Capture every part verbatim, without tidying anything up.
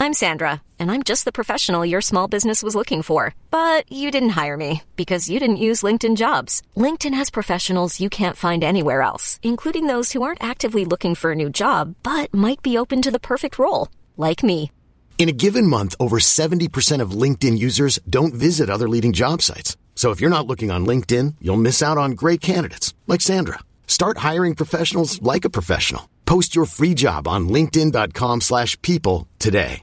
I'm Sandra, and I'm just the professional your small business was looking for. But you didn't hire me because you didn't use LinkedIn Jobs. LinkedIn has professionals you can't find anywhere else, including those who aren't actively looking for a new job, but might be open to the perfect role, like me. In a given month, over seventy percent of LinkedIn users don't visit other leading job sites. So if you're not looking on LinkedIn, you'll miss out on great candidates like Sandra. Start hiring professionals like a professional. Post your free job on linkedin.com slash people today.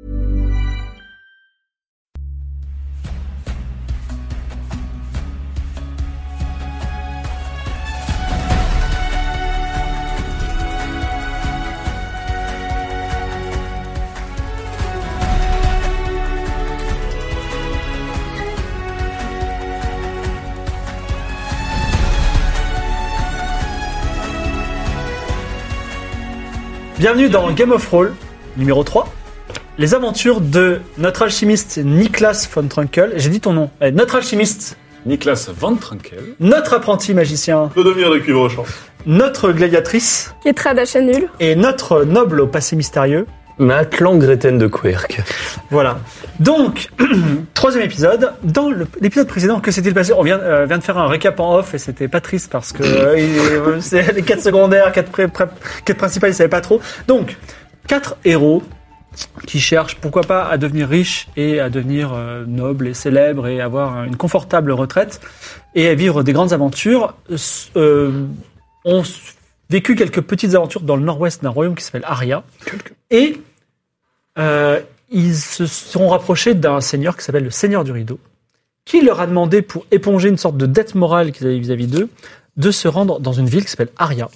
Bienvenue dans Game of Roll, numéro trois. Les aventures de notre alchimiste Niklas von Trunkel. J'ai dit ton nom. Eh, notre alchimiste Niklas von Trunkel. Notre apprenti magicien Clodomir de Cuivre-Champ. Notre gladiatrice Ketra d'Achanul. et notre noble au passé mystérieux Matlan Greten de Quirk. Voilà. Donc, troisième épisode. Dans le, l'épisode précédent, que s'est-il passé? On vient, euh, vient de faire un récap en off et c'était pas triste parce que euh, il, euh, c'est les quêtes secondaires, quêtes, pré, pré, quêtes principales, ils savaient pas trop. Donc, quatre héros qui cherchent, pourquoi pas, à devenir riches et à devenir euh, nobles et célèbres et avoir une confortable retraite et à vivre des grandes aventures. Euh, ont vécu quelques petites aventures dans le nord-ouest d'un royaume qui s'appelle Aria. Et euh, ils se sont rapprochés d'un seigneur qui s'appelle le Seigneur du Rideau, qui leur a demandé, pour éponger une sorte de dette morale qu'ils avaient vis-à-vis d'eux, de se rendre dans une ville qui s'appelle Aria.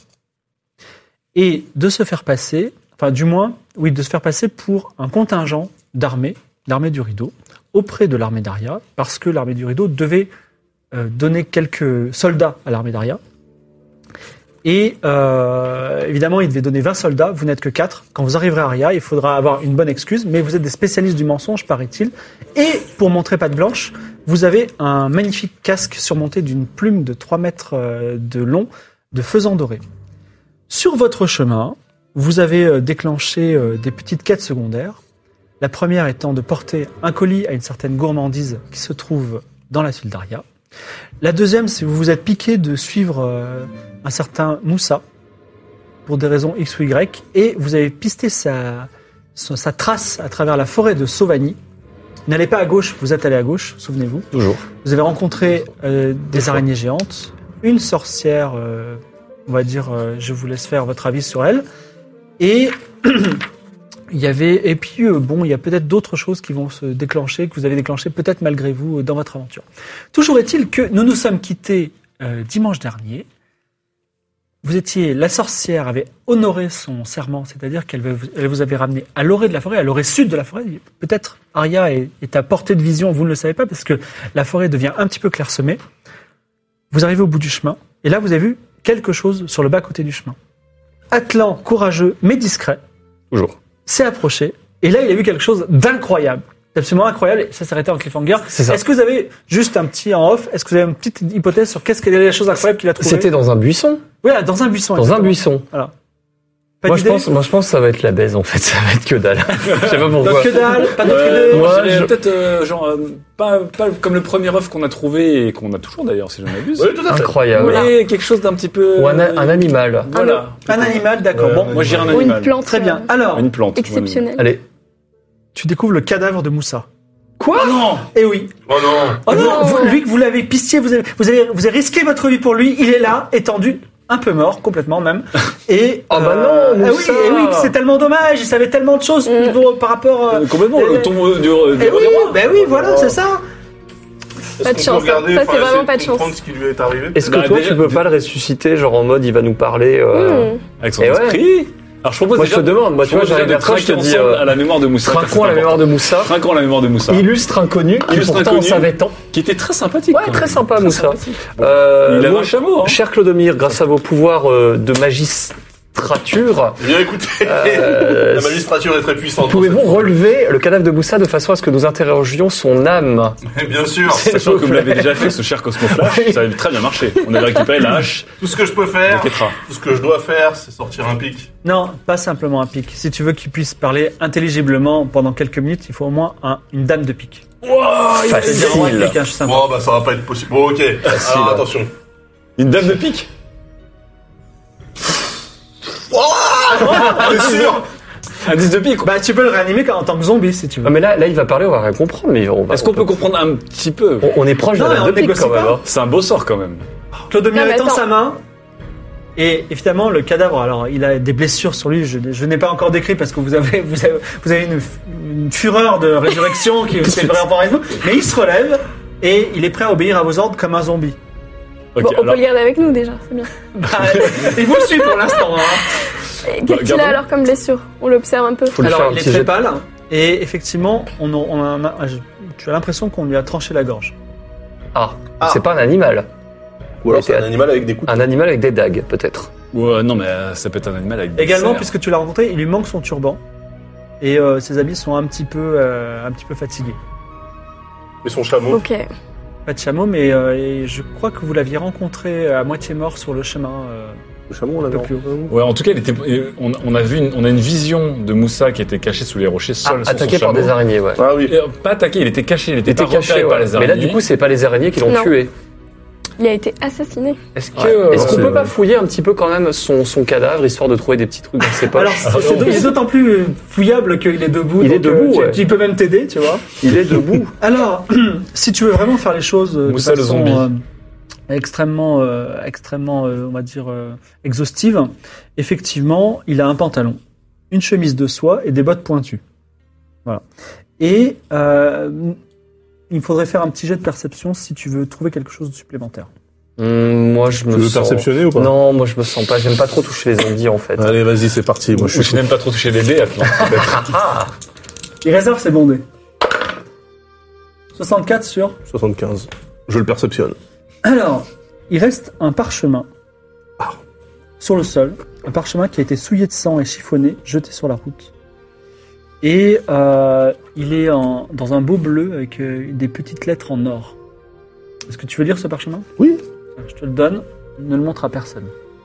Et de se faire passer, enfin du moins, oui, de se faire passer pour un contingent d'armée, l'armée du Rideau, auprès de l'armée d'Aria, parce que l'armée du Rideau devait euh, donner quelques soldats à l'armée d'Aria. Et euh, évidemment, il devait donner vingt soldats, vous n'êtes que quatre. Quand vous arriverez à Aria, il faudra avoir une bonne excuse, mais vous êtes des spécialistes du mensonge, paraît-il. Et pour montrer patte blanche, vous avez un magnifique casque surmonté d'une plume de trois mètres de long de faisan doré. Sur votre chemin, vous avez déclenché des petites quêtes secondaires. La première étant de porter un colis à une certaine gourmandise qui se trouve dans la ville d'Aria. La deuxième, c'est que vous vous êtes piqué de suivre euh, un certain Moussa pour des raisons X ou Y, et vous avez pisté sa, sa, sa trace à travers la forêt de Sauvagny. N'allez pas à gauche, vous êtes allé à gauche, souvenez-vous. Toujours. Vous avez rencontré euh, des araignées géantes, une sorcière, euh, on va dire, euh, je vous laisse faire votre avis sur elle, et il y avait, et puis euh, bon, il y a peut-être d'autres choses qui vont se déclencher, que vous avez déclenché peut-être malgré vous euh, dans votre aventure. Toujours est-il que nous nous sommes quittés euh, dimanche dernier. Vous étiez, la sorcière avait honoré son serment, c'est-à-dire qu'elle vous, elle vous avait ramené à l'orée de la forêt, à l'orée sud de la forêt. Peut-être Aria est, est à portée de vision, vous ne le savez pas, parce que la forêt devient un petit peu clairsemée. Vous arrivez au bout du chemin, et là vous avez vu quelque chose sur le bas-côté du chemin. Atlan, courageux, mais discret. Toujours. S'est approché, et là il a vu quelque chose d'incroyable, absolument incroyable, et ça s'est arrêté en cliffhanger. C'est ça. Est-ce que vous avez juste un petit en off, est-ce que vous avez une petite hypothèse sur qu'est-ce qu'elle est la chose incroyable qu'il a trouvé? C'était dans un buisson. Oui, dans un buisson. Dans exactement. un buisson. Voilà. Pas Moi je, d'idée pense, moi je pense que ça va être la baise en fait, ça va être que dalle. Je sais pas pourquoi. Donc que dalle, pas d'autre Euh, idée. moi, Moi, je dirais je- peut-être euh, genre euh, pas, pas comme le premier œuf qu'on a trouvé et qu'on a toujours d'ailleurs, si j'en abuse. Oui, tout à fait. Incroyable. Mais quelque chose d'un petit peu. Ou un, a- un animal. Voilà. Un animal, d'accord. Ouais, Bon, un Moi, je dirais un Ou animal. une plante. très bien. euh, Alors, Une plante. Exceptionnelle. Allez. tu découvres le cadavre de Moussa. Quoi? Non. Eh oui. Oh non. Oh non, Non. vous, lui que vous l'avez pistillé, vous avez, vous avez, vous avez risqué votre vie pour lui. Il est là, étendu, un peu mort, complètement même. Et Oh bah non, ah oui, Moussa. eh oui, c'est tellement dommage. Il savait tellement de choses Mm. niveau- par rapport. Euh, Euh, complètement euh, le tombeau du, du, du eh oui, roi. ben oui, voilà, c'est ça. Pas de Est-ce qu'on chance, peut regarder, hein. Ça, enfin, c'est vraiment essayer pas de chance. comprendre ce qui lui est arrivé. Est-ce que Bah, toi déjà- tu peux pas le ressusciter, genre en mode il va nous parler euh... Mmh. Avec son Eh ouais. esprit. Alors je propose Moi je déjà te demande, moi tu vois je propose j'arrive déjà vers toi, je te trinquer dis ensemble euh, à la mémoire de Moussa. trinquons à la mémoire de Moussa, Trinquons à la mémoire de Moussa. illustre inconnu, qui Illustre pourtant on inconnu. savait tant. Qui était très sympathique. Ouais, quand très même. sympa Très Moussa. sympathique. Euh, Il avait moi, un chameau. Hein. Cher Clodomir, grâce à vos pouvoirs euh, de magistrat magistrature, Eh bien, écoutez, Euh, la magistrature est très puissante. pouvez-vous relever le cadavre de Moussa de façon à ce que nous interrogions son âme? Bien sûr. Sachant que vous l'avez déjà fait, ce cher Cosmoflash, ça avait très bien marché. On avait récupéré la hache Tout ce que je peux faire, de Ketra. tout ce que je dois faire, c'est sortir un pic. Non, pas simplement un pic. Si tu veux qu'il puisse parler intelligiblement pendant quelques minutes, il faut au moins un- une dame de pique. Facile. C'est-à-dire un pic, hein, je suis sympa. Bon, bah ça va pas être possible. Bon, ok. Facile. Alors attention. Une dame de pique. T'es sûr? Un dix de pique. Bah, tu peux le réanimer en tant que zombie si tu veux. Ah, mais là, là, il va parler, on va rien comprendre. Mais on va, Est-ce qu'on on peut comprendre un petit peu? On, on est proche de Non, la dame on de pique négocie quand même. pas. hein. C'est un beau sort quand même. Clodomir Non, mais étend attends. sa main. Et évidemment, le cadavre, alors il a des blessures sur lui, je, je n'ai pas encore décrit parce que vous avez, vous avez, vous avez une, une fureur de résurrection qui c'est vrai rapport avec vous, mais il se relève et il est prêt à obéir à vos ordres comme un zombie. Ok, Bon, on alors, peut le garder avec nous déjà, c'est bien. Bah, il vous suit pour l'instant. Hein. Et Qu'est-ce qu'il gardons. a alors comme blessure? On l'observe un peu. Faut lui faire Alors un il est petit très jet. pâle et effectivement, on, on a, on a- tu as l'impression qu'on lui a tranché la gorge. Ah, Ah. c'est pas un animal. Ou alors Ok. c'est un animal avec des coups. Un animal avec des dagues, peut-être. ouais, non, mais euh, ça peut être un animal avec des Également, serres. puisque tu l'as rencontré, il lui manque son turban et euh, ses habits sont un petit peu, euh, un petit peu fatigués. Et son chameau. Ok. Pas de chameau, mais euh, et je crois que vous l'aviez rencontré à moitié mort sur le chemin. euh, Le chameau, on un peu l'avait plus haut. Ouais, en tout cas, il était, on, on a vu, une, on a une vision de Moussa qui était caché sous les rochers, Ah, seul, sans attaqué son par chameau. des araignées, ouais. Ah oui. Et, euh, pas attaqué, il était caché, il était, Il était pas caché, repéré par ouais. les Mais araignées. là, du coup, c'est pas les araignées qui l'ont Non. tué. Il a été assassiné. Est-ce que, Ouais. euh, est-ce Ouais, qu'on c'est peut pas vrai. fouiller un petit peu quand même son, son cadavre, histoire de trouver des petits trucs dans ses poches Alors, c'est- c'est il est d'autant plus euh, fouillable qu'il est debout. Il est donc, euh, debout, tu- ouais. Tu peux même t'aider, tu vois. Il est debout. Alors, si tu veux vraiment faire les choses euh, de Moussa le façon zombie. euh, extrêmement, euh, extrêmement, euh, on va dire euh, exhaustive, effectivement, il a un pantalon, une chemise de soie et des bottes pointues. Voilà. Et euh, il faudrait faire un petit jet de perception si tu veux trouver quelque chose de supplémentaire. Hum, moi, je me Tu veux sens... perceptionner ou pas? Non, moi, je me sens pas. J'aime pas trop toucher les zombies, en fait. Allez, vas-y, c'est parti. Moi, je Ou suis je n'aime pas trop toucher les dés, attends. Ah, Il réserve ses bondés. soixante-quatre sur. soixante-quinze. Je le perceptionne. Alors, il reste un parchemin sur le sol, un parchemin qui a été souillé de sang et chiffonné, jeté sur la route. Et euh, il est en- dans un beau bleu avec euh, des petites lettres en or. Est-ce que tu veux lire ce parchemin? Oui. Je te le donne, ne le montre à personne.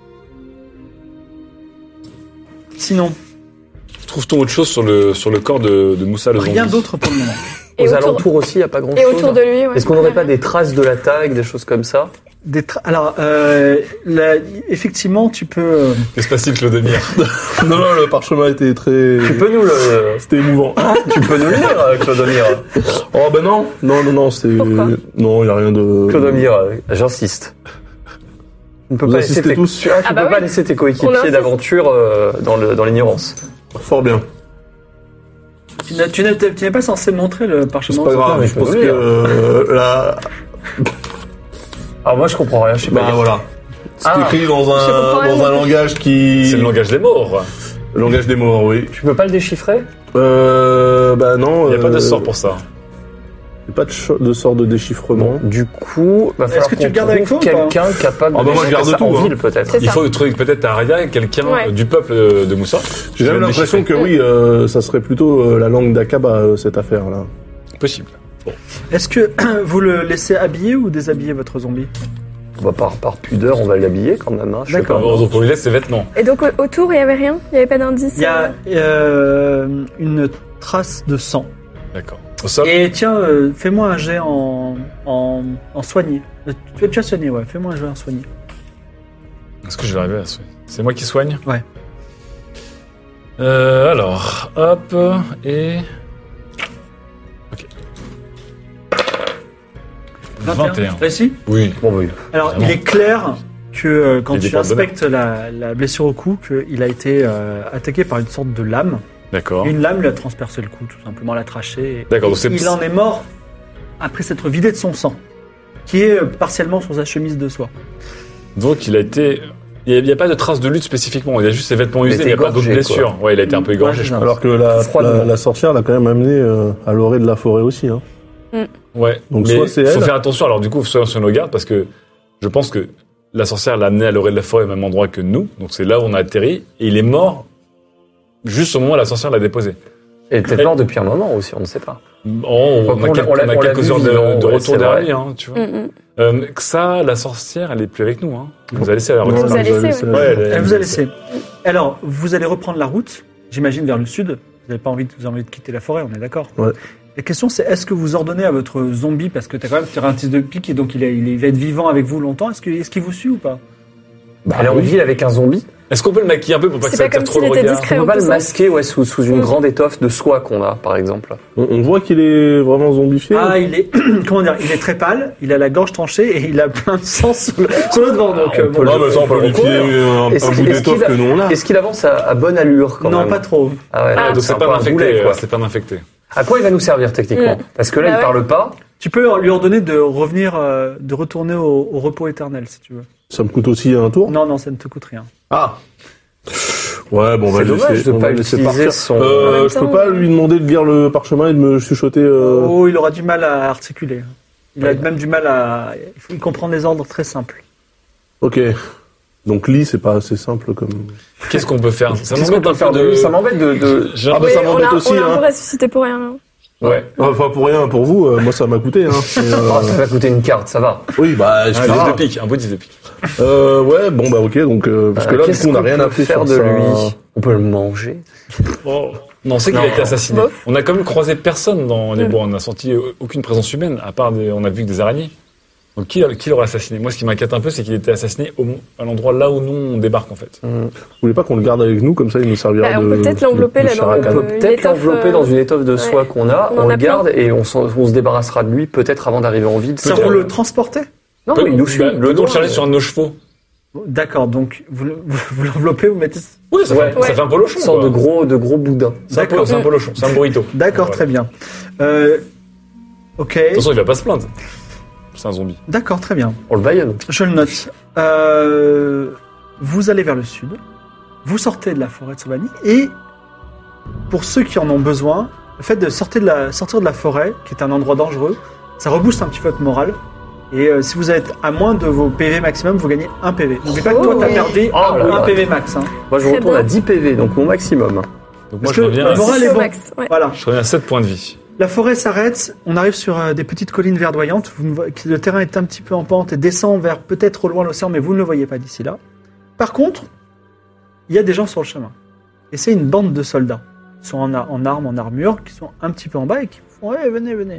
Sinon, Trouve-t-on autre chose sur le, sur le corps de, de Moussa le zombie? rien d'autre pour le moment. Et aux autour, alentours aussi, il y a pas grand et chose. autour de lui, ouais. Est-ce qu'on n'aurait pas des traces de l'attaque, des choses comme ça? Des tra- Alors, euh, là, effectivement, tu peux... euh, Que se passe-t-il, Clodomir? Non, non, le parchemin était très. Tu peux nous le, C'était émouvant. tu peux nous le lire, euh, Clodomir. Oh, ben non. Non, non, non, c'est. Pourquoi Non, il n'y a rien de. Clodomir, euh, j'insiste. Tu ne peux Vous pas laisser insistez tes, tous tu, ah, tu Ah peux bah pas oui. laisser tes On coéquipiers insiste. d'aventure euh, dans le dans l'ignorance. Fort bien. tu n'as- tu n'es tu n'es pas censé montrer le C'est parchemin. pas sur grave, toi. je pense que. euh, là. Alors moi je comprends rien, je sais Bah pas. voilà. C'est Ah. écrit dans Je comprends un, rien dans non un plus. langage qui. C'est le langage des morts. Le langage des morts, oui. Tu peux pas le déchiffrer? Euh. Bah non. Il n'y a pas de euh, sort pour ça. Il n'y a pas de, cho- de sort de déchiffrement. Du coup, va falloir que tu qu'on le gardes avec trouve toi ou pas quelqu'un capable Ah de bah moi, je déchiffrer garde ça en tout, hein. ville peut-être. C'est Il ça. faut trouver peut-être Aria, quelqu'un Ouais. euh, du peuple euh, de Moussa. J'ai même Je vais l'impression le que oui, euh, ça serait plutôt euh, la langue d'Akaba, euh, cette affaire-là. Possible. Est-ce que vous le laissez habiller ou déshabiller votre zombie? On va par, par pudeur, on va l'habiller quand même. Hein, je sais D'accord. pas. Alors, donc on lui laisse ses vêtements. Et donc au- autour, il y avait rien? Il y avait pas d'indice? Il y a euh, une trace de sang. D'accord. Au sol. Et tiens, euh, fais-moi un jet en, en, en soigné. Euh, Tu, tu as soigné, ouais. Fais-moi un jet en soigné. Est-ce que je vais arriver à soigner? C'est moi qui soigne? Ouais. Euh, alors, hop, et... Ok. vingt et un. Réussi? Oui. Bon, oui. Alors, Vraiment. il est clair que euh, quand Il y a des tu porte-bonheur. inspectes la, la blessure au cou, qu'il a été euh, attaqué par une sorte de lame. D'accord. Et une lame lui a transpercé le cou, tout simplement, l'a traché. Et- D'accord, donc et c'est- il en est mort après s'être vidé de son sang, qui est euh, partiellement sur sa chemise de soie. Donc il a été... Il n'y a, pas de trace de lutte spécifiquement, il y a juste ses vêtements Il usés, était il n'y a pas d'autres égorgé, blessures. Ouais, il a été un peu égorgé, Ouais, je c'est pense. ça. Alors que la, Froidement. la, la sorcière l'a quand même amené euh, à l'orée de la forêt aussi. Hein. Ouais, Donc mais soit c'est faut elle. faire attention, alors du coup, soyons sur nos gardes, parce que je pense que la sorcière l'a amené à l'orée de la forêt, au même endroit que nous. Donc c'est là où on a atterri. Et il est mort juste au moment où la sorcière l'a déposé. Il est peut-être mort depuis un moment aussi, on ne sait pas. Oh, on, Enfin, a, on quel- l'a- on l'a- on a on l'a quelques vu heures de, vivant, de ouais, retour c'est derrière vrai. lui, hein, tu vois. Mm, mm. Euh, ça, la sorcière, elle est plus avec nous. Hein. Elle nous a laissé à la Non, retraite. vous a elle nous laissé, la- Elle elle vous a laissé. Alors, vous allez reprendre la route, j'imagine vers le sud. Vous n'avez pas envie de, vous avez envie de quitter la forêt, on est d'accord? Ouais. La question, c'est est-ce que vous ordonnez à votre zombie, parce que tu as quand même tiré un tis de pique et donc il, est- il, est- il va être vivant avec vous longtemps, est-ce que- est-ce qu'il vous suit ou pas? Bah, elle est en ville avec un zombie. Est-ce qu'on peut le maquiller un peu pour pas que C'est ça pas attire comme trop s'il le était regard? discret. On peut en pas le plus, hein. masquer ouais, sous, sous une Mm. grande étoffe de soie qu'on a, par exemple. On, on voit qu'il est vraiment zombifié. Ah, il est, comment dire, il est très pâle, il a la gorge tranchée et il a plein de sang sur le, sur le devant. Donc, euh, bon, Ah, bah ça, on peut lui filer un, Est-ce un qu'il- bout est-ce d'étoffe qu'il a- que nous on a. Est-ce qu'il avance à, à bonne allure quand non, même pas trop. Ah ouais, Ah, Donc c'est un pas peu un d'infecté. boulet, quoi. euh, C'est pas d'infecté. À quoi il va nous servir techniquement Mm. Parce que là, Bah il ouais. parle pas. Tu peux lui ordonner de revenir, euh, de retourner au, au repos éternel, si tu veux. Ça me coûte aussi un tour. Non, non, ça ne te coûte rien. Ah. Ouais, bon, on va C'est le dommage laisser, de on va pas le laisser utiliser partir. son- En Euh, même je peux temps, pas euh, lui demander de lire le parchemin et de me chuchoter. Euh... Oh, il aura du mal à articuler. Il a même du mal à... Il faut il comprend des ordres très simples. Ok. Donc lit, c'est pas assez simple comme. Qu'est-ce qu'on peut faire? Ça Qu'est-ce qu'on m'embête peut un faire peu de lui Ça m'embête de. de... J'ai Ah, bah, l'impression- ça on m'embête l'a- aussi, On l'a un hein. peu ressuscité pour rien. hein. Ouais. Enfin, pour rien, pour vous, euh, moi ça m'a coûté. Hein. Et, euh, Ah, ça va coûter une carte, ça va. Oui, bah, Un dix excusez-moi. de pique, un beau dix de pique. Euh, ouais, bon, bah, ok, donc, euh, parce que Euh, là, du qu'est-ce coup, on n'a qu'on rien peut appris faire sur de ça. lui. On peut le manger. Non, on sait qu'il a Non. été assassiné. Bof. On a quand même croisé personne dans les Mm. bois. On n'a senti euh, aucune présence humaine, à part des, on a vu que des araignées. Donc qui, qui l'aurait assassiné? Moi, ce qui m'inquiète un peu, c'est qu'il était assassiné au, à l'endroit là où nous on débarque en fait. Vous voulez pas qu'on le garde avec nous, comme ça, il nous servira Bah, on de. peut peut-être l'envelopper, de là, dans charac à le- nous. On peut une peut-être étoffe, l'envelopper euh, dans une étoffe de ouais. soie qu'on a, On en on, a le plein. garde et on, s'en- on se débarrassera de lui peut-être avant d'arriver en ville. Ça, C'est- vous le transportez? Non, mais il nous suit. Bah, le peut-on le doigt, charger mais- sur un de nos chevaux? D'accord, donc vous, le- vous, vous l'enveloppez, vous mettez... Oui, ça, Ouais. fait, ça fait un polochon. Une sorte quoi. de gros, de gros boudin. C'est un, D'accord. polo- c'est un polochon, c'est un burrito. D'accord, Voilà. très bien. Euh, ok, De toute façon, il va pas se plaindre. C'est un zombie. d'accord, très bien. On le baïonne. Je le note. Euh, vous allez vers le sud, vous sortez de la forêt de Sauvagny, et pour ceux qui en ont besoin, le fait de sortir de la, sortir de la forêt, qui est un endroit dangereux, ça rebooste un petit peu votre morale. Et euh, si vous êtes à moins de vos P V maximum, vous gagnez un P V. N'oublie pas que toi, Oh, t'as oui. perdu Oh un, là là. un P V max. Hein. Moi, je Très retourne bien. à dix P V, donc mon maximum. Donc moi, Parce je que reviens, le à, moral C'est est au bon. max, ouais. Voilà. je reviens à sept points de vie. La forêt s'arrête, on arrive sur euh, des petites collines verdoyantes, vous ne voyez- le terrain est un petit peu en pente et descend vers peut-être au loin l'océan, mais vous ne le voyez pas d'ici là. Par contre, il y a des gens sur le chemin. Et c'est une bande de soldats. Ils sont en, a- en armes, en armure, qui sont un petit peu en bas et qui font hey, « venez, venez ».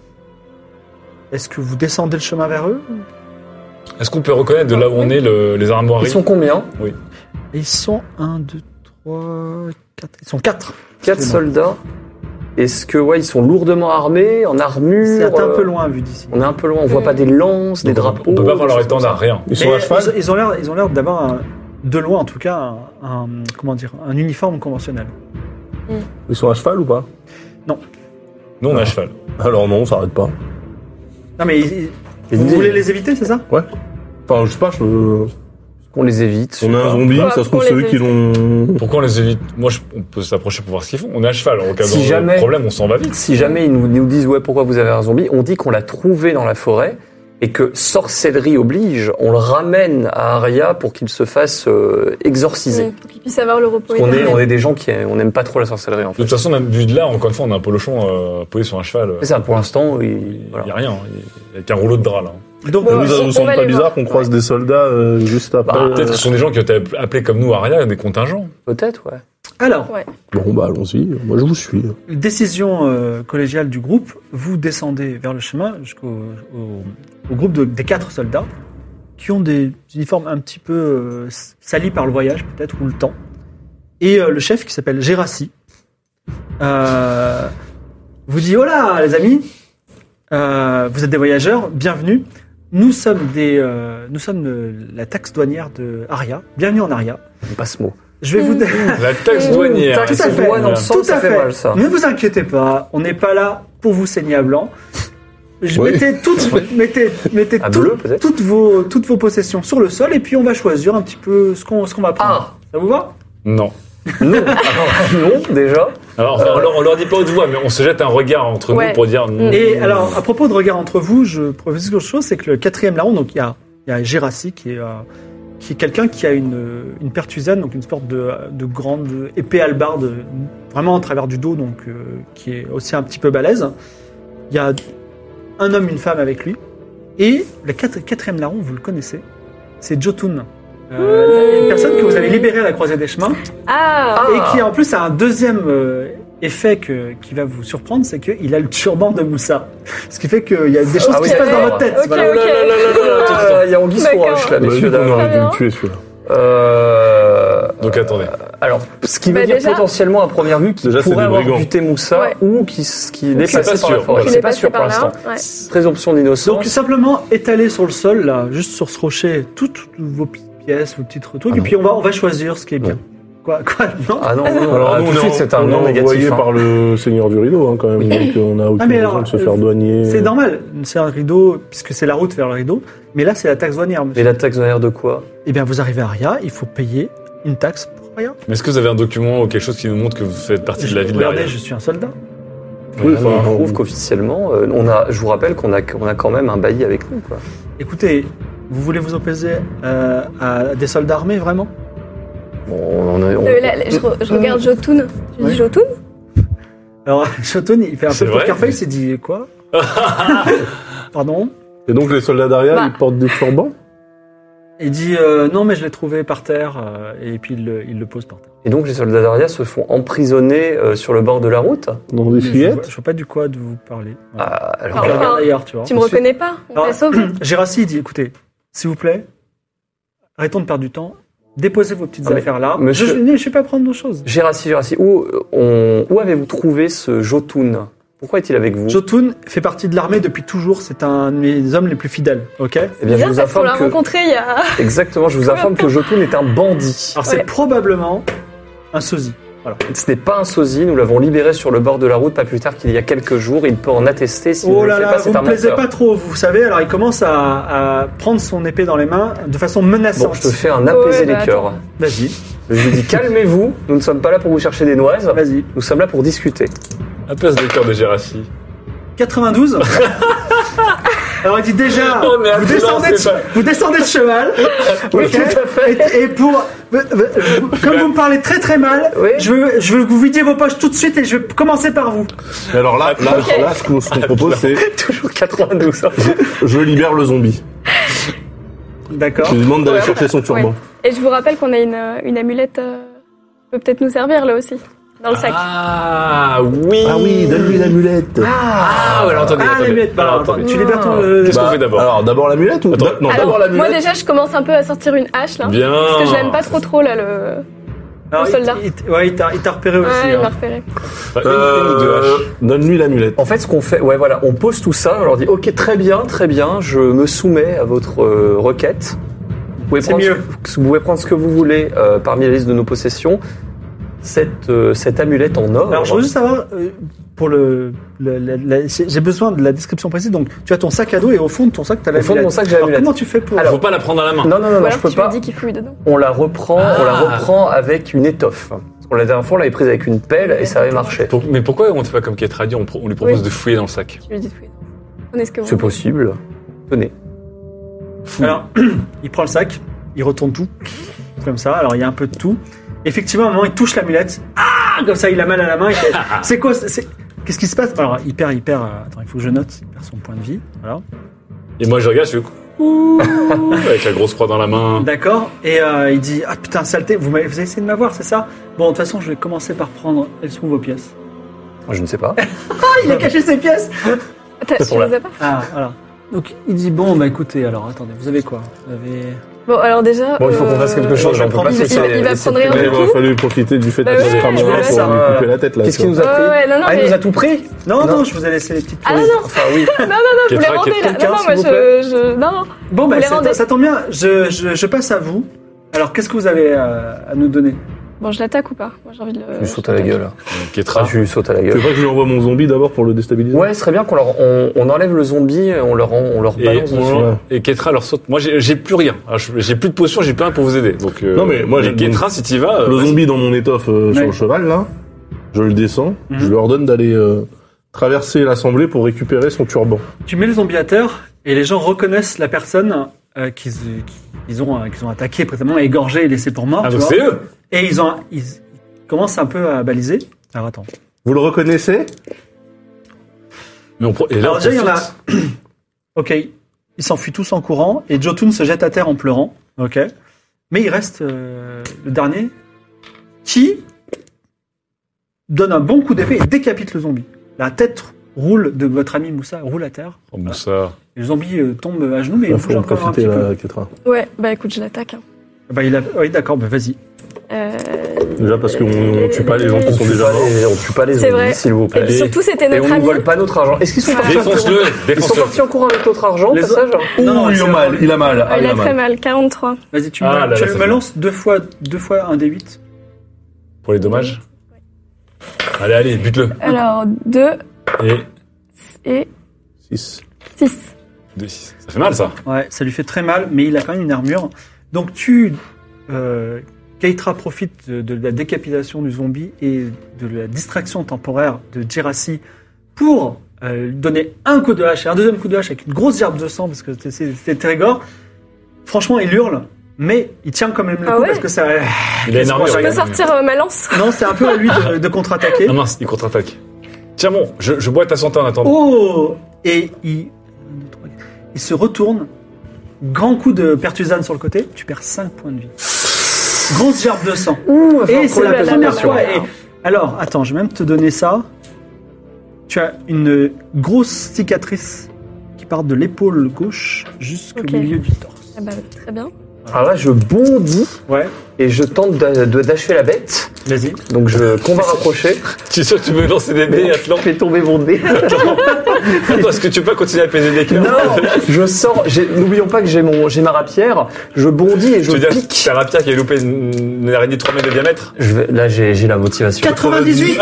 Est-ce que vous descendez le chemin vers eux? Est-ce qu'on peut reconnaître de là où on est le- les armoiries? Ils sont combien Et ils sont un, deux, trois, quatre. Ils sont quatre. Quatre Excusez-moi. soldats. Est-ce que, ouais, ils sont lourdement armés, en armure C'est un euh, peu loin vu d'ici. On est un peu loin, on voit pas des lances, des Donc, on- drapeaux. On peut pas voir leur des choses comme étendard, rien. Ils sont Mais à cheval. ils, ils ont l'air, ils ont l'air d'avoir un- de loin en tout cas un, un- comment dire, un uniforme conventionnel. Ils sont à cheval ou pas? Nous, on est à cheval. Alors non, on s'arrête pas. Non mais ils- Et vous des- voulez les éviter, c'est ça? Enfin, je sais pas, je... Qu'on les évite. je on sais a un pas. zombie, Pourquoi- ça se trouve, pourquoi c'est eux les qui l'ont. Pourquoi on les évite? Moi, je- on peut s'approcher pour voir ce qu'ils font. On est à cheval. En cas Si de jamais- problème, on s'en va vite. Si jamais ils nous, nous disent ouais pourquoi vous avez un zombie, on dit qu'on l'a trouvé dans la forêt et que sorcellerie oblige, on le ramène à Aria pour qu'il se fasse euh, exorciser. Mm, Pour qu'ils puissent avoir le repos Parce qu'on est, éternel. on est des gens qui on n'aime pas trop la sorcellerie en De fait. toute façon, même vu de là, encore une fois, on a un polochon euh, posé sur un cheval. C'est ça, pour l'instant, il, Il voilà. n'y a rien. hein. Il y a qu'un rouleau de drap, là. Donc, Bon, Ça vous, ça on- vous on semble va pas les bizarre voir. qu'on croise des soldats euh, juste après? Bah, euh, Peut-être que ce sont des gens qui ont été appelés comme nous, Aria, des contingents. Peut-être, ouais. alors, Ouais. Bon, bah allons-y, moi je vous suis. décision euh, collégiale du groupe, vous descendez vers le chemin jusqu'au au, au groupe de- des quatre soldats qui ont des uniformes un petit peu euh, salis par le voyage peut-être ou le temps. Et euh, le chef qui s'appelle Gérassi euh, vous dit « Oh là les amis, euh, vous êtes des voyageurs, bienvenue. Nous sommes, des, euh, nous sommes euh, la taxe douanière de Aria. Bienvenue en Aria. J'aime pas ce mot. Je vais vous... La taxe Mmh. douanière. Tout à C'est fait. douane dans le sang, Tout ça à fait fait. mal, ça. Ne vous inquiétez pas, on n'est pas là pour vous saigner à blanc. Je Oui. mettez toutes, mettez, mettez À tout- bleu, peut-être. toutes, vos, toutes vos possessions sur le sol et puis on va choisir un petit peu ce qu'on ce qu'on va prendre. Ça vous va? Non. Non, alors, non déjà. Alors, enfin, on, leur, on leur dit pas haute voix, mais on se jette un regard entre Ouais. nous pour dire. Mm. Et alors, à propos de regard entre vous, je précise quelque chose, c'est que le quatrième larron, donc il y a il y a Gérassi qui est, euh, qui est quelqu'un qui a une, une pertusane, donc une sorte de, de grande épée hallebarde, vraiment en travers du dos, donc euh, qui est aussi un petit peu balèze. Il y a un homme, une femme avec lui. Et le quatre- quatrième larron, vous le connaissez, c'est Jotun. Euh, une personne que vous avez libérée à la croisée des chemins. Ah, Et qui en plus a un deuxième euh, effet que, qui va vous surprendre, c'est qu'il a le turban de Moussa. Ce qui fait qu'il y a des choses Ah qui oui, se passent dans d'accord. votre tête. Ok, Voilà. ok. Ah, il y a Anguille sous D'accord. roche là, Bah, messieurs du coup, on dames. aurait dû Très le tuer celui-là. Euh, Donc attendez. Alors, ce qui veut Bah, dire déjà- potentiellement à première vue qu'il Déjà, c'est pourrait des avoir brigands. buté Moussa Ouais. ou qu'il qui est C'est passé pas par la sûr. forêt. Il C'est est pas passé sûr pour par là. l'instant. Ouais. Présomption d'innocence. Donc simplement étaler sur le sol, là, juste sur ce rocher, toutes vos petites pièces, vos petits trucs, Ah et non. puis on va, on va choisir ce qui est bien. Non. Quoi, quoi, non Ah non, non, non. Alors Ah, nous, tout de on suite, est, c'est un on non est envoyé négatif. hein. par le Seigneur du Rideau, hein, quand même. Donc on a aucune Ah, mais raison alors, de se faire euh, douanier. C'est normal, c'est un rideau, puisque c'est la route vers le rideau, mais là c'est la taxe douanière, Mais monsieur. la taxe douanière de quoi? Eh bien vous arrivez à Aria, il faut payer une taxe pour Aria. Mais est-ce que vous avez un document ou quelque chose qui nous montre que vous faites partie de la ville Regardez, d'Aria? je suis un soldat. Oui, on enfin, prouve on- qu'officiellement, euh, on a, je vous rappelle qu'on a, qu'on a quand même un bailli avec nous. Quoi. Écoutez, vous voulez vous opposer euh, à des soldats armés, vraiment? Bon, on a- on- Euh, là, là, je, re- je regarde Jotun. Tu Ouais. dis Jotun? Alors, Shoton, il fait un C'est peu vrai poker face, il dit quoi? Pardon? Et donc les soldats d'Aria, Bah. ils portent des turbans? Il dit euh, non, mais je l'ai trouvé par terre, euh, et puis il le, il le pose par terre. Et donc les soldats d'Aria se font emprisonner euh, sur le bord de la route. Dans des Mais je, vois, fillettes? je vois pas du quoi de vous parler. Voilà. Ah, alors, Enfin, Je regarde ailleurs, tu vois. Tu me Ensuite- reconnais pas? On Alors, t'a sauvé. Gérassi, il dit écoutez, s'il vous plaît, arrêtons de perdre du temps, déposez vos petites Ah, mais, affaires là. monsieur- Je ne vais pas prendre nos choses. Gérassi, Gérassi, où, on- où avez-vous trouvé ce Jotun? Pourquoi est-il avec vous? Jotun fait partie de l'armée depuis toujours, c'est un de mes hommes les plus fidèles, ok? Eh bien, je Bizarre vous parce qu'on informe l'a que rencontré il y a. exactement, je vous informe que Jotun est un bandit. Alors c'est Ouais. probablement un sosie. Voilà. Ce n'est pas un sosie, nous l'avons libéré sur le bord de la route pas plus tard qu'il y a quelques jours. Il peut en attester si Oh ne là le fait là, pas, vous c'est me un plaisez menteur. pas trop, vous savez. Alors il commence à, à prendre son épée dans les mains de façon menaçante. Bon, je te fais un apaiser Ouais, bah, les cœurs. Vas-y, Je lui dis calmez-vous, nous ne sommes pas là pour vous chercher des noises, vas-y. nous sommes là pour discuter. Un place de cœur de Gérassi. quatre-vingt-douze. Alors il dit déjà, Oh, mais vous, attends, descendez de, c'est pas- vous descendez de cheval. Oui, ok tout à fait. Et, et pour, comme vous me parlez très très mal, Oui. je veux, je veux que vous vidiez vos poches tout de suite et je vais commencer par vous. Et alors là, là, Ok. là, ce qu'on ce qu'on propose, c'est Toujours quatre-vingt-douze. hein. je libère le zombie. D'accord. Je lui demande d'aller Ouais. chercher son turban. Et je vous rappelle qu'on a une, euh, une amulette euh, qui peut peut-être nous servir là aussi. Dans le sac. Ah oui. Ah oui, donne-lui l'amulette. Ah, alors attendez, Ah, attendez. les miettes. Bah, Alors, attends, attendez. tu libères ton. euh, Qu'est-ce qu'on Bah, fait d'abord Alors d'abord l'amulette ou Attends. non, Alors, d'abord moi l'amulette. déjà, je commence un peu à sortir une hache là. Bien. Parce que je l'aime pas trop trop là, le. alors, le soldat. il- il- ouais, il t'a il t'a repéré aussi. Ouais, il hein. m'a repéré. Bah, une, une ou deux Euh, haches. donne-lui l'amulette. En fait, ce qu'on fait, ouais, voilà, on pose tout ça, on leur dit, ok, très bien, très bien, je me soumets à votre euh, requête. Vous pouvez, C'est prendre mieux. Ce, vous pouvez prendre ce que vous voulez euh, parmi la liste de nos possessions. Cette, euh, cette amulette en or. Alors, je veux juste savoir, euh, pour le. le- la- la- j'ai j'ai besoin de la description précise. Donc, tu as ton sac à dos et au fond de ton sac, tu as la Au fond de mon sac, j'ai la Alors, mulette. comment tu fais pour. Faut pas la prendre à la main. Non, non, non, Ou non, alors je peux tu pas. me dis qu'il fouille dedans. On la reprend, Ah. on la reprend avec une étoffe. Parce que la dernière fois, on l'avait prise avec une pelle et ça avait marché. Pour- mais pourquoi on ne fait pas comme Ketra dit, on, pro- on lui propose Oui. de fouiller dans le sac? Tu lui dis de fouiller. Prenez ce que vous C'est voulez. possible. Tenez. Alors, il prend le sac, il retourne tout, comme ça. Alors, il y a un peu de tout. Effectivement, à un moment, il touche l'amulette. Ah, comme ça, il a mal à la main. il fait, C'est quoi c'est- c'est- Qu'est-ce qui se passe? Alors, il perd, il perd. euh, Attends, il faut que je note. Il perd son point de vie. Voilà. Et moi je regarde, je fais coucou avec la grosse croix dans la main. D'accord. Et euh, il dit ah putain saleté. Vous, m'avez- vous avez essayé de m'avoir, c'est ça? Bon, de toute façon, je vais commencer par prendre. Elles sont où vos pièces? Je ne sais pas. Ah, il a caché ses pièces. Attends, C'est tu pour la- les as pas? Ah, voilà. Donc, il dit bon, bah écoutez, alors attendez, vous avez quoi? Vous avez. Bon, alors déjà. Bon, il faut qu'on euh, fasse quelque chose. je vais On peut prendre- pas il se va- laisser- il va laisser prendre rien priver. du Il coup. aurait fallu profiter du fait Bah que ouais, ce sera je mort vous laisse, pour lui hein. couper la tête là. Qu'est-ce tu qui vois. nous a Ouais, pris ouais, non, non, Ah, il mais- nous a tout pris. Non, Non. non, je vous ai laissé les petites Ah pièces. non, non, Enfin, oui. non, non, non, vous les Ketra, rendez là. quelqu'un, Non, non, s'il moi vous je, plaît je. Non, non. Bon, bah Vous les c'est- rendez. ça tombe bien. Je, je, je passe à vous. Alors, qu'est-ce que vous avez euh, à nous donner? Bon, je l'attaque ou pas? Moi j'ai envie de le. Je lui saute à la gueule. Ketra. Ah, je lui saute à la Tu gueule. veux pas que je lui envoie mon zombie d'abord pour le déstabiliser? Ouais, ce serait bien qu'on leur, on, on enlève le zombie, et on leur, on leur Et, balance dessus. Ouais. et Ketra leur saute. Moi j'ai j'ai plus rien. Alors, je- J'ai plus de potions, j'ai plus rien pour vous aider. Donc, euh, Non, mais moi, j'ai- Ketra, si t'y vas. euh, Le vas-y. zombie dans mon étoffe euh, sur Ouais. le cheval là, je le descends, Mhm. je lui ordonne d'aller euh, traverser l'assemblée pour récupérer son turban. Tu mets le zombie à terre et les gens reconnaissent la personne euh, qu'ils qu'ils ont, euh, qu'ils ont attaqué précédemment, égorgé et laissé pour mort. Ah, tu donc vois. c'est eux. Et ils, ont, ils, ils commencent un peu à baliser. Alors attends. Vous le reconnaissez? Mais on pro- et là, Alors on déjà, il y en a. profite. Ok, ils s'enfuient tous en courant et Jotun se jette à terre en pleurant. Ok. Mais il reste euh, le dernier qui donne un bon coup d'épée et décapite le zombie. La tête roule de votre ami Moussa roule à terre. Oh, Moussa. Et le zombie euh, tombe à genoux, mais Il il faut bouge en encore un profiter petit peu. là, Ketra. Ouais, bah écoute, je l'attaque. Hein. Bah, il a... Oui, d'accord, bah, vas-y. Euh... Déjà parce qu'on on tue pas les gens qui On sont tue déjà pas morts. les- on tue pas les C'est zombies, vrai. s'il vous Et plaît. puis surtout, c'était Et notre on ne ami. vole pas notre argent. Est-ce qu'ils sont Voilà. partis en courant Défonce-le, Ils sont défonce-le. partis en courant avec notre argent, Les c'est ça, genre Ouh, Non, non, il c'est a mal, il a mal. Ah, Ah, il il a a très mal. mal, quarante-trois. Vas-y, tu Ah, me, là, là, tu ça me fait lances deux fois, deux fois un D huit. Pour les dommages. Allez, allez, bute-le. Alors, deux Et et six. six. deux six. Ça fait mal, ça. Ouais, ça lui fait très mal, mais il a quand même une armure. Donc tu... Euh, Keitra profite de, de la décapitation du zombie et de la distraction temporaire de Jirassi pour euh, lui donner un coup de hache et un deuxième coup de hache avec une grosse gerbe de sang parce que c'était- c'était Trégor. Franchement, il hurle, mais il tient quand même le Ah coup ouais parce que ça... Il a une armure. Je peux regarde. sortir euh, ma lance? Non, c'est un peu à lui de, de contre-attaquer. Ah mince, il contre-attaque. Tiens bon, je, je bois ta santé en attendant. Oh! Et il, il se retourne, grand coup de pertusane sur le côté, tu perds cinq points de vie. Grosse gerbe de sang. Ouh, Et c'est la là là première là fois. là là. Et alors, attends, je vais même te donner ça. Tu as une grosse cicatrice qui part de l'épaule gauche jusqu'au Ok. milieu du torse. Ah bah, très bien. Alors là, je bondis Ouais, et je tente de, de d'achever la bête. vas-y. Donc je combat rapproché. Tu es sûr que tu veux lancer des dés, Atlan? Fais tomber mon dé. Attends, est-ce que tu peux pas continuer à peser des cœurs? Non, je sors. j'ai- N'oublions pas que j'ai mon, j'ai ma rapière. Je bondis et je Tu veux dire pique. ta rapière qui a loupé une, une araignée de trois mètres de diamètre? Je vais, là, j'ai, j'ai la motivation. quatre-vingt-dix-huit.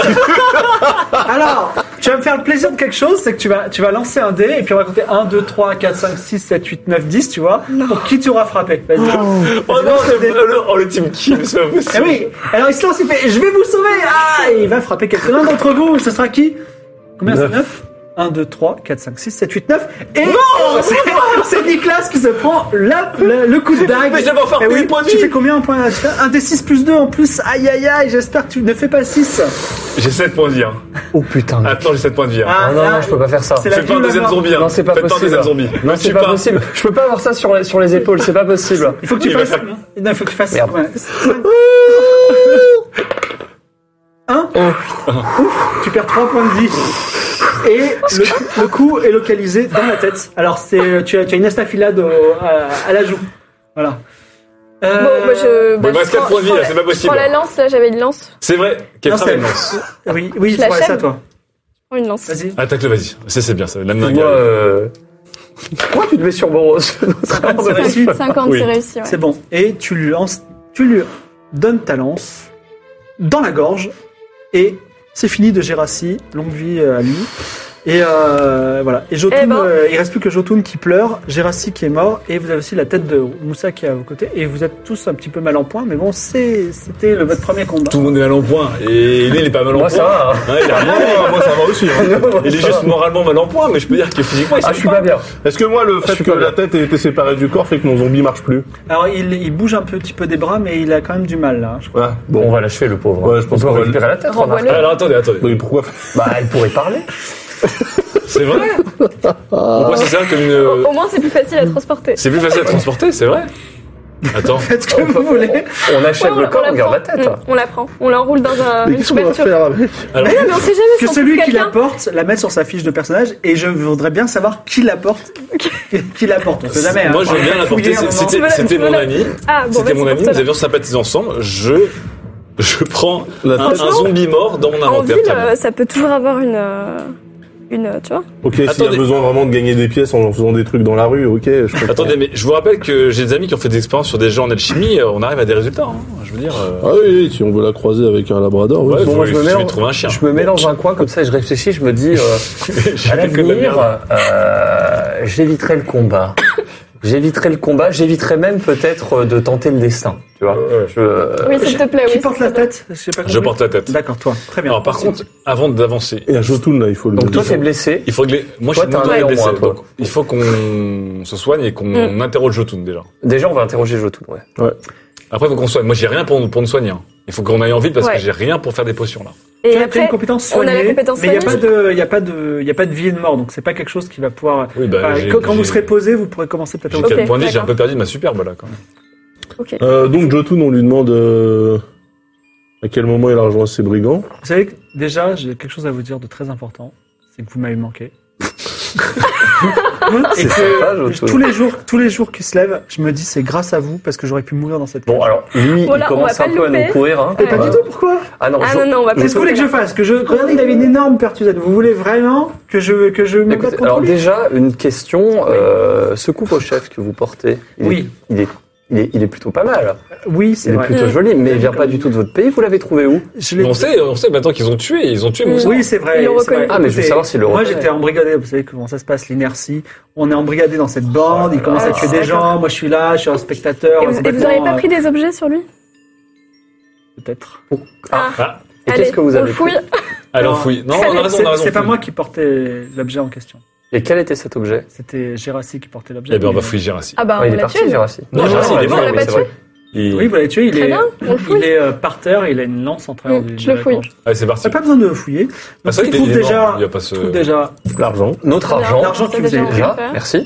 Alors, tu vas me faire le plaisir de quelque chose, c'est que tu vas, tu vas lancer un dé et puis on va compter un, deux, trois, quatre, cinq, six, sept, huit, neuf, dix, tu vois, pour qui tu auras frappé. Vas-y. Oh non, le, le, oh, le team kill, c'est pas Eh possible. oui, alors il se lance, il fait je vais vous sauver. Ah, et il va frapper quelqu'un d'entre vous. Ce sera qui? Combien c'est? neuf un, deux, trois, quatre, cinq, six, sept, huit, neuf. Et c'est- c'est Nicolas qui se prend la, la- le coup de dague. Mais j'avais enfin Eh pris oui, le point de tu vie. fais combien en point? Tu fais un des six plus deux en plus. Aïe aïe aïe, j'espère que tu ne fais pas six. J'ai sept points de vie. Hein. Oh putain. Attends, j'ai sept points de vie. Hein. Ah, Ah non, là, non, je peux pas faire ça. c'est la Fais pas un vie ou la deuxième mort. zombie. Hein. Non, c'est pas Fais pas un possible. deuxième zombie. Non, Me c'est tue pas possible. Je peux pas avoir ça sur les, sur les épaules, c'est pas possible. Il faut que tu Il va fasses. faire- Non, il faut que tu fasses. Merde. ouais. Un. Ouf, tu perds trois points de vie. Et le, le coup est localisé dans la tête. Alors c'est, tu as, tu as une estafilade au- à, à la joue. Voilà. Euh, Bon, bah je. Bon, il me reste quatre prends- points de je vie, prends là, c'est la- pas possible. Je prends la lance, là, j'avais une lance. C'est vrai. Quel Non, travail, c'est- lance. Oui, oui, Je je ferai ça l'achève. toi. Je prends une lance. Vas-y. Attaque-le, vas-y. Ça, c'est bien, ça. La main Moi, euh... Pourquoi tu te mets sur mon cinquante, c'est réussi. cinquante, Oui. c'est réussi, ouais. C'est bon. Et tu lui lances, tu lui donnes ta lance dans la gorge et c'est fini de Gérassi. Longue vie euh, à lui. Et euh, voilà. Et Jotun, Eh ben. euh, il reste plus que Jotun qui pleure, Gérassi qui est mort, et vous avez aussi la tête de Moussa qui est à vos côtés. Et vous êtes tous un petit peu mal en point, mais bon, c'est, c'était le, votre premier combat. Tout le monde est mal en point. Et lui, il est pas mal en Moi, point. ça va. hein. Ouais, il, a rien. Ah, moi ça va aussi. hein. Il est Ça juste va. moralement mal en point, mais je peux dire que physiquement, il Ah, je suis pas bien. Est-ce que moi le Je fait suis que pas la bien. tête ait été séparée du corps fait que mon zombie marche plus? Alors, il, il bouge un petit peu des bras, mais il a quand même du mal là. je crois. Ouais, Bon, on bon. va l'achever, le pauvre. Ouais, je pense on peut qu'on va récupérer la tête, Renvoie-le. remarque. Alors attendez, attendez. Mais pourquoi? Bah, elle pourrait parler. C'est vrai? Pourquoi ça sert comme une. Au, au moins, c'est plus facile à transporter. C'est plus facile à transporter, c'est vrai? Attends. Faites ce que vous voulez. On achève Ouais, le corps, on garde la prend. tête. Mm, on la prend. On l'enroule dans un, Mais une qu'est-ce qu'on va couverture. faire avec? Alors, Mais non, mais on sait jamais Que si on celui trouve qui la quelqu'un. porte la mette sur sa fiche de personnage, et je voudrais bien savoir qui la porte. Qui la porte, on sait jamais. moi, hein. je veux bien la Fouiller porter. un moment. C'était Tu veux la- c'était tu veux mon la- ami. Ah, bon, C'était vas-y, mon ami. Nous porte-la. avions sympathisé ensemble. Je. Je prends La un, tête. un zombie mort dans mon En inventaire. ville, très bien. euh, ça peut toujours avoir une. euh, Une, euh, tu vois. Ok, s'il y a Attendez. besoin vraiment de gagner des pièces en faisant des trucs dans la rue, ok. Je comprends. Attendez, mais je vous rappelle que j'ai des amis qui ont fait des expériences sur des gens en alchimie. euh, On arrive à des résultats. Hein. Je veux dire. euh, Ah oui, oui, si on veut la croiser avec un labrador, oui. Ouais, Bon, faut- moi, je me je mets vais en- trouver un chien. Je me mets dans un coin comme ça et je réfléchis, je me dis, euh, J'ai à fait que de la l'avenir, merde. euh, j'éviterai le combat. J'éviterai le combat, j'éviterai même peut-être de tenter le destin, tu vois. Ouais. Je... Oui, s'il te plaît, Qui oui. porte s'il la te plaît. tête? Je sais pas Je compris. porte la tête. D'accord, toi. Très bien. Alors par contre, avant d'avancer, Et à Jotun, là, il faut le Donc toi, dire. t'es blessé. il faut que les... moi Toi, je suis t'as un non œil en blessé, moins, toi. donc il faut qu'on se soigne et qu'on Mm. interroge Jotun déjà. Déjà, on va interroger Jotun, ouais. Après, il faut qu'on soigne. Moi, j'ai rien pour, pour nous soigner. hein. Il faut qu'on aille en ville parce Ouais. que j'ai rien pour faire des potions là. Et Tu as après, une compétence on a la soignée, compétence mais il n'y a pas soignée. de, il y a pas de, il y a pas de vie et de mort, donc c'est pas quelque chose qui va pouvoir. Oui, bah, Enfin, j'ai- quand quand vous j'ai- serez posé, vous pourrez commencer peut-être. J'ai à- Ok, quatre points de vie, j'ai un d'accord. peu perdu de ma superbe là quand même. ok. Euh, donc Jotun, on lui demande euh, à quel moment il a rejoint ses brigands. Vous savez que déjà, j'ai quelque chose à vous dire de très important, c'est que vous m'avez manqué. Et C'est que sympa, Jotun. tous les jours, tous les jours qui se lèvent, je me dis c'est grâce à vous parce que j'aurais pu mourir dans cette. Bon, cage. alors, lui, Voilà, il on commence va un pas peu à le louper. nous courir, hein. Et pas Ouais. du tout. Pourquoi? Ah non, Ah Jo- non, non, on va pas Qu'est-ce que vous voulez que je fasse? Que je regardez, il avait une énorme pertusade. Vous voulez vraiment que je que je me Écoutez, batte alors contre lui? déjà, une question, euh, ce couvre-chef que vous portez, il, Oui. est, il, est, il, est, il est plutôt pas mal. Oui, c'est Il est vrai. plutôt joli, mais il vient pas du tout de votre pays, vous l'avez trouvé où? Je Mais l'ai- on sait, on sait maintenant qu'ils ont tué, ils ont tué Moussa. Oui, c'est vrai. Ils le c'est reconnaissent. vrai. Ah, mais je veux Écoutez, savoir s'il le Moi, reconnaît. j'étais embrigadé. Vous savez comment ça se passe, l'inertie. On est embrigadé dans cette bande. Oh il commence à tuer des gens. Moi, je suis là. Je suis un spectateur. Et vous, et vous auriez pas pris des objets sur lui? euh, Peut-être. Ah, Ah, Et allez, qu'est-ce que vous on avez le fouille. pris alors fouille. Non, on a raison, C'est- on a raison. C'est pas fouille. moi qui portais l'objet en question. Et quel était cet objet? C'était Gérassi qui portait l'objet. Eh ben, on va mais- fouiller Gérassi. Ah bah, Ah, il on est l'a parti, tué. Gérassi. Non, Gérassi, il est mort, on l'a oui, pas c'est tué. vrai. Il- Oui, vous l'avez tué. Il Très est, bien, on le fouille. il est euh, par terre. Il a une lance en travers Mm, du. je de le la fouille. gorge. Allez, c'est parti. T'as pas besoin de fouiller. Ah, Donc, c'est vrai il qu'il trouve est mort. déjà. Il y a pas ce- il trouve déjà. L'argent. Notre Très bien. argent. L'argent Ça, qui vous déjà, est on déjà. va faire. Merci.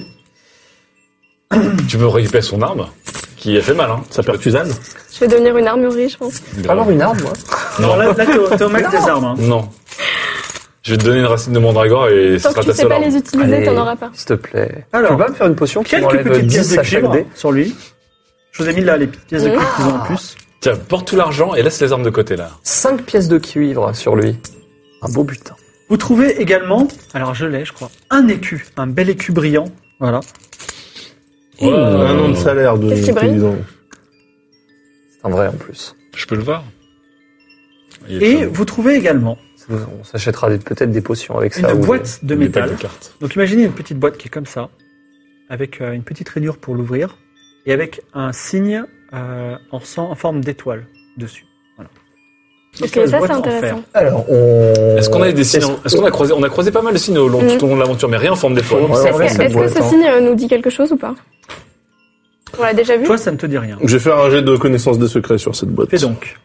Tu peux récupérer son arme, qui a fait mal, hein. Sa pertusane. Je vais devenir une armurerie, je pense. Alors une arme, moi. Non, là, là, t'es au- t'es au max des armes. hein. Non. Je vais te donner une racine de mandragore et ce Tant sera que ta tu sais seule pas arme. les utiliser, Allez, t'en auras pas. s'il te plaît. Alors, tu peux pas me faire une potion qui Quelques m'enlève petites pièces dix de à chaque cuivre dé? sur lui. Je vous ai mis là les petites pièces de cuivre qu'ils ont en plus. Tiens, porte tout l'argent et laisse les armes de côté, là. cinq pièces de cuivre sur lui. Un beau butin. Vous trouvez également, alors je l'ai, je crois, un écu, un bel écu brillant. Voilà. Ouais. Un an de salaire de Qu'est-ce qui brille paysan. C'est un vrai en plus. Je peux le voir. Il est Et très beau. vous trouvez également On s'achètera des- peut-être des potions avec ça. une ou- boîte de Il est pas métal. de cartes. Donc imaginez une petite boîte qui est comme ça, avec euh, une petite rainure pour l'ouvrir, et avec un signe euh, en, sang- en forme d'étoile dessus. Voilà. Ok, Donc, ça boîte c'est en intéressant. fer. Alors, on... Est-ce qu'on a des signes Est-ce- Est-ce qu'on a croisé On a croisé pas mal de signes au long, Mm. tout au long de l'aventure, mais rien en forme d'étoile. Ouais, Est-ce ouais, que, c'est est-ce une que ce boîte, hein. signe euh, nous dit quelque chose ou pas? On l'a déjà vu? Toi, ça ne te dit rien. Je vais faire un jet de connaissance des secrets sur cette boîte. Fais donc.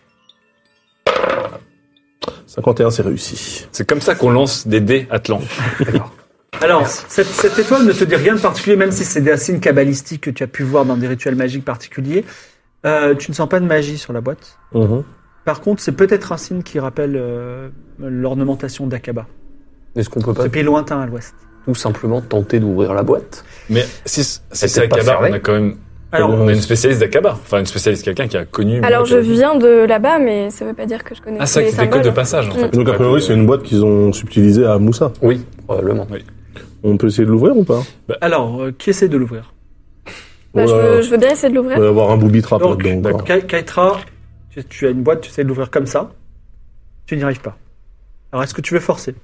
cinquante et un, c'est réussi. C'est comme ça qu'on lance des dés Atlan. Alors, cette, cette étoile ne te dit rien de particulier, même si c'est des signes cabalistiques que tu as pu voir dans des rituels magiques particuliers. Euh, tu ne sens pas de magie sur la boîte. Mhm. Par contre, c'est peut-être un signe qui rappelle euh, l'ornementation d'Aqaba. Est-ce qu'on peut pas Ce pays lointain à l'ouest. tout simplement tenter d'ouvrir la boîte? Mais si, si C'est c'est peut-être pas Akaba, fermé. on a quand même. Alors, on a une spécialiste d'Akaba. Enfin, une spécialiste, quelqu'un qui a connu. Alors je Akaba. viens de là-bas, mais ça veut pas dire que je connais Ah, tous c'est vrai les que c'était que de symboles. passage, en Mm. fait. Donc, a priori, c'est une boîte qu'ils ont subtilisée à Moussa. Oui, probablement. On peut essayer de l'ouvrir ou pas? alors euh, qui essaie de l'ouvrir? Bah, je, Voilà. veux, je veux bien essayer de l'ouvrir. Il va y avoir un booby trap Donc, là-dedans encore. Ka- Kaitra, tu, tu as une boîte, tu essaies de l'ouvrir comme ça. Tu n'y arrives pas. Alors, est-ce que tu veux forcer?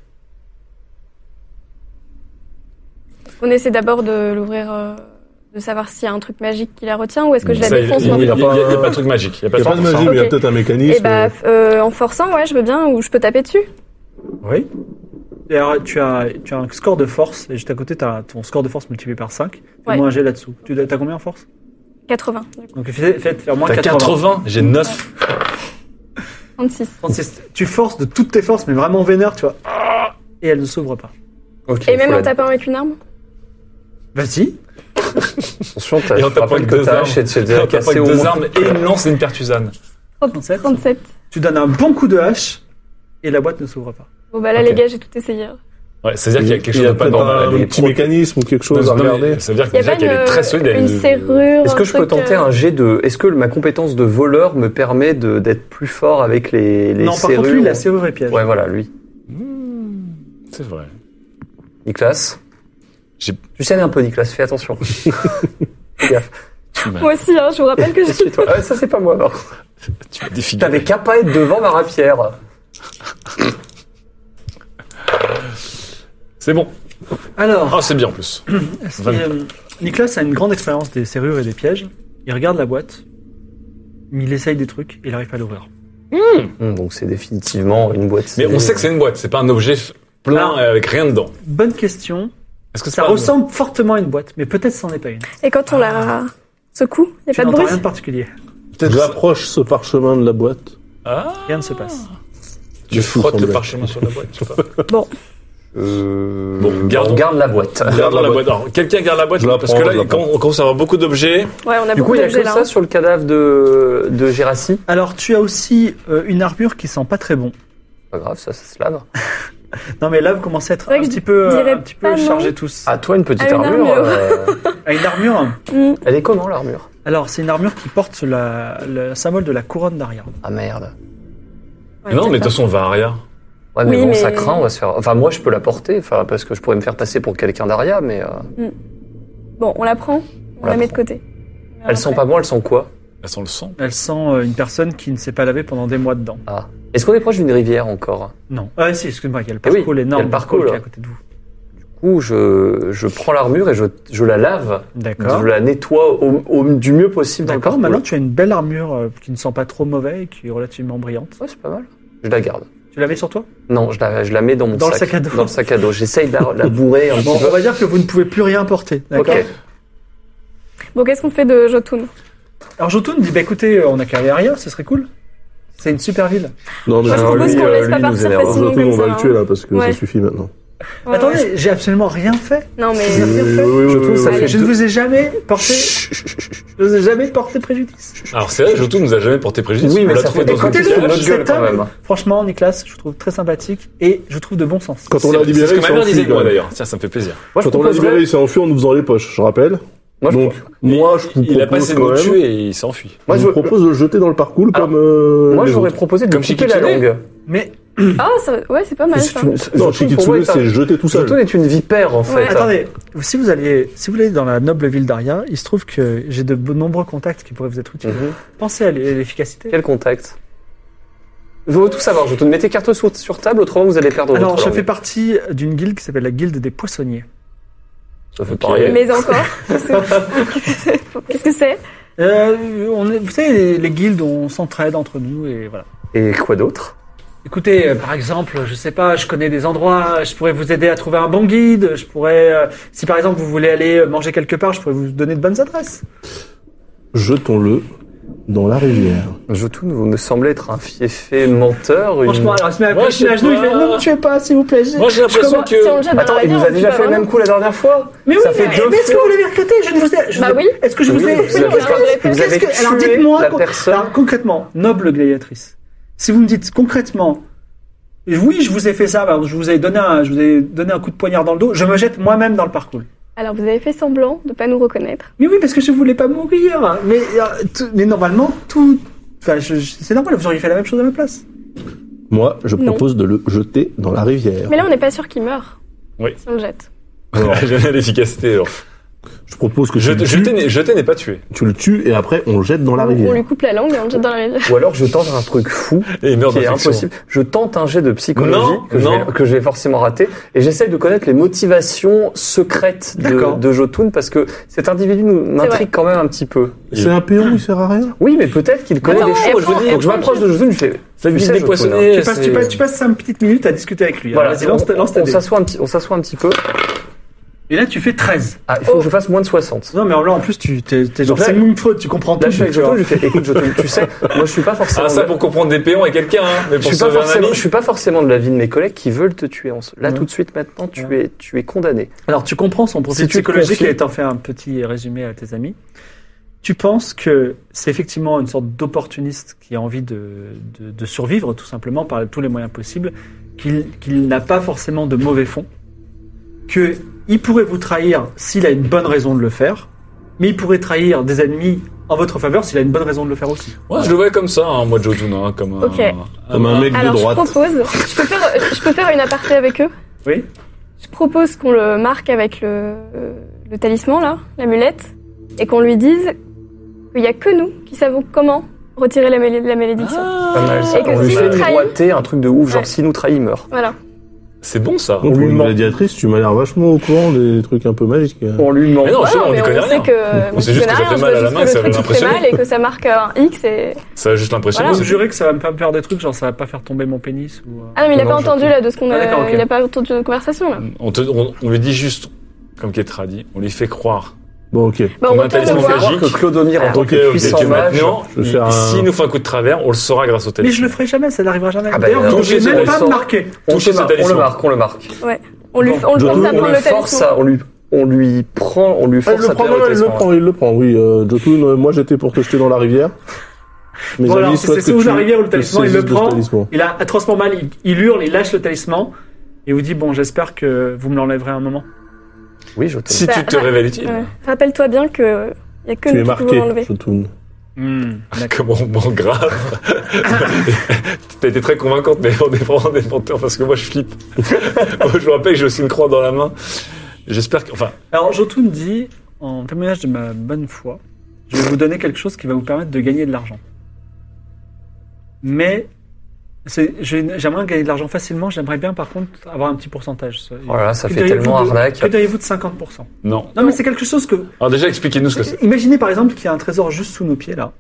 On essaie d'abord de l'ouvrir, euh, de savoir s'il y a un truc magique qui la retient ou est-ce que je la Ça, défonce Il moi n'y a, il y a il y a- il y a pas- pas de truc magique. Il n'y a Il n'y pas a pas de de magie, Ok. mais il y a peut-être un mécanisme. Et bah, f- euh, en forçant, ouais, je veux bien, ou je peux taper dessus. Oui. Et alors, tu as, tu as un score de force, et juste à côté, tu as ton score de force multiplié par cinq. Fais-moi Ouais. un jet là-dessous. Tu as combien en force? quatre-vingts. Donc, faites, faites faire moins T'as quatre-vingts. quatre-vingts, j'ai neuf. trente-six. trente-six. Tu forces de toutes tes forces, mais vraiment vénère, tu vois. Et elle ne s'ouvre pas. Ok, Et même faut en la- tapant avec une arme? Vas-y. Attention, t'as- Et on je te tape rappelle avec que deux t'as armes. acheté de Et on se tape casser avec au deux moins. armes et une lance et une pertusane. trente-sept. trente-sept. Tu donnes un bon coup de hache, et la boîte ne s'ouvre pas. Bon bah là Ok. les gars, j'ai tout essayé. Ouais, c'est-à-dire qu'il y a quelque Il y chose a de pas peut-être normal. un Elle est petit pro- mécanisme ou quelque chose Non, à mais regarder. Ça veut dire Il y a déjà pas qu'elle est très solide. une, elle une est- serrure. Est-ce un que je peux truc, tenter euh, un jet de... Est-ce que ma compétence de voleur me permet de d'être plus fort avec les, les non, par serrures? contre, lui, la serrure est piège. Ouais, voilà, lui. C'est vrai. Nicolas? J'ai- Tu saignes un peu, Nicolas, fais attention. Fais gaffe. Tu m'as Moi aussi, hein, je vous rappelle que Je je suis toi. Ah, ça, c'est pas moi, non. tu m'as défiguré. T'avais qu'à pas être devant ma rapière. C'est bon. Alors, Ah, c'est bien en plus. est-ce que, euh, Nicolas a une grande expérience des serrures et des pièges. Il regarde la boîte, mais il essaye des trucs et il n'arrive pas à l'ouvrir. Hum, donc c'est définitivement une boîte. Mais on sait que c'est une boîte, c'est pas un objet f- plein Ah. avec rien dedans. Bonne question. Est-ce que c'est Ça pas- ressemble fortement à une boîte, mais peut-être c'en est pas une. Et quand on la secoue, il n'y a Tu pas de n'entends bruit. rien de particulier. Peut-être j'approche ce parchemin de la boîte. Ah, Rien ne se passe. tu Je fous frottes le semblait. parchemin sur la boîte, je sais pas. Bon, Euh... Bon, gardons- on garde la boîte. Garde la la boîte. Alors, quelqu'un garde la boîte, Je la parce prends, que là, je la quand prends. on commence à avoir beaucoup d'objets, ouais, on a Du beaucoup coup, il y a d'objets que là. ça hein. sur le cadavre de, de Gérassi. Alors, tu as aussi euh, une armure qui sent pas très bon. Pas grave, ça, ça se lave. Non, mais là, vous commencez à être C'est vrai un que petit je peu, euh, dirais un petit peu pas non. chargés tous. Ah, toi, une petite Ah, une armure. armure. euh, À une armure. Mm. Elle est comment, l'armure? Alors, c'est une armure qui porte la, le symbole de la couronne d'Aria. Ah, merde. Ouais, non, mais de peut-être toute façon, on va à Aria. Ouais, mais Oui, bon, mais- ça craint, on va se faire... Enfin, moi, je peux la porter, enfin, parce que je pourrais me faire passer pour quelqu'un d'Aria, mais... euh, pas. Bon, on la prend, on, la la met prend. de côté. Elle sent pas bon, elle sent quoi? Elle sent le sang. Elle sent euh, une personne qui ne s'est pas lavée pendant des mois dedans. Ah. Est-ce qu'on est proche d'une rivière encore? Non. Ah, si, excuse-moi, il y a le Eh oui, parcours il y a énorme. le parcours, qui est là. à côté de vous. Du coup, je, je prends l'armure et je, je la lave. D'accord. Je la nettoie au, au- du mieux possible dans le D'accord, parcours. maintenant tu as une belle armure euh, qui ne sent pas trop mauvais et qui est relativement brillante. Ouais, c'est pas mal. Je la garde. Tu la mets sur toi? Non, je la, je la mets dans mon Dans le sac. sac à dos. Dans le sac à dos. J'essaye de la, la bourrer un Bon, petit peu. on va dire que vous ne pouvez plus rien porter. D'accord. Ok. Bon, qu'est-ce qu'on fait de Jotun? Alors Jotun dit, bah écoutez, on a qu'à aller à Aria, ce serait cool. C'est une super ville. Non, mais Moi, je Alors, propose lui, qu'on euh, laisse lui, pas nous partir énerve. facilement Surtout, comme on ça. va le tuer hein. là parce que Ouais. ça suffit maintenant. Ouais, Attendez, ouais. j'ai absolument rien fait. Non, mais... J'ai rien fait. oui, Je trouve ça Allez, fait Je ne vous ai jamais porté, je ne vous ai jamais porté préjudice. Alors, c'est vrai, Jotun nous a jamais porté préjudice. Oui, On mais l'a ça trouvé fait dans un écoutez-le, petit notre village. gueule, cet quand homme, même. franchement, Nicolas, je trouve très sympathique et je trouve de bon sens. Quand on C'est l'a c'est libéré, ce que il s'est ma mère disait enfui. de moi quand même. d'ailleurs. Tiens, ça me fait plaisir. Moi, je Quand on l'a libéré, proposerais... il s'est enfui en nous faisant les poches, je rappelle. Moi, je, Donc, moi, je vous Il a propose passé de quand nous même. tuer et il s'est enfui. moi, je je, vous propose de le jeter dans le parcours Alors, comme. euh, moi, les j'aurais autres. proposé de Comme couper la Shikitsune. langue. Mais Ah, ça... ouais, c'est pas mal, C'est ça. une- Non, Jotun, pour moi, Shikitsune, est un- c'est jeter tout seul. Jotun est une vipère, en fait. Ouais. attendez, si vous alliez, si vous allez dans la noble ville d'Aria, il se trouve que j'ai de bo- nombreux contacts qui pourraient vous être utiles. Mhm. Pensez à l'e- l'efficacité. Quel contact? Je veux tout savoir, Jotun. Mettez carte sur, sur table, autrement vous allez perdre Alors, votre je langue. fais partie d'une guilde qui s'appelle la guilde des poissonniers. Ça fait Ok. pareil. Mais encore. Qu'est-ce que c'est? Euh, on est, vous savez, les, les guildes, on s'entraide entre nous et voilà. Et quoi d'autre? Écoutez, euh, par exemple, je sais pas, je connais des endroits, je pourrais vous aider à trouver un bon guide, je pourrais, euh, si par exemple vous voulez aller manger quelque part, je pourrais vous donner de bonnes adresses. Jetons-le dans la rivière. Jotun, vous me semblez être un fiefé menteur. Une... Franchement, alors il se met à Moi, coucher je à sais genoux, il fait pas. non, me tuez pas, s'il vous plaît. je- Moi, j'ai l'impression Comment- que. Si on le jette dans Attends, la il nous rivière, a déjà tu fait vas le même vraiment- coup la dernière fois. Mais oui, Ça fait mais, deux mais est-ce que fois. vous voulez vérifier? Je ne vous ai. je Bah vous ai- oui. Est-ce que je vous Oui, ai. vous avez- vous Qu'est-ce avez que- alors tué dites-moi. la con- personne. alors, concrètement, noble gladiatrice. Si vous me dites concrètement, oui, je vous ai fait ça, bah, je vous ai donné un, je vous ai donné un coup de poignard dans le dos, je me jette moi-même dans le parcours. Alors, vous avez fait semblant de pas nous reconnaître. Mais oui, parce que je voulais pas mourir. Mais, euh, tout- mais normalement, tout. Enfin, je- je- c'est normal, vous auriez fait la même chose à ma place. Moi, je Non. propose de le jeter dans la rivière. Mais là, on n'est pas sûr qu'il meurt. Oui. Si on le jette. J'aime bien l'efficacité. alors. Je propose que tu, Je- le Jeter tues, n'est jeter n'est pas tué. tu le tues et après on le jette dans la On, rivière. on lui coupe la langue et on le jette dans la rivière. Ou alors je tente un truc fou Et il meurt qui est d'infection. impossible. Je tente un jet de psychologie Non, que, je non. vais, que je vais forcément rater et j'essaye de connaître les motivations secrètes de, D'accord. de Jotun parce que cet individu nous- vrai. m'intrigue quand même un petit peu. C'est un péon, il sert à rien. Oui, mais peut-être qu'il connaît Attends, des et choses. prends- et Donc je prends m'approche le de Jotun, je fais Ça Tu vit sais, des Jotun, poissonniers. Tu passes, tu, passes, tu passes cinq petites minutes à discuter avec lui. Voilà, Alors, vas-y, lance, ta- lance ta on, on dé. s'assoit un petit, on s'assoit un petit peu. Et là, tu fais treize. Ah, il faut que je fasse moins de soixante. Non, mais là, en plus, tu t'es, t'es genre, Donc là- c'est une faute, tu comprends tout. Là, je suis avec tu vois. Jotun, je lui fais, écoute, Jotun, tu sais, moi, je suis pas forcément. Ah, ça de- pour comprendre des péons et quelqu'un, hein. Mais je pour suis pas sauver un forcément, ami. je suis pas forcément de l'avis de mes collègues qui veulent te tuer. En ce- Là, Ouais. tout de suite, maintenant, tu Ouais. es, tu es condamné. Alors, tu comprends son profil Si tu te psychologique confies- et t'en fais un petit résumé à tes amis. Tu penses que c'est effectivement une sorte d'opportuniste qui a envie de, de, de survivre, tout simplement, par tous les moyens possibles, qu'il, qu'il n'a pas forcément de mauvais fond, qu'il pourrait vous trahir s'il a une bonne raison de le faire, mais il pourrait trahir des ennemis en votre faveur s'il a une bonne raison de le faire aussi. Moi, je le vois comme ça, hein, moi, Jotun, hein, comme un. Ok. Comme un mec de Alors, je droite. propose. Je peux faire, euh, je peux faire une aparté avec eux. Oui. Je propose qu'on le marque avec le, euh, le talisman, là, l'amulette, et qu'on lui dise qu'il n'y a que nous qui savons comment retirer la, mélé- la malédiction. Pas mal, ça. Et que On lui si fait il trahit- miroiter un truc de ouf, genre Ouais. s'il nous trahit, il meurt. Voilà. C'est bon ça. Donc, On pour lui une ment. gladiatrice, tu m'as l'air vachement au courant des trucs un peu magiques. On lui ment. Mais non, Ouais, je sais, on mais n'y connaît on rien. sait que. On sait juste que ça fait mal à la main, que ça va le truc il fait l'impressionner. mal et que ça marque un X et. Ça a juste l'impression. Voilà. Vous c'est- jurez que ça va me faire faire des trucs, genre ça va pas faire tomber mon pénis ou. euh, Ah non, mais il a Non, pas je entendu sais. là de ce qu'on Ah, a. d'accord, ok. Il a pas entendu notre conversation là. On, te, on, on lui dit juste, comme Ketra dit, on lui fait croire. Bon, ok. Bah, On on a un retourne le talisman voir. magique. Que Clodomir, en tant Ok, que ok, puissant que mage, maintenant, je vais il- faire un- s'il nous fait un coup de travers, on le saura grâce au Mais téléphone. je le ferai jamais, ça n'arrivera jamais. Ah bah, D'ailleurs, alors, vous ne touchez pouvez ce même pas talisman. me marquer. on, Touchez te ce marque, on le talisman. marque, on le marque. Ouais. On lui, Bon, on le je- force à on prendre On le lui force talisman. à, on lui, on lui prend, on lui Ah, il force le à prend, tenir non, le non, il le talisman. prend, il le prend, oui. Euh, Jotun, euh, moi j'étais pour te jeter dans la rivière. Mes Voilà, amis c'est- souhaitent c'est que où tu la rivière ou le te talisman, il le saisisses de ce prend. talisman. Il a atrocement mal, il, il hurle, il lâche le talisman et vous dit bon, j'espère que vous me l'enlèverez un moment. Oui, je te Si Bah, tu te ra- révèles utile. Ouais. Rappelle-toi bien que y a que Tu es nous qui pouvons marqué, l'enlever. Jotun. Hmm, d'accord. Comment bon grave. T'as été très convaincante, mais on est vraiment des menteurs parce que moi je flippe. Moi, je vous rappelle que j'ai aussi une croix dans la main. J'espère que, enfin, Alors Jotun dit, en témoignage de ma bonne foi, je vais vous donner quelque chose qui va vous permettre de gagner de l'argent. Mais c'est- j'ai- j'aimerais gagner de l'argent facilement, j'aimerais bien par contre avoir un petit pourcentage. Voilà, ça Que fait diriez-vous tellement de- arnaque. Que diriez-vous de cinquante pour cent? non. Non mais c'est quelque chose que... Alors déjà, expliquez-nous ce que c'est. Imaginez par exemple qu'il y a un trésor juste sous nos pieds là.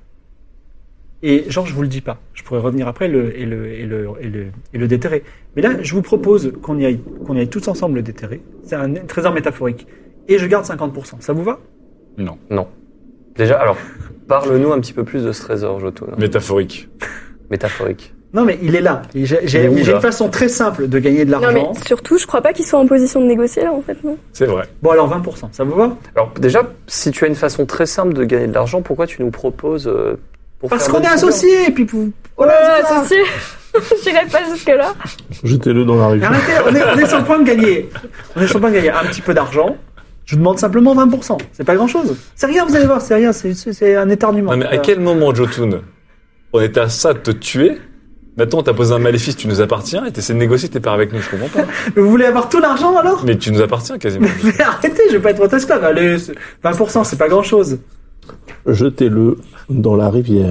Et genre je vous le dis pas. Je pourrais revenir après et le, et le, et le, et le, et le déterrer. Mais là je vous propose qu'on y aille, qu'on y aille tous ensemble le déterrer. C'est un trésor métaphorique. Et je garde cinquante pour cent. Ça vous va? Non. Non. Déjà, alors, parle-nous un petit peu plus de ce trésor, Jotun. Métaphorique. Métaphorique. Non mais il est là. Et J'ai j'ai- Il est où, j'ai là une façon très simple de gagner de Non l'argent. mais surtout, je crois pas qu'ils soient en position de négocier là en fait, non. C'est vrai. Bon alors vingt pour cent. Ça vous va? Alors, déjà, si tu as une façon très simple de gagner de l'argent, pourquoi tu nous proposes euh, pour Parce faire qu'on est bonne figure associés et puis vous... Ouais, Voilà, c'est ça. associé. J'irai pas jusque là. Jetez-le dans la rivière. Arrêtez, on est, on est sur le point de gagner. On est sur le point de gagner un petit peu d'argent. Je vous demande simplement vingt pour cent. C'est pas grand chose. C'est rien, vous allez voir, c'est rien, c'est, c'est, c'est un éternuement. Non, mais à quel moment, Jotun, on était à ça de te tuer? Maintenant, on t'a posé un maléfice, tu nous appartiens, et t'essaies de négocier, t'es pas avec nous, je comprends pas. Mais vous voulez avoir tout l'argent alors? Mais tu nous appartiens quasiment. Mais arrêtez, je vais pas être votre esclave. Allez, c'est- vingt pour cent, c'est pas grand chose. Jetez-le dans la rivière.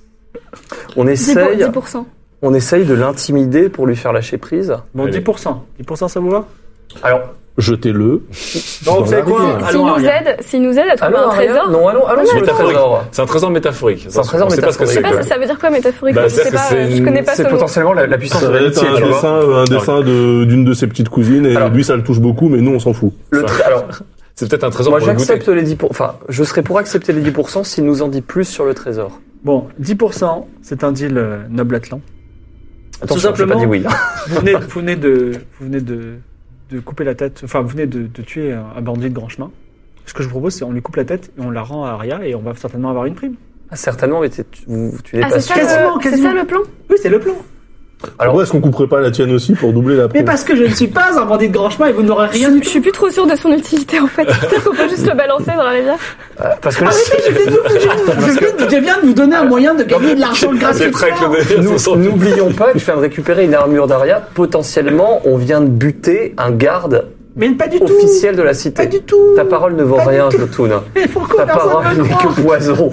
On essaye, dix pour cent. on essaye de l'intimider pour lui faire lâcher prise. Bon, Allez. dix pour cent. dix pour cent, ça vous va? Alors, Jetez-le. Bon, Dans vous savez la quoi? rivière. S'il Allons, nous Aria. aide, s'il nous aide à trouver allons, un Aria. trésor. Non, allons, allons sur le Métaphorique. trésor. C'est un trésor métaphorique. C'est un trésor On sait pas ce que métaphorique. c'est, Ah, ça, quoi. ça veut dire quoi métaphorique? Bah, Je sais c'est-à-dire pas, que c'est je une- connais pas C'est ce mot. potentiellement la, la puissance Ça de va être l'amitié, un tu vois. dessin, euh, un dessin de- d'une de ses petites cousines, et Alors- lui ça le touche beaucoup, mais nous on s'en fout. Le tra- alors, C'est peut-être un trésor moi pour le goûter. j'accepte les dix pour... Enfin, je serais pour accepter les dix pour cent s'il nous en dit plus sur le trésor. Bon, dix pour cent, c'est un deal euh, noble Atlan. Attention, j'ai pas simplement- dit oui. Vous venez, vous venez de, vous venez de, de couper la tête, enfin, vous venez de, de tuer un, un bandit de grand chemin. Ce que je vous propose, c'est on lui coupe la tête et on la rend à Aria et on va certainement avoir une prime. Ah, certainement, mais t'es- tu, tu n'es Ah, pas c'est sûr. ça, Quasiment, le- c'est quasiment. ça le plan? Oui, c'est le plan. Alors- Alors, est-ce qu'on couperait pas la tienne aussi pour doubler la Mais prime? parce que je ne suis pas un bandit de grand chemin et vous n'aurez rien Je, du je tout. suis plus trop sûre de son utilité en fait. Peut-être qu'on peut juste le balancer dans la rivière. Euh, parce que là, Je viens, de vous, je viens- je viens de vous donner un moyen de gagner de l'argent C'est gratuitement. très que le délire, nous- c'est son- n'oublions pas que tu viens de récupérer une armure d'Aria. Potentiellement, on vient de buter un garde Mais pas du tout. officiel de la cité. Pas du tout. Ta parole ne vaut Pas du rien, tout. Jotun. Mais pourquoi Ta personne parole me n'est croit que poison.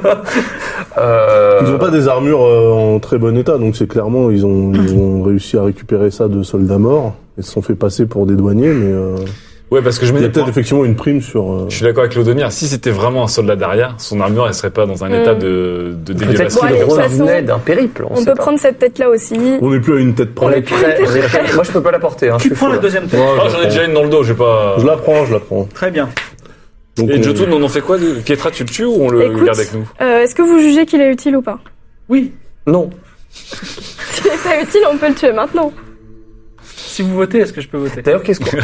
euh... Ils ont pas des armures euh, en très bon état, donc c'est clairement ils ont, ils ont réussi à récupérer ça de soldats morts. Ils se sont fait passer pour des douaniers, mais euh, Ouais, parce que je me il y a dis, peut-être effectivement une prime sur. euh, je suis d'accord avec Clodomir, si c'était vraiment un soldat derrière, son armure, elle serait pas dans un Mm. état de, de Peut-être dégueulasse. Bon, qu'il allez, de toute revenait façon, d'un périple. On, On sait peut pas. prendre cette tête là aussi. On n'est plus à une tête On près. est prêt. on est prêt. Moi, je peux pas la porter. Hein, Qui je suis prend fou, la là. deuxième tête? Ouais, Ah, je, j'en la ai déjà prends. une dans le dos, j'ai pas. je la prends, je la prends. Très bien. Donc, Et on- Jotun, on en fait quoi de... Ketra, tu le tues ou on le Écoute, garde avec nous? Euh, Est-ce que vous jugez qu'il est utile ou pas? Oui. Non. S'il n'est pas utile, on peut le tuer maintenant. Si vous votez, est-ce que je peux voter? D'ailleurs, qu'est-ce qu'on...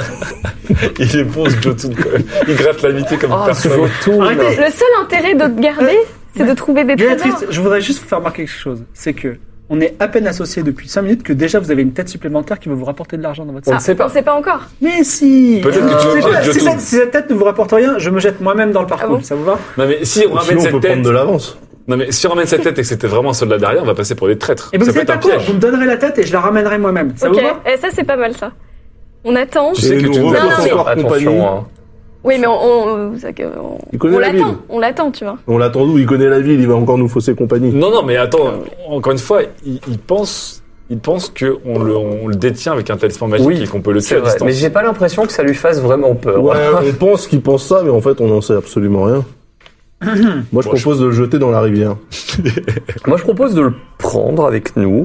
Il est bon, ce Jotun, quoi. Il gratte l'amitié comme Ah, ce personne. Jotun. Arrêtez. Le seul intérêt de te garder, c'est de trouver des trésors. Béatrice, je voudrais juste vous faire remarquer quelque chose. C'est que on est à peine associés depuis cinq minutes que déjà vous avez une tête supplémentaire qui va vous rapporter de l'argent dans votre On sac. ne sait pas. On sait pas encore. Mais si. Peut-être que tu veux C'est prendre quoi, si, Jotun. cette, si cette tête ne vous rapporte rien, je me jette moi-même dans le parcours. Ah bon Ça vous va? Non, mais si on ramène Sinon, on cette peut tête. prendre de l'avance. Non, mais si on ramène cette tête et que c'était vraiment un soldat derrière, on va passer pour des traîtres. Et vous Ça peut savez être pas un quoi? piège. Vous me donnerez la tête et je la ramènerai moi-même. Ça Ok, vous va? et ça c'est pas mal ça. On attend. Tu sais Et que nous tu nous refaisons Non, non, encore compagnie. Attention. Hein. Oui, mais on, on, on, Il connaît on la l'attend. ville. On l'attend, tu vois. On l'attend d'où? Il connaît la ville, il va encore nous fausser compagnie. Non, non, mais attends, encore une fois, il, il pense, il pense qu'on le, on le détient avec un talisman magique Oui, et qu'on peut le c'est tuer à vrai. distance. Mais j'ai pas l'impression que ça lui fasse vraiment peur. Ouais, on pense qu'il pense ça, mais en fait, on n'en sait absolument rien. Moi, je Bon, propose de le jeter dans la rivière. Moi, je propose de le prendre avec nous.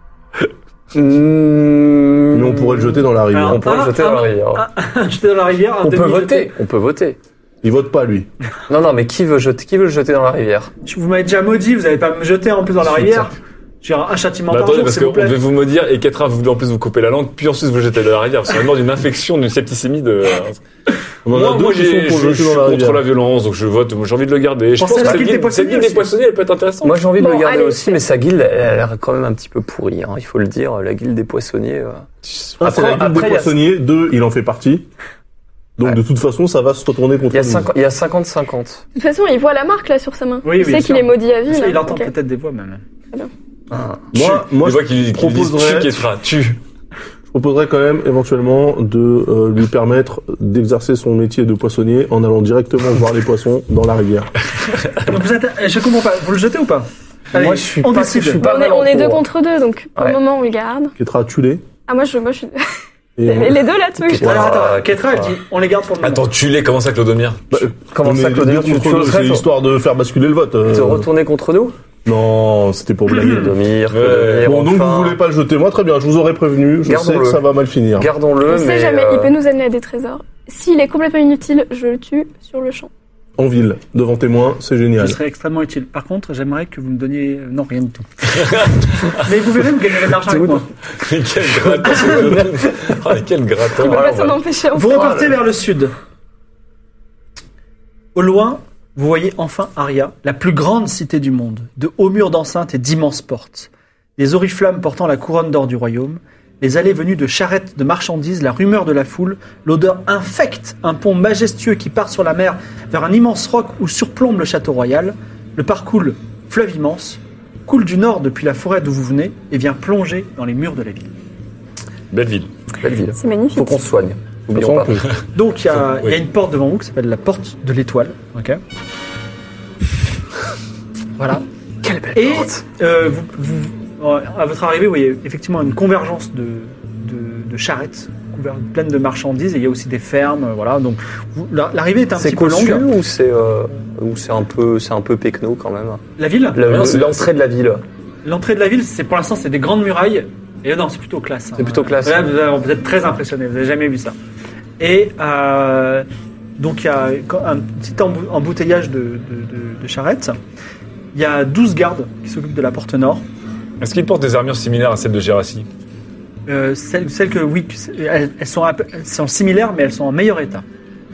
Mmh. Mais on pourrait le jeter dans la rivière. Alors, On pourrait Ah, le jeter ah, dans la rivière. Ah, jeter dans la rivière. un On peut demi-jeté. voter. On peut voter. Il vote pas, lui. Non, non, mais qui veut jeter, qui veut le jeter dans la rivière? Vous m'avez déjà maudit, vous n'allez pas me jeter en plus dans la rivière. J'ai un châtiment Bah, par attendez, jour, parce s'il vous qu'on plaît. devait vous maudire et Ketra vous en plus vous couper la langue, puis ensuite vous jeter dans la rivière. C'est vraiment d'une infection, d'une septicémie de. On en Moi, a deux moi qui j'ai, sont pour je, le je jeter suis dans la contre rivière. la violence, donc je vote. Moi, j'ai envie de le garder. Je Pensez pense à que la cette guilde des guilde, cette poissonniers guilde des aussi. poissonniers, elle peut être intéressante. Moi, j'ai envie de Bon, le garder allez, aussi, mais sa guilde, elle a l'air quand même un petit peu pourrie, hein, il faut le dire. La guilde des poissonniers. euh. Un, c'est la Après- guilde des après, il y a- poissonniers. Deux, il en fait partie. Donc, Ouais. de toute façon, ça va se retourner contre Il y a nous. cinquante- il y a cinquante cinquante. De toute façon, il voit la marque là sur sa main. Oui, il oui, sait bien qu'il sûr. est maudit à vie. Parce là. qu'il entend Ok. peut-être des voix même. Ah. Moi, moi, je vois qu'il qu'il dit proposerais- tue Ketra, tue. je proposerais quand même, éventuellement, de euh, lui permettre d'exercer son métier de poissonnier en allant directement voir les poissons dans la rivière. Donc vous êtes, je comprends pas. Vous le jetez ou pas? Allez, Moi, je suis on pas- décide. je suis On pas est, mal on en est deux cours. contre deux, donc pour Ouais. le moment, on le garde. Ketra, tue-les. Ah, moi, je, moi, je suis. Et Les, les deux là-dessus. Alors attends, Ouais. Ketra, elle dit, on les garde pour le moment. Attends, tue-les, comment ça, Clodomir? Bah, Comment on ça, est Claudia, deux tu, contre tu deux, oserais c'est te, histoire de faire basculer le vote. euh. te retourner contre nous? Non, c'était pour blaguer. Clodomir, Ouais. Clodomir, Bon, donc enfin. vous voulez pas le jeter, moi très bien, je vous aurais prévenu, je Gardons-le. sais que ça va mal finir. Gardons-le, On sait mais. jamais, euh, il peut nous amener à des trésors. S'il est complètement inutile, je le tue sur le champ. En ville, devant témoin, c'est Je génial. serais extrêmement utile. Par contre, j'aimerais que vous me donniez... Non, rien du tout. Mais vous verrez, vous gagnerez de l'argent avec moi. Quel gratin, ce Clodomir. Ah, mais quel gratin. Il peut ouais, pas s'en ouais. empêcher. en Vous fait. repartez vers le sud. Au loin, vous voyez enfin Aria, la plus grande cité du monde, de hauts murs d'enceinte et d'immenses portes. Des oriflammes portant la couronne d'or du royaume, les allées venues de charrettes de marchandises, la rumeur de la foule, l'odeur infecte, un pont majestueux qui part sur la mer vers un immense roc où surplombe le château royal. Le parcours, fleuve immense, coule du nord depuis la forêt d'où vous venez et vient plonger dans les murs de la ville. Belle ville. Belle ville. C'est magnifique. Faut qu'on se soigne. De toute N'oublions pas. façon, Donc il y, a- il y a Oui. une porte devant vous qui s'appelle la porte de l'étoile. Ok. Voilà. Quelle belle Et porte. euh, vous, vous- euh, à votre arrivée, vous voyez effectivement une convergence de, de, de charrettes couvertes- pleines de marchandises et il y a aussi des fermes. euh, Voilà. Donc vous- la- l'arrivée est un C'est petit peu cossu longue. ou c'est euh, ou c'est un peu c'est un peu pecno quand même. La ville, La- Non, c'est- L'entrée de la ville. l'entrée de la ville, c'est pour l'instant c'est des grandes murailles. Et non, c'est plutôt classe. C'est plutôt classe. Là, vous, avez- vous êtes très impressionné. Vous n'avez jamais vu ça. Et euh, donc il y a un petit embou- embouteillage de, de, de- de charrettes. Il y a douze gardes qui s'occupent de la porte nord. Est-ce qu'il porte des armures similaires à celles de Gérassi? Euh, celles, celles que, oui, elles, elles sont, un peu- elles sont similaires, mais elles sont en meilleur état.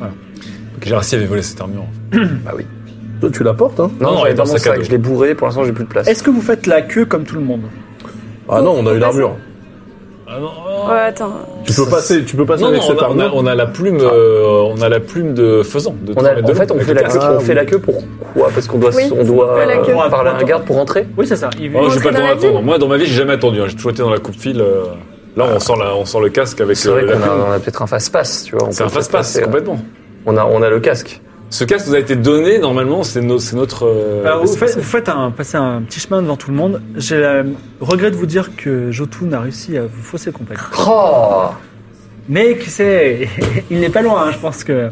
Gérassi avait volé cette armure. Bah oui. toi, tu la portes, hein? Non, Non, non, elle est dans dans mon le sac à sac. dos. Je l'ai bourré. Pour l'instant, j'ai plus de place. Est-ce que vous faites la queue comme tout le monde? Ah non, on a une armure. Ah non, Ouais, attends. Tu peux passer, tu peux passer non, avec non, cette on, a, on, a, armure. on a la plume, euh, on a la plume de faisan. De On trois a, mètres de en fait, long, on avec fait, le la queue, casque. on fait la queue pourquoi? Parce qu'on doit, Oui, on doit on fait la queue. euh, parler à un garde pour entrer. Oui, c'est ça. Il- Oh, j'ai Rentrer pas le dans temps la d'attendre. ville. Moi, dans ma vie, j'ai jamais attendu. hein. J'ai toujours été dans la coupe-file. euh, Là, on sent, la, on sent le casque avec C'est euh, vrai la qu'on a, plume. on a peut-être un face-passe, tu vois. on C'est un peut face-passe, passer, euh, complètement. On a, on a le casque. Ce casque nous a été donné, normalement, c'est no- c'est notre... euh, Alors, vous c'est- faites, vous faites un, passez un petit chemin devant tout le monde. J'ai le regret de vous dire que Jotun a réussi à vous fausser complètement. Oh Mais qui sait, il n'est pas loin, hein, je pense que.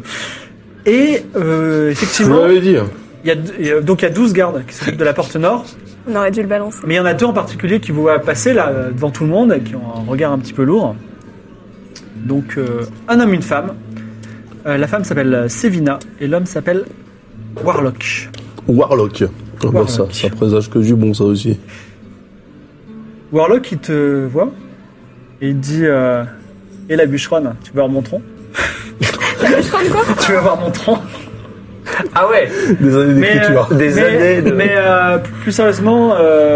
Et euh, Je vous effectivement, l'avais dit. il y a, il y a- donc il y a douze gardes qui s'occupent de la porte nord. On aurait dû le balancer. Mais il y en a deux en particulier qui vous voient passer là devant tout le monde et qui ont un regard un petit peu lourd. Donc euh, un homme, une femme. Euh, la femme s'appelle Sévina et l'homme s'appelle Warlock. Warlock. Ah bah Warlock. ça, ça présage que du bon, ça aussi. Warlock il te voit et il dit euh, et la bûcheronne, tu veux voir mon tronc? La bûcheronne, quoi? Tu veux voir mon tronc? Ah ouais. Des années Mais, d'écriture. euh, Des mais, années de- mais, euh, plus sérieusement,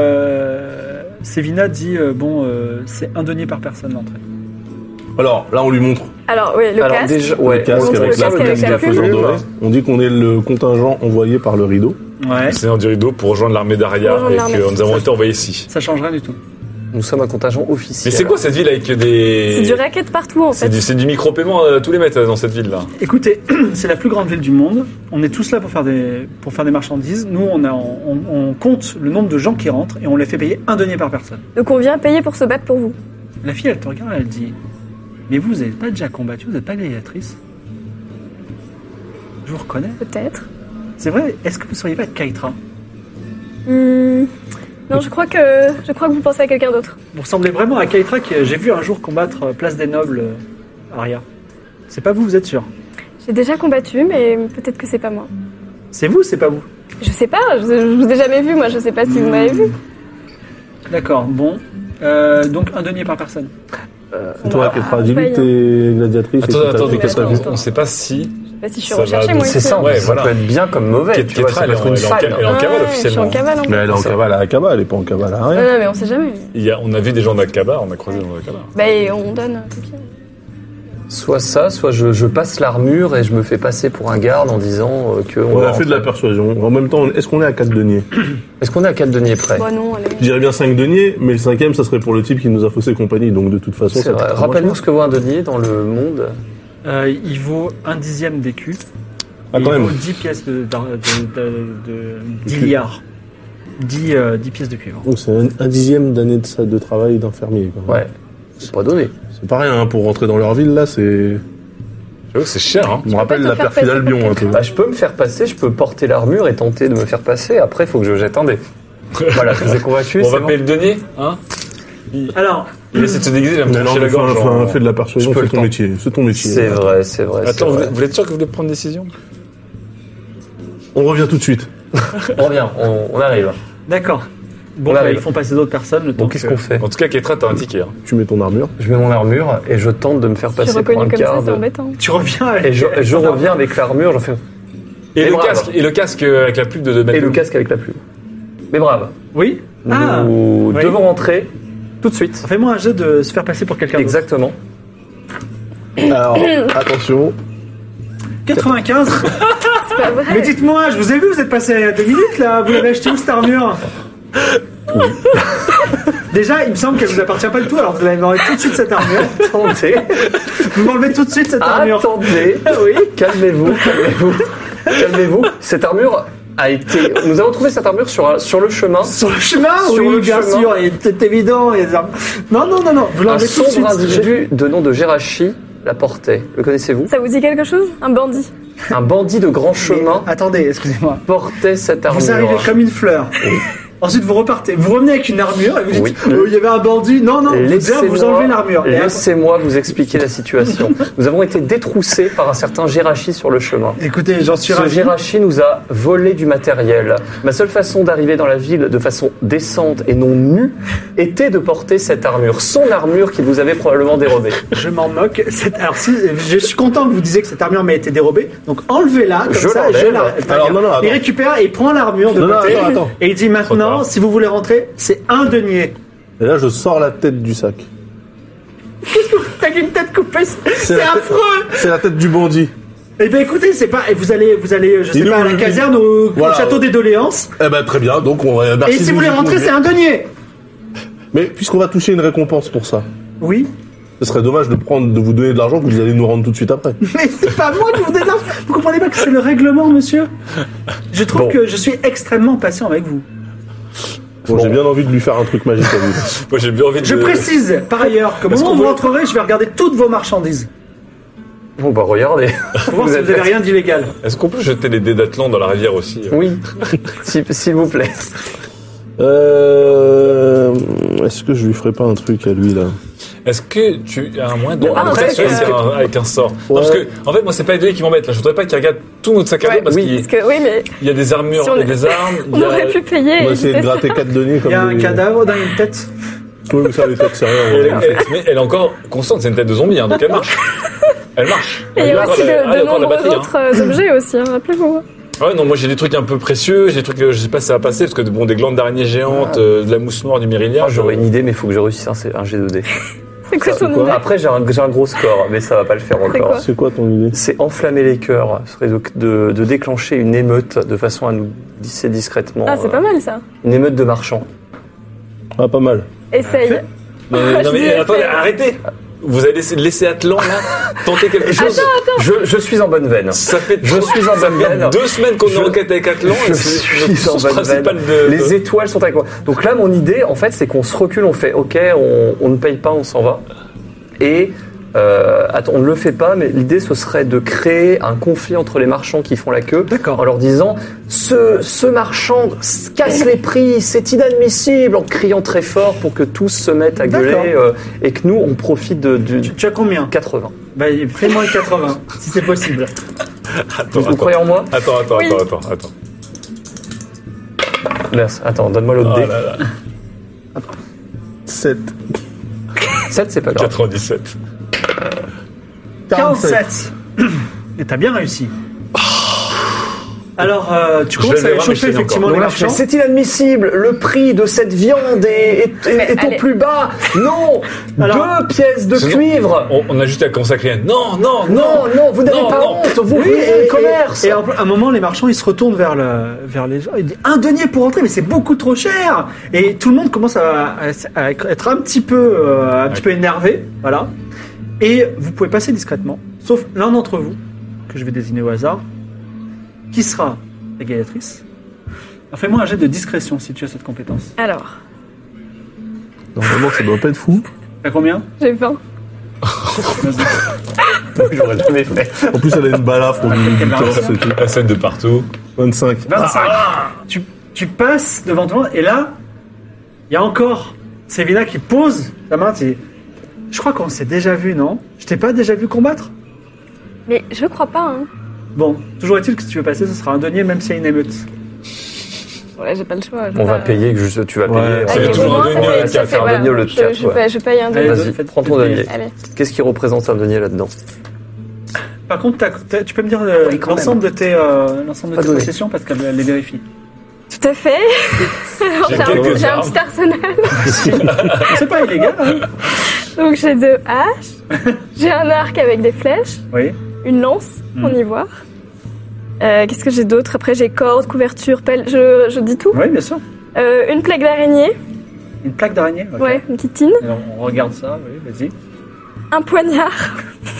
euh, Sévina dit euh, bon, euh, c'est un denier par personne l'entrée. Alors, là, on lui montre Alors, oui, le Alors casque. déjà, ouais, le casque montre avec le la casque plume avec de la fausse plume. dorée. On dit qu'on est le contingent envoyé par le rideau. Ouais. Le Seigneur du Rideau pour rejoindre l'armée d'Aria Rejoindre et l'armée. que nous avons été envoyés ici. Ça change rien du tout. Nous sommes un contingent officiel. Mais c'est quoi cette ville avec des... C'est du racket partout en C'est fait. du, c'est du micro-paiement euh, tous les mètres euh, dans cette ville-là. Écoutez, c'est la plus grande ville du monde. On est tous là pour faire des, pour faire des marchandises. Nous, on, a, on, on compte le nombre de gens qui rentrent et on les fait payer un denier par personne. Donc on vient payer pour se battre pour vous. La fille, elle te regarde, elle dit « Mais vous, vous n'avez pas déjà combattu, vous n'êtes pas gladiatrice ?» Je vous reconnais. Peut-être. C'est vrai, est-ce que vous ne seriez pas Kaitra? Hmm. Non, je crois que je crois que vous pensez à quelqu'un d'autre. Vous ressemblez vraiment à Kaitra que j'ai vu un jour combattre euh, Place des Nobles, euh, Aria. C'est pas vous, vous êtes sûr? J'ai déjà combattu, mais peut-être que c'est pas moi. C'est vous, c'est pas vous? Je sais pas, je, je vous ai jamais vu, moi, je sais pas si vous m'avez vu. D'accord, bon. Euh, donc un denier par personne. Toi, Ketra, dis-lui paye, que t'es gladiatrice. Attends, et que t'as attends, fait mais qu'est-ce que t'as attends, vu. attends. on sait pas si... Je sais pas si je suis Ça va, recherchée, moi. C'est ici. ça, Ouais, ça voilà. peut être bien comme mauvais. Ket- Tu vois, ça Ketra, peut être elle une est en- faille. elle est en cavale Ouais, je suis officiellement. en cavale. en Mais fait. elle est en Ça. cavale à Akaba, elle est pas en cavale à rien. Non, non, mais on sait jamais. Il y a, on a vu des gens d'Akaba, on a croisé des gens d'Akaba. Bah, et on donne un papier. Soit ça, soit je, je passe l'armure et je me fais passer pour un garde en disant euh, que... On va a fait de la rentrer. persuasion. En même temps, est-ce qu'on est à quatre deniers? Est-ce qu'on est à quatre deniers près? Bon, non, allez. Je dirais bien cinq deniers, mais le cinquième, ça serait pour le type qui nous a faussé compagnie. Donc de toute façon, C'est ça vrai. coûtera Rappelle-nous moins ce que vaut un denier dans le monde. Euh, il vaut un dixième d'écu. cher. Ah, Et quand il même. vaut dix pièces de, de, de, de, de- dix liards. dix, euh, dix pièces de cuivre. Donc c'est un, un dixième d'année de, sa- de travail d'infirmier. quand même. Ouais. C'est pas donné. C'est pas rien, hein, pour rentrer dans leur ville, là, c'est... J'avoue que c'est cher, hein. Je me rappelle te la faire perfide passer Albion, pour un peu. Bah, je peux me faire passer, je peux porter l'armure et tenter de me faire passer. Après, il faut que je jette un dé. Voilà, je vous ai convaincu. On c'est va bon. payer le denier, hein. Alors, Il essaie de se déguiser, il va me Mais non, toucher mais la gorge. fais, genre. fais de la persuasion, Je peux c'est le ton temps. métier. C'est ton métier. C'est vrai, c'est vrai. Attends, c'est vous, vrai. vous êtes sûr que vous voulez prendre une décision? On revient tout de suite. On revient, on, on arrive. d'accord. Bon, On bah, arrive. ils font passer d'autres personnes. Le temps Bon, qu'est-ce que- qu'on fait? En tout cas, Ketra, t'as un ticket. Hein. Tu mets ton armure. Je mets mon armure et je tente de me faire Je suis passer pour un reconnue comme ça, c'est garde. embêtant. Tu reviens avec... Et je, et je reviens avec l'armure, j'en fais. Et, Et le brave. casque, et le casque euh, avec la pub de, de Et le casque avec la plume. Mais brave, Oui. nous Ah, oui. devons rentrer tout de suite. Fais-moi un jeu de se faire passer pour quelqu'un d'autre. Exactement. Alors, attention. quatre-vingt-quinze. C'est pas vrai. Mais dites-moi, je vous ai vu, vous êtes passé il y a deux minutes là. Vous l'avez acheté où cette armure? Déjà, il me semble qu'elle vous appartient pas du tout, alors vous allez m'enlever tout de suite cette armure. Attendez, Vous m'enlevez tout de suite cette armure. attendez. Oui. Calmez-vous, calmez-vous, calmez-vous. Cette armure a été. Nous avons trouvé cette armure sur un- sur le chemin. Sur le chemin, Sur oui, le bien chemin. sûr, et c'est évident. et ça- Non, non, non, non, vous Un l'enlevez tout de suite. sombre individu de nom de Gérachi la portait. Le connaissez-vous? Ça vous dit quelque chose? Un bandit. Un bandit de grand Mais, chemin attendez, excusez-moi. portait cette armure. Vous arrivez comme une fleur. Ensuite, vous repartez. Vous revenez avec une armure et vous dites Oui. oh, il y avait un bandit. Non, non, vous, Laissez-moi- vous enlevez l'armure. Et après- Laissez-moi vous expliquer la situation. Nous avons été détroussés par un certain Gérachi sur le chemin. Écoutez, j'en suis Ce ravi. Gérachi nous a volé du matériel. Ma seule façon d'arriver dans la ville de façon décente et non nue était de porter cette armure. Son armure qu'il vous avait probablement dérobée. Je m'en moque. Cette- Alors, si, je suis content que vous disiez que cette armure m'a été dérobée. Donc, enlevez-la. Comme Je ça, l'enlève. je la. Alors, non, non, attends. Il récupère et il prend l'armure de Non, non, côté. attends, attends. Et il dit maintenant, tard. si vous voulez rentrer, c'est un denier. Et là, je sors la tête du sac. T'as qu'une tête coupée. C'est la tête- affreux. C'est la tête du bandit. Eh bien, écoutez, c'est pas. Et vous allez, vous allez, je sais Il est pas, où, à la lui caserne ou au Voilà. château des doléances. Eh ben, très bien. Donc, on va. merci Et si de vous voulez nous rentrer, découvrir. c'est un denier. Mais puisqu'on va toucher une récompense pour ça, Oui. ce serait dommage de prendre, de vous donner de l'argent que vous allez nous rendre tout de suite après. Mais c'est pas moi qui vous dénonce. Vous comprenez pas que c'est le règlement, monsieur? Je trouve Bon. que je suis extrêmement patient avec vous. Bon, j'ai bien envie de lui faire un truc magique à lui. Moi, j'ai bien envie de. Je précise, par ailleurs, qu'au Est-ce moment où qu'on vous peut- rentrerez, je vais regarder toutes vos marchandises. Bon bah regardez. Pour voir si êtes- vous n'avez rien d'illégal. Est-ce qu'on peut jeter les dés d'Atlan dans la rivière aussi? euh Oui, s'il s'il vous plaît. Euh... Est-ce que je lui ferai pas un truc à lui, là? Est-ce que tu as un moyen de Bon, rentrer après, sur- euh, avec, un, avec un sort? Non, Ouais. parce que, en fait, moi, c'est pas les données qui m'embêtent. Là, je voudrais pas qu'il regarde tout notre sac à dos Ouais, parce oui, qu'il Parce que oui, mais il y a des armures, Si on il y a est- des armes. il on y a- aurait pu payer. On va et essayer de j'étais gratter quatre deniers comme Il y a un des- cadavre dans une tête. Oui, mais ça, les têtes, c'est rien. Elle, on va- elle- mais elle est encore constante, c'est une tête de zombie, hein, donc elle marche. Elle marche. Et il y a encore aussi la- de, ah, il y de a encore la nombreux batterie, hein. autres euh, objets aussi, hein, rappelez-vous. Ouais, non, moi j'ai des trucs un peu précieux, j'ai des trucs, euh, je sais pas si ça va passer, parce que bon, des glandes d'araignées géantes, euh, de la mousse noire, du mériliard. Ah, j'aurais une idée, mais il faut que je réussisse un, un G deux D. C'est quoi ton quoi idée? Après, j'ai un, j'ai un gros score, mais ça va pas le faire C'est encore. quoi C'est quoi ton idée? C'est enflammer les cœurs. Ce serait de, de, de déclencher une émeute de façon à nous glisser discrètement. Ah, c'est euh, pas mal ça. Une émeute de marchands. Ah, pas mal. Essaye. Non, mais, non, mais Je attendez, sais. arrêtez. Vous allez laisser, laisser Atlan là tenter quelque chose. Je, je suis en bonne veine. Ça fait Je suis en ça bonne fait veine. deux semaines qu'on Je- est en quête avec Atlan. Je et c'est suis notre en source bonne principale veine. de, Les de- étoiles sont avec moi. Donc là, mon idée, en fait, c'est qu'on se recule, on fait OK, on, on ne paye pas, on s'en va. Et euh, attends, on ne le fait pas, mais l'idée, ce serait de créer un conflit entre les marchands qui font la queue. D'accord. En leur disant ce, ce marchand casse les prix, c'est inadmissible, en criant très fort pour que tous se mettent à gueuler D'accord. euh, et que nous, on profite de, du Tu, tu as combien? quatre-vingts. Bah, fais-moi le quatre-vingts, si c'est possible. Attends, Vous attends, croyez en moi? attends, attends, Oui. attends, attends, attends. Merci. Attends, donne-moi l'autre Oh dé. là là. sept. sept, c'est pas grave. quatre-vingt-dix-sept. quarante-sept. Et t'as bien réussi. Alors, euh, tu commences Je à vais voir, mais je échauffer sais effectivement encore. les Donc là, je fais, marchands. c'est inadmissible, le prix de cette viande est, est, est- est au allez. plus bas. Non, Alors- deux pièces de Sinon, cuivre. On, on a juste à commencer à crier non, non, non. Non, non, vous n'avez Non, pas non. honte, vous Oui, ruinez et, le commerce. et- et à un moment, les marchands, ils se retournent vers, le, vers les gens. Ils disent un denier pour entrer, mais c'est beaucoup trop cher. Et tout le monde commence à, à- à être un petit peu, euh, un petit peu énervé, voilà. Et vous pouvez passer discrètement, sauf l'un d'entre vous que je vais désigner au hasard, qui sera la gaillatrice. Alors, fais-moi un jet de discrétion si tu as cette compétence. Alors, Normalement, ça doit pas être fou. T'as combien? j'ai vingt. J'aurais jamais fait. En plus, elle a une balafre au milieu du marche. torse et tout. La scène de partout. vingt-cinq. vingt-cinq. Tu, tu passes devant tout le monde et là, il y a encore Sévina qui pose la main. Tu dis, je crois qu'on s'est déjà vu, non? Je t'ai pas déjà vu combattre? Mais je crois pas, hein. Bon, toujours est-il que si tu veux passer, ce sera un denier, même s'il y a une émeute. Ouais, j'ai pas le choix. je On vais va pas- payer, juste, tu vas Ouais. payer. C'est Allez, toujours au moins, un ça denier, fait- qui ça a fait, fait un voilà, denier au lieu de je- quatre, je ouais. paye- Je paye un Allez, denier. Vas-y, faites- prends ton faites- denier. Allez. Qu'est-ce qui représente un denier là-dedans? Par contre, t'as- t'as- tu peux me dire euh, Oui, quand l'ensemble de tes, euh, l'ensemble de Pas tes donné. possessions parce qu'elle les vérifie. Tout à fait. Alors, J'ai J'ai un, quelques j'ai un armes. petit arsenal. C'est pas illégal, hein? Donc j'ai deux haches, j'ai un arc avec des flèches, Oui. une lance Hmm. en ivoire. Euh, Qu'est-ce que j'ai d'autre? Après j'ai corde, couverture, pelle, je, je dis tout. Oui, bien sûr. Euh, une plaque d'araignée, Une plaque d'araignée. ok. ouais, une petite Alors, on regarde ça, oui, vas-y. un poignard.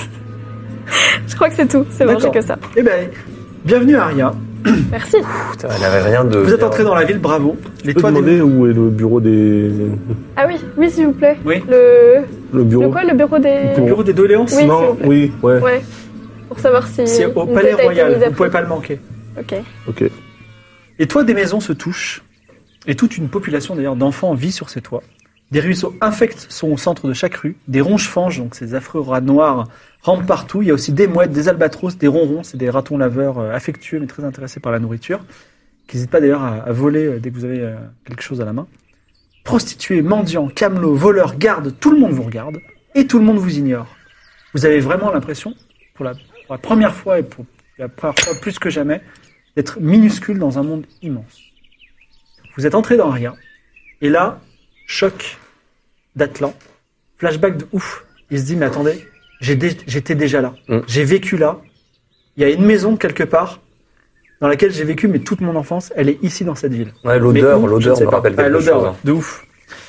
Je crois que c'est tout, c'est bon, j'ai D'accord. que ça. Eh ben, bienvenue Aria. Merci. Putain, elle avait rien de. Vous êtes entré dans la ville, bravo. Les Je peux toits des- demander où est le bureau des. Ah oui, oui s'il vous plaît. Oui. Le, Le bureau le quoi, le bureau des... Le bureau des doléances? Oui, s'il Non, vous plaît. oui, ouais. Ouais, pour savoir si... C'est au une Palais tête a été Royal, mise à vous pouvez prix. pas le manquer. Ok. Ok. Les toits des maisons se touchent, et toute une population d'ailleurs d'enfants vit sur ces toits. Des ruisseaux infects sont au centre de chaque rue, des ronges-fanges, donc ces affreux rats noirs, rampent partout. Il y a aussi des mouettes, des albatros, des ronrons, c'est des ratons laveurs euh, affectueux mais très intéressés par la nourriture, qui n'hésitent pas d'ailleurs à, à voler euh, dès que vous avez euh, quelque chose à la main. Prostituées, mendiants, camelots, voleurs, gardes, tout le monde vous regarde, et tout le monde vous ignore. Vous avez vraiment l'impression, pour la, pour la première fois et pour la première fois plus que jamais, d'être minuscule dans un monde immense. Vous êtes entré dans Aria, et là, choc d'Atlan, flashback de ouf. Il se dit, mais attendez, j'ai dé- j'étais déjà là. Mm. J'ai vécu là. Il y a une maison quelque part dans laquelle j'ai vécu, mais toute mon enfance, elle est ici dans cette ville. Ouais, l'odeur, Mais où, je l'odeur ne sais me pas. rappelle Ouais, quelque l'odeur, chose. ouais, hein. de ouf.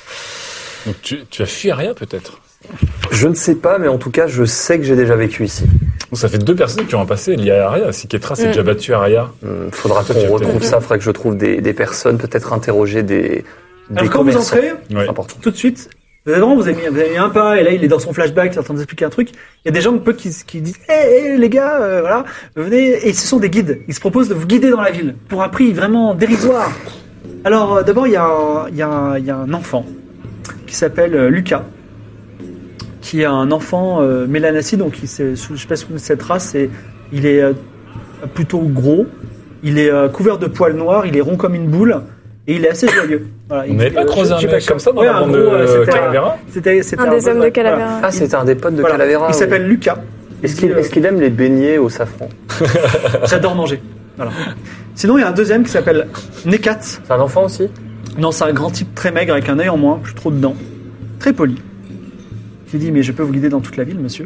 Donc tu, tu as fui Aria peut-être. Je ne sais pas, mais en tout cas, je sais que j'ai déjà vécu ici. Donc ça fait deux personnes qui ont un passé lié à Aria. Si Ketra s'est Mm. déjà battu à Aria. Hum, faudra Toi, qu'on tu as retrouve peut-être- ça, faudra que je trouve des, des personnes, peut-être interroger des, des Alors quand vous commerçants. entrez, Ouais. C'est important. tout de suite, vous avez vraiment, vous avez mis, vous avez mis un pas, et là il est dans son flashback, il est en train d'expliquer un truc. Il y a des gens un peu qui, qui disent, hé les gars, euh, voilà, venez, et ce sont des guides. Ils se proposent de vous guider dans la ville, pour un prix vraiment dérisoire. Alors euh, d'abord, il y, a un- il y, a un- il y a un enfant qui s'appelle euh, Lucas, qui est un enfant euh, mélanacide, donc il, s'est- je sais pas si vous connaissez cette race, et il est euh, plutôt gros, il est euh, couvert de poils noirs, il est rond comme une boule, et il est assez joyeux. Voilà, On il- n'avait pas euh, croisé un j'ai mec pas- comme ça dans Ouais, la un bande gros, euh, de c'était- Calavera. C'était, c'était Un des hommes de voilà. Calavera. Ah, c'était un des potes de Voilà. Calavera. Il oui. s'appelle Lucas. Est-ce qu'il est-ce qu'il aime les beignets au safran? J'adore manger. Voilà. Sinon, il y a un deuxième qui s'appelle Nekat. C'est un enfant aussi? Non, c'est un grand type très maigre avec un œil en moins, plus trop dedans. Très poli. Qui dit, mais je peux vous guider dans toute la ville, monsieur.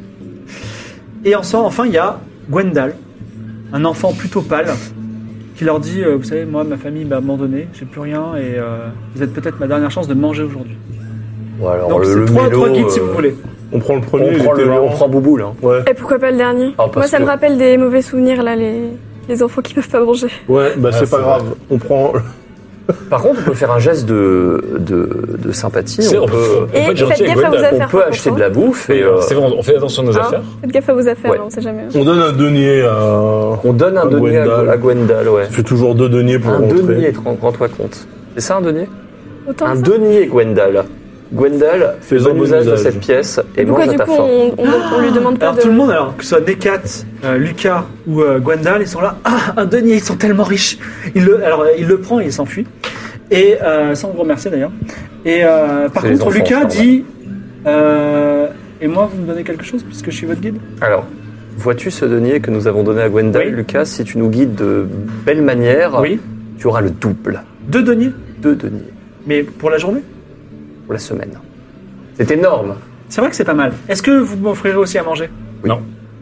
Et enfin, enfin, il y a Gwendal, un enfant plutôt pâle, qui leur dit, euh, vous savez, moi, ma famille m'a abandonné, j'ai plus rien, et euh, vous êtes peut-être ma dernière chance de manger aujourd'hui. Bon, alors, Donc le, c'est le trois, mélo, trois guides si euh, vous voulez. On prend le premier. On il prend, était le, marrant. on prend Bouboule. Hein. Ouais. Et pourquoi pas le dernier Ah, parce Moi, ça que- me rappelle des mauvais souvenirs, là, les, les enfants qui peuvent pas manger. Ouais, bah Ah, c'est pas c'est grave. On prend. Par contre, on peut faire un geste de, de, de sympathie. C'est- On on peut- peut, Et être faites gentil avec gaffe à vos Gwendal. affaires. on peut par acheter contre, de la bouffe et Et, euh, c'est vrai, on fait attention à nos Hein affaires. Faites gaffe à vos affaires, Ouais. hein, on sait jamais. On donne un denier à. on donne un À denier à, Gwendal. à Gwendal. Ouais. Je fais toujours deux deniers pour Un rentrer. denier, te rends- rends-toi compte. C'est ça un denier Autant Un que ça. denier, Gwendal. Gwendal, fais Fais-en bon bon usage de usage. cette pièce et Et pourquoi mange à du ta coup faim. on, on, on lui demande pas Alors de... tout le monde, alors que ce soit Nekat, euh, Lucas ou euh, Gwendal, ils sont là. Ah, un denier, ils sont tellement riches. Il le, alors euh, il le prend et il s'enfuit. Et euh, sans vous remercier d'ailleurs. Et euh, par C'est les contre, enfants, Lucas c'est dit. Euh, et moi, vous me donnez quelque chose puisque je suis votre guide. Alors, vois-tu ce denier que nous avons donné à Gwendal, Oui. Lucas? Si tu nous guides de belle manière, Oui. tu auras le double. Deux deniers, Deux deniers mais pour la journée. pour la semaine. C'est énorme. C'est vrai que c'est pas mal. Est-ce que vous m'offrirez aussi à manger? Non.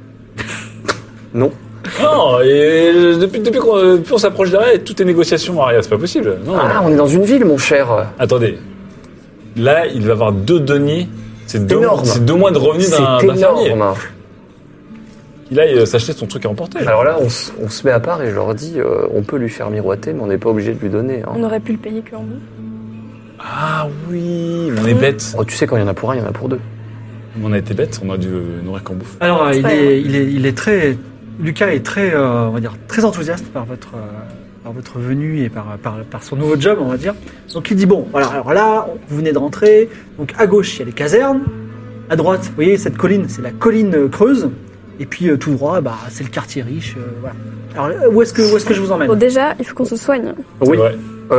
Non. Non, et depuis, depuis qu'on euh, plus on s'approche derrière, tout est négociation, Maria, c'est pas possible. Non, Ah, non. on est dans une ville, mon cher. Attendez. Là, il va avoir deux deniers. C'est deux, énorme. c'est deux mois de revenus d'un C'est d'un fermier. énorme. Il aille euh, s'acheter son truc à emporter. Alors là, on, s- on se met à part et je leur dis, euh, on peut lui faire miroiter, mais on n'est pas obligé de lui donner. hein. On aurait pu le payer que en bouffe. Ah oui, on est bête. Oh, tu sais, quand il y en a pour un, il y en a pour deux. On a été bête, on a dû euh, nourrir qu'en bouffe. Alors, euh, il, Ouais. est, il, est, il est très. Lucas est très, euh, on va dire, très enthousiaste par votre, euh, par votre venue et par, par, par son nouveau job, on va dire. Donc il dit bon, voilà, alors là, vous venez de rentrer. Donc à gauche, il y a les casernes. À droite, vous voyez cette colline, c'est la colline euh, creuse. Et puis euh, tout droit, bah, c'est le quartier riche. euh, voilà. Alors où est-ce que, où est-ce que je vous emmène? Bon, déjà, il faut qu'on se soigne. Oui. Ouais.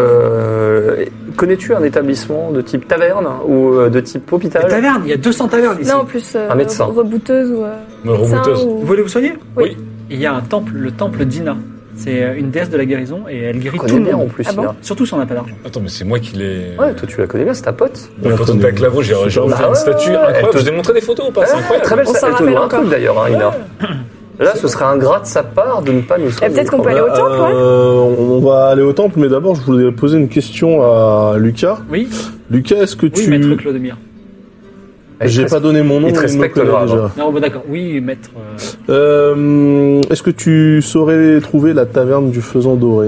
Euh, connais-tu un établissement de type taverne ou euh, de type La hôpital? taverne, il y a deux cents tavernes ici. Non, en plus, euh, Un médecin. rebouteuse ou euh, Une médecin rebouteuse. ou- Vous voulez vous soigner? Oui. Il y a un temple, le temple d'Ina. C'est euh, une déesse de la guérison et elle guérit Je tout connais le bien monde. en plus. Ah bon Ina. Surtout si on n'a pas d'argent. Attends, mais c'est moi qui l'ai. Ouais, toi tu la connais bien, c'est ta pote. Donc, quand on était à Claveau, j'ai j'ai refait Bah une ouais, statue ouais, incroyable. elle te- Je t'ai montré des photos ou pas? C'est Ah, incroyable. très belle, On ça, s'en elle te rappelle doit un encore. truc d'ailleurs, hein, Ina. Là, ce serait un gras de sa part de ne pas nous Et soigner. peut-être qu'on peut aller au temple, ouais. Euh, on va aller au temple, mais d'abord, je voulais poser une question à Lucas. Oui, Lucas, est-ce que oui, tu... maître Clodomir. Elle J'ai te pas donné mon nom, il te mais il me respecte connaît grave, déjà. hein. Non, bon, d'accord. Oui, maître. euh, Euh, Est-ce que tu saurais trouver la taverne du Faisan Doré?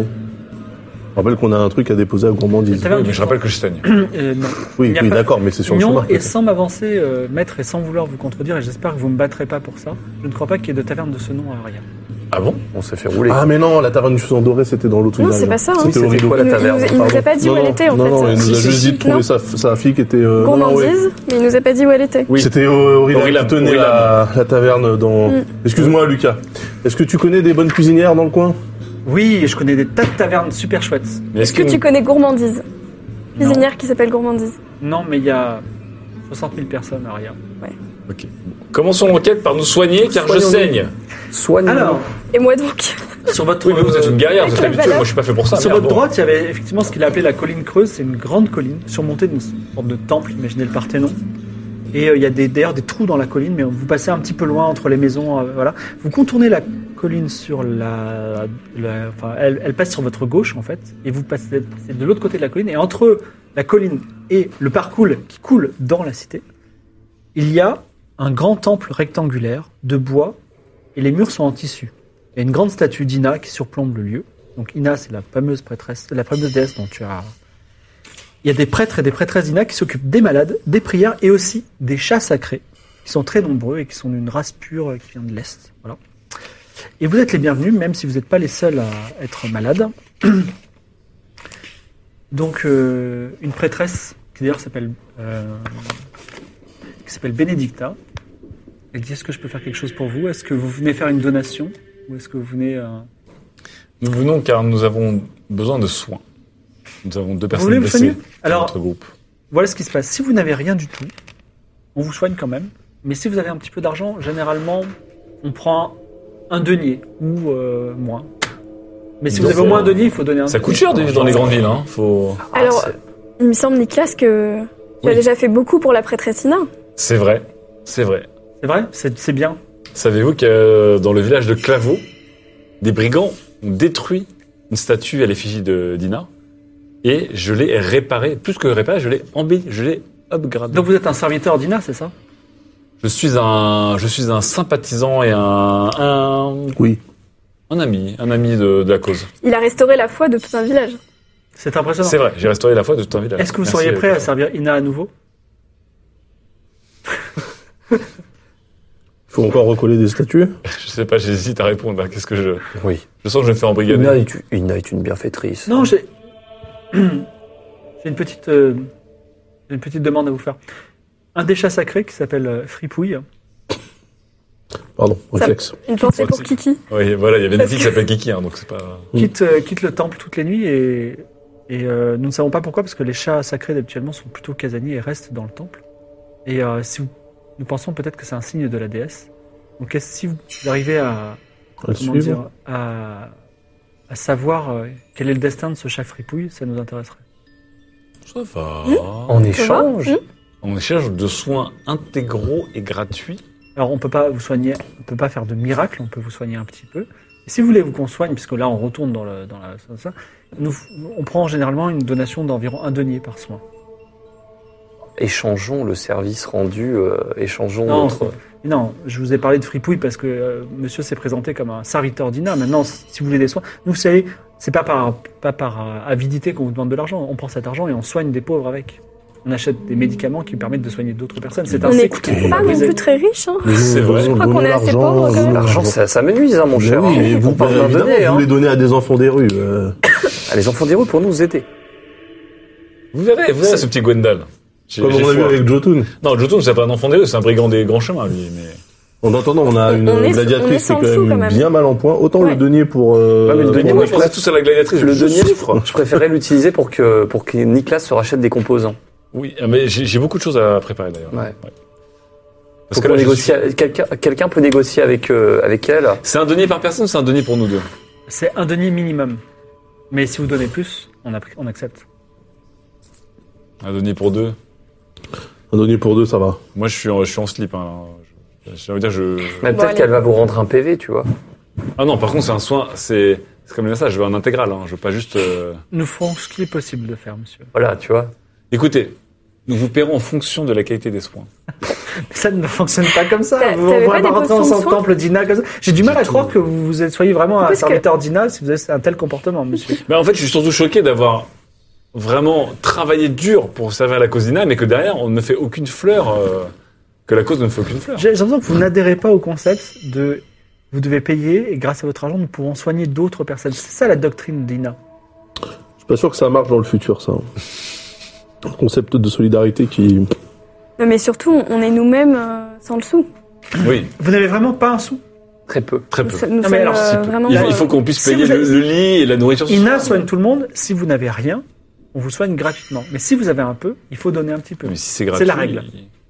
Je rappelle qu'on a un truc à déposer à Gourmandise. La taverne Oui, mais je rappelle que je saigne. euh, non. Oui, Il y a oui, pas- d'accord, mais c'est sur le Non, chemin. et sans m'avancer, euh, maître, et sans vouloir vous contredire, et j'espère que vous me battrez pas pour ça, je ne crois pas qu'il y ait de taverne de ce nom à Aria. Ah bon? On s'est fait rouler. Ah, mais non, la taverne du Faisan Doré, c'était dans l'autre Non, village. c'est pas ça, hein. C'était C'était au rideau. quoi, la Il nous- il taverne, nous, il nous a pardon. pas dit non, où elle non, était, en non, fait. non, il nous Si, a si, juste si, dit de trouver non. sa, sa fille qui était... Euh, non, non, ouais. Gourmandise, mais il nous a pas dit où elle était. Oui. C'était au Aurillac Aurillac, qui tenait Aurillac. la, la taverne dans... Mm. Excuse-moi, Lucas. Est-ce que tu connais des bonnes cuisinières dans le coin? Oui, et je connais des tas de tavernes super chouettes. Mais Est-ce que tu connais Gourmandise? Non. Cuisinière qui s'appelle Gourmandise. Non, mais il y a soixante mille personnes à Aria. Ok. Commençons l'enquête par nous soigner, car je Soignons-nous. saigne. Soigne. Alors, Et moi donc. sur votre, Oui, mais vous êtes une guerrière, vous êtes Quelle habituée. valeur. Moi, je suis pas fait pour ça. sur merde, votre bon. droite, il y avait effectivement ce qu'il a appelé la colline creuse. C'est une grande colline surmontée d'une sorte de temple. Imaginez le Parthénon. Et euh, il y a des- d'ailleurs des trous dans la colline, mais vous passez un petit peu loin entre les maisons. euh, voilà. Vous contournez la colline sur la, la- enfin, elle, elle passe sur votre gauche en fait, et vous passez c'est de l'autre côté de la colline. Et entre la colline et le parcours qui coule dans la cité, il y a un grand temple rectangulaire de bois, et les murs sont en tissu. Il y a une grande statue d'Ina qui surplombe le lieu. Donc Ina, c'est la fameuse prêtresse, la fameuse déesse dont tu as. Il y a des prêtres et des prêtresses d'Ina qui s'occupent des malades, des prières et aussi des chats sacrés, qui sont très nombreux et qui sont d'une race pure euh, qui vient de l'Est. Voilà. Et vous êtes les bienvenus, même si vous n'êtes pas les seuls à être malades. Donc, euh, une prêtresse, qui d'ailleurs s'appelle euh, qui s'appelle Bénédicta, elle dit: est-ce que je peux faire quelque chose pour vous? Est-ce que vous venez faire une donation? Ou est-ce que vous venez... euh, Nous venons car nous avons besoin de soins. Nous avons deux personnes voulez vous blessées soigner dans Alors- notre groupe. Voilà ce qui se passe. Si vous n'avez rien du tout, on vous soigne quand même. Mais si vous avez un petit peu d'argent, généralement, on prend un denier ou euh, moins. Mais si vous Donc, avez au moins un euh, denier, il faut donner un Ça denier. coûte cher de vivre dans les grandes villes, hein. Faut... Alors, c'est- il me semble, Nicolas, que tu as Oui. déjà fait beaucoup pour la prêtresse Ina. C'est vrai, c'est vrai. C'est vrai? C'est c'est bien. Savez-vous que euh, dans le village de Claveau, des brigands ont détruit une statue à l'effigie de Dina et je l'ai réparée, plus que réparée, je l'ai embellie, je l'ai upgradé. Donc vous êtes un serviteur d'Ina, c'est ça? Je suis un, je suis un sympathisant et un, un, Oui. un ami, un ami de, de la cause. Il a restauré la foi de tout un village. C'est impressionnant. C'est vrai, j'ai restauré la foi de tout un village. Est-ce que vous Merci, seriez prêt à euh, servir Ina à nouveau? Il faut encore recoller des statues. Je sais pas, j'hésite à répondre. là. Qu'est-ce que je, Oui. je sens que je vais me faire embrigader. Ina est, Ina est une bienfaitrice. Non, j'ai j'ai une petite euh, j'ai une petite demande à vous faire. Un des chats sacrés qui s'appelle euh, Fripouille. Pardon, réflexe. Une pensée pour Aussi. Kiki. Oui, voilà, il y avait une Parce fille qui que- s'appelle Kiki, hein, donc c'est pas. Mm. quitte, euh, quitte le temple toutes les nuits et, et euh, nous ne savons pas pourquoi parce que les chats sacrés habituellement sont plutôt casaniers et restent dans le temple. Et euh, si vous, nous pensons peut-être que c'est un signe de la déesse. Donc est-ce si vous arrivez à, À le comment suivre. dire, à, à savoir euh, quel est le destin de ce chat Fripouille, ça nous intéresserait. Ça va. En échange, Mmh. En échange de soins intégraux et gratuits. Alors on peut pas vous soigner, on peut pas faire de miracle, on peut vous soigner un petit peu. Et si vous voulez vous qu'on soigne, puisque là on retourne dans, le, dans la, ça, nous, on prend généralement une donation d'environ un denier par soin. échangeons le service rendu, euh, échangeons Non, notre... Mais non, je vous ai parlé de Fripouille parce que euh, monsieur s'est présenté comme un serviteur d'Ina. Maintenant, si vous voulez des soins, nous, vous savez, c'est pas par, pas par euh, avidité qu'on vous demande de l'argent. On prend cet argent et on soigne des pauvres avec. On achète des médicaments qui permettent de soigner d'autres personnes. C'est un On n'est cycle qu'il faut pas non briser. plus très riches. Hein. C'est vrai. Je crois qu'on est assez pauvres, quand même. L'argent, ça, ça m'énuise, hein, mon Mais cher. oui, mais vous, on parle bah, d'un évidemment, donné, vous hein. les donnez à des enfants des rues. euh. Ah, les enfants des rues pour nous aider. Vous verrez, vous verrez ce petit Gwendal. J'ai- Comme j'ai on a vu foi. avec Jotun. Non, Jotun, c'est pas un enfant des rues, c'est un brigand des grands chemins, lui. Mais... En attendant, on a On- une on est- on est gladiatrice qui sans est quand le sou, même, quand même. bien mal en point. Autant Ouais. le denier pour... Euh, Ouais, mais le denier, pour- moi, je pensais tous à la gladiatrice. Le je denier, souffre. je préférais l'utiliser pour que, pour que Nicolas se rachète des composants. Oui, ah, mais j'ai j'ai beaucoup de choses à préparer d'ailleurs. Ouais. Parce Faut que qu'on là, je négocie, suis- quelqu'un, quelqu'un peut négocier avec, euh, avec elle. C'est un denier par personne ou c'est un denier pour nous deux? C'est un denier minimum. Mais si vous donnez plus, on, a- on accepte. Un denier pour deux? Un denier pour deux, ça va. Moi, je suis en, je suis en slip. Hein. Je, je veux dire, je... Mais Bon, peut-être allez. qu'elle va vous rendre un P V, tu vois. Ah non, par contre, c'est un soin, c'est... C'est comme ça, je veux un intégral, hein. Je veux pas juste... euh, Nous ferons ce qu'il est possible de faire, monsieur. Voilà, tu vois. Écoutez, nous vous paierons en fonction de la qualité des soins. Ça ne fonctionne pas comme ça. T'as- Vous t'avais ne pourrez pas pas des rentrer potions dans de son soins temple d'Ina comme ça. J'ai du mal à croire que vous êtes- soyez vraiment un Parce que- serviteur d'Ina si vous avez un tel comportement, monsieur. Mais en fait, je suis surtout choqué d'avoir vraiment travaillé dur pour servir la cause d'Ina, mais que derrière, on ne fait aucune fleur, euh, que la cause ne fait aucune fleur. J'ai j'ai l'impression que vous n'adhérez pas au concept de vous devez payer et grâce à votre argent, nous pourrons soigner d'autres personnes. C'est ça la doctrine d'Ina. Je suis pas sûr que ça marche dans le futur, ça. Un concept de solidarité qui... Non, mais surtout, on est nous-mêmes euh, sans le sou. Oui, Vous n'avez vraiment pas un sou. Très peu. très peu. Nous mais sommes alors, euh, Si peu. vraiment... Il, il euh, faut qu'on puisse si payer vous le, avez- le lit et la nourriture. ce Ina soir. soigne tout le monde. Si vous n'avez rien, on vous soigne gratuitement. Mais si vous avez un peu, il faut donner un petit peu. Mais si c'est gratuit... C'est la règle.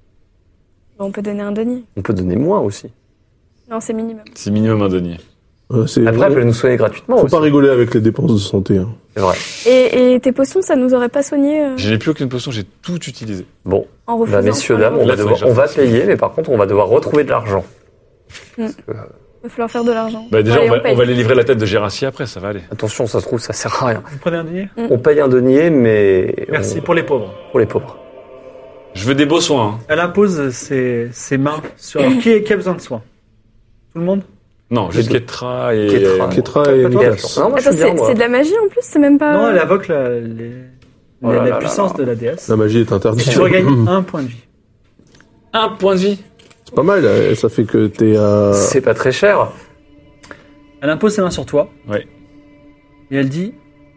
On peut donner un denier. On peut donner moins aussi. Non, c'est minimum. C'est minimum un denier. euh, c'est Après, elle peut nous soigner gratuitement Faut aussi. pas rigoler avec les dépenses de santé. Hein. C'est vrai. Et, et tes potions, ça nous aurait pas soigné euh, Je n'ai plus aucune potion, j'ai tout utilisé. Bon, en refusant bah, messieurs, dames, on Là, va, faut devoir, que je on va fasse. payer, mais par contre, on va devoir retrouver de l'argent. Mm. Parce que, euh, Il va falloir faire de l'argent. Bah déjà, Allez, on, va, paye. on va aller livrer la tête de Gérassi après, ça va aller. attention, ça se trouve, ça sert à rien. Vous prenez un denier On paye un denier, mais... Merci on- pour les pauvres. pour les pauvres. Je veux des beaux soins. hein. Elle impose ses, ses mains sur. Alors, qui, qui a besoin de soins? Tout le monde? Non, juste deux. Ketra et... Ketra. Ketra Pas- et pas toi, Nicolas. Non, moi, je Attends, suis bien, c'est moi. c'est de la magie en plus, c'est même pas... Non, elle invoque la, les- Oh la, là la là puissance là de la déesse. La magie est interdite. Et tu regagnes un point de vie. Un point de vie. C'est pas mal, euh, ça fait que t'es à... C'est pas très cher. Elle impose ses mains sur toi. Ouais. Et elle dit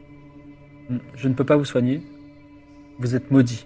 je ne peux pas vous soigner. Vous êtes maudit.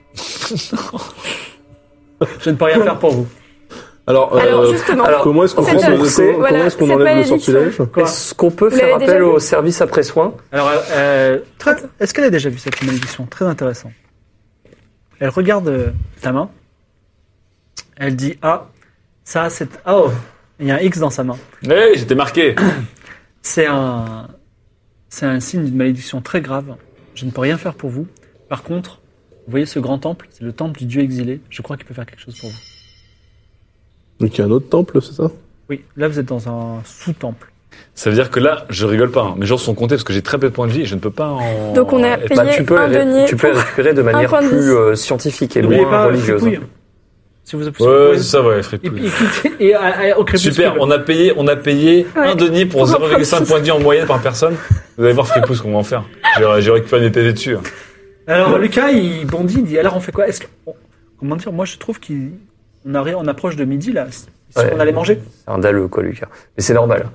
Je ne peux rien faire pour vous. Alors, Alors, euh, justement, alors, comment est-ce qu'on Cette- comment- comment- c'est- voilà, comment est-ce qu'on cette enlève le malédiction. sortilège Quoi Est-ce qu'on peut Vous faire l'avez déjà appel vu au service après soin? Alors, euh, très- est-ce qu'elle a déjà vu cette malédiction? Très intéressant. Elle regarde euh, ta main. Elle dit ah, ça c'est ah, oh, il y a un X dans sa main. Hey, j'étais marqué. C'est un, c'est un signe d'une malédiction très grave. Je ne peux rien faire pour vous. Par contre, vous voyez ce grand temple, c'est le temple du dieu exilé. Je crois qu'il peut faire quelque chose pour vous. Donc il y a un autre temple, c'est ça? Oui, là vous êtes dans un sous-temple. Ça veut dire que là, je rigole pas, hein, mes jours sont comptés parce que j'ai très peu de points de vie et je ne peux pas en... Donc on a être- payé Bah, tu peux, un les- denier tu peux les pour récupérer de manière point de plus vie. euh, scientifique et N'oubliez moins pas religieuse. fripouille. Si vous appuyez Ouais, sur c'est ça, ouais, et, fripouille. et, et, à- à- au crépuscule. Super, on a payé, on a payé Ouais. un denier pour Pour zéro virgule cinq points de vie en moyenne par personne. Vous allez voir Fripouille ce qu'on va en faire. J'ai j'ai récupéré mes P V dessus. hein. Alors Lucas, il bondit, il dit alors on fait quoi? Est-ce que on- comment dire? Moi je trouve qu'on arrive, on approche de midi là. Si Ouais. on allait manger. C'est un dalleux, quoi, Lucas. Mais c'est normal.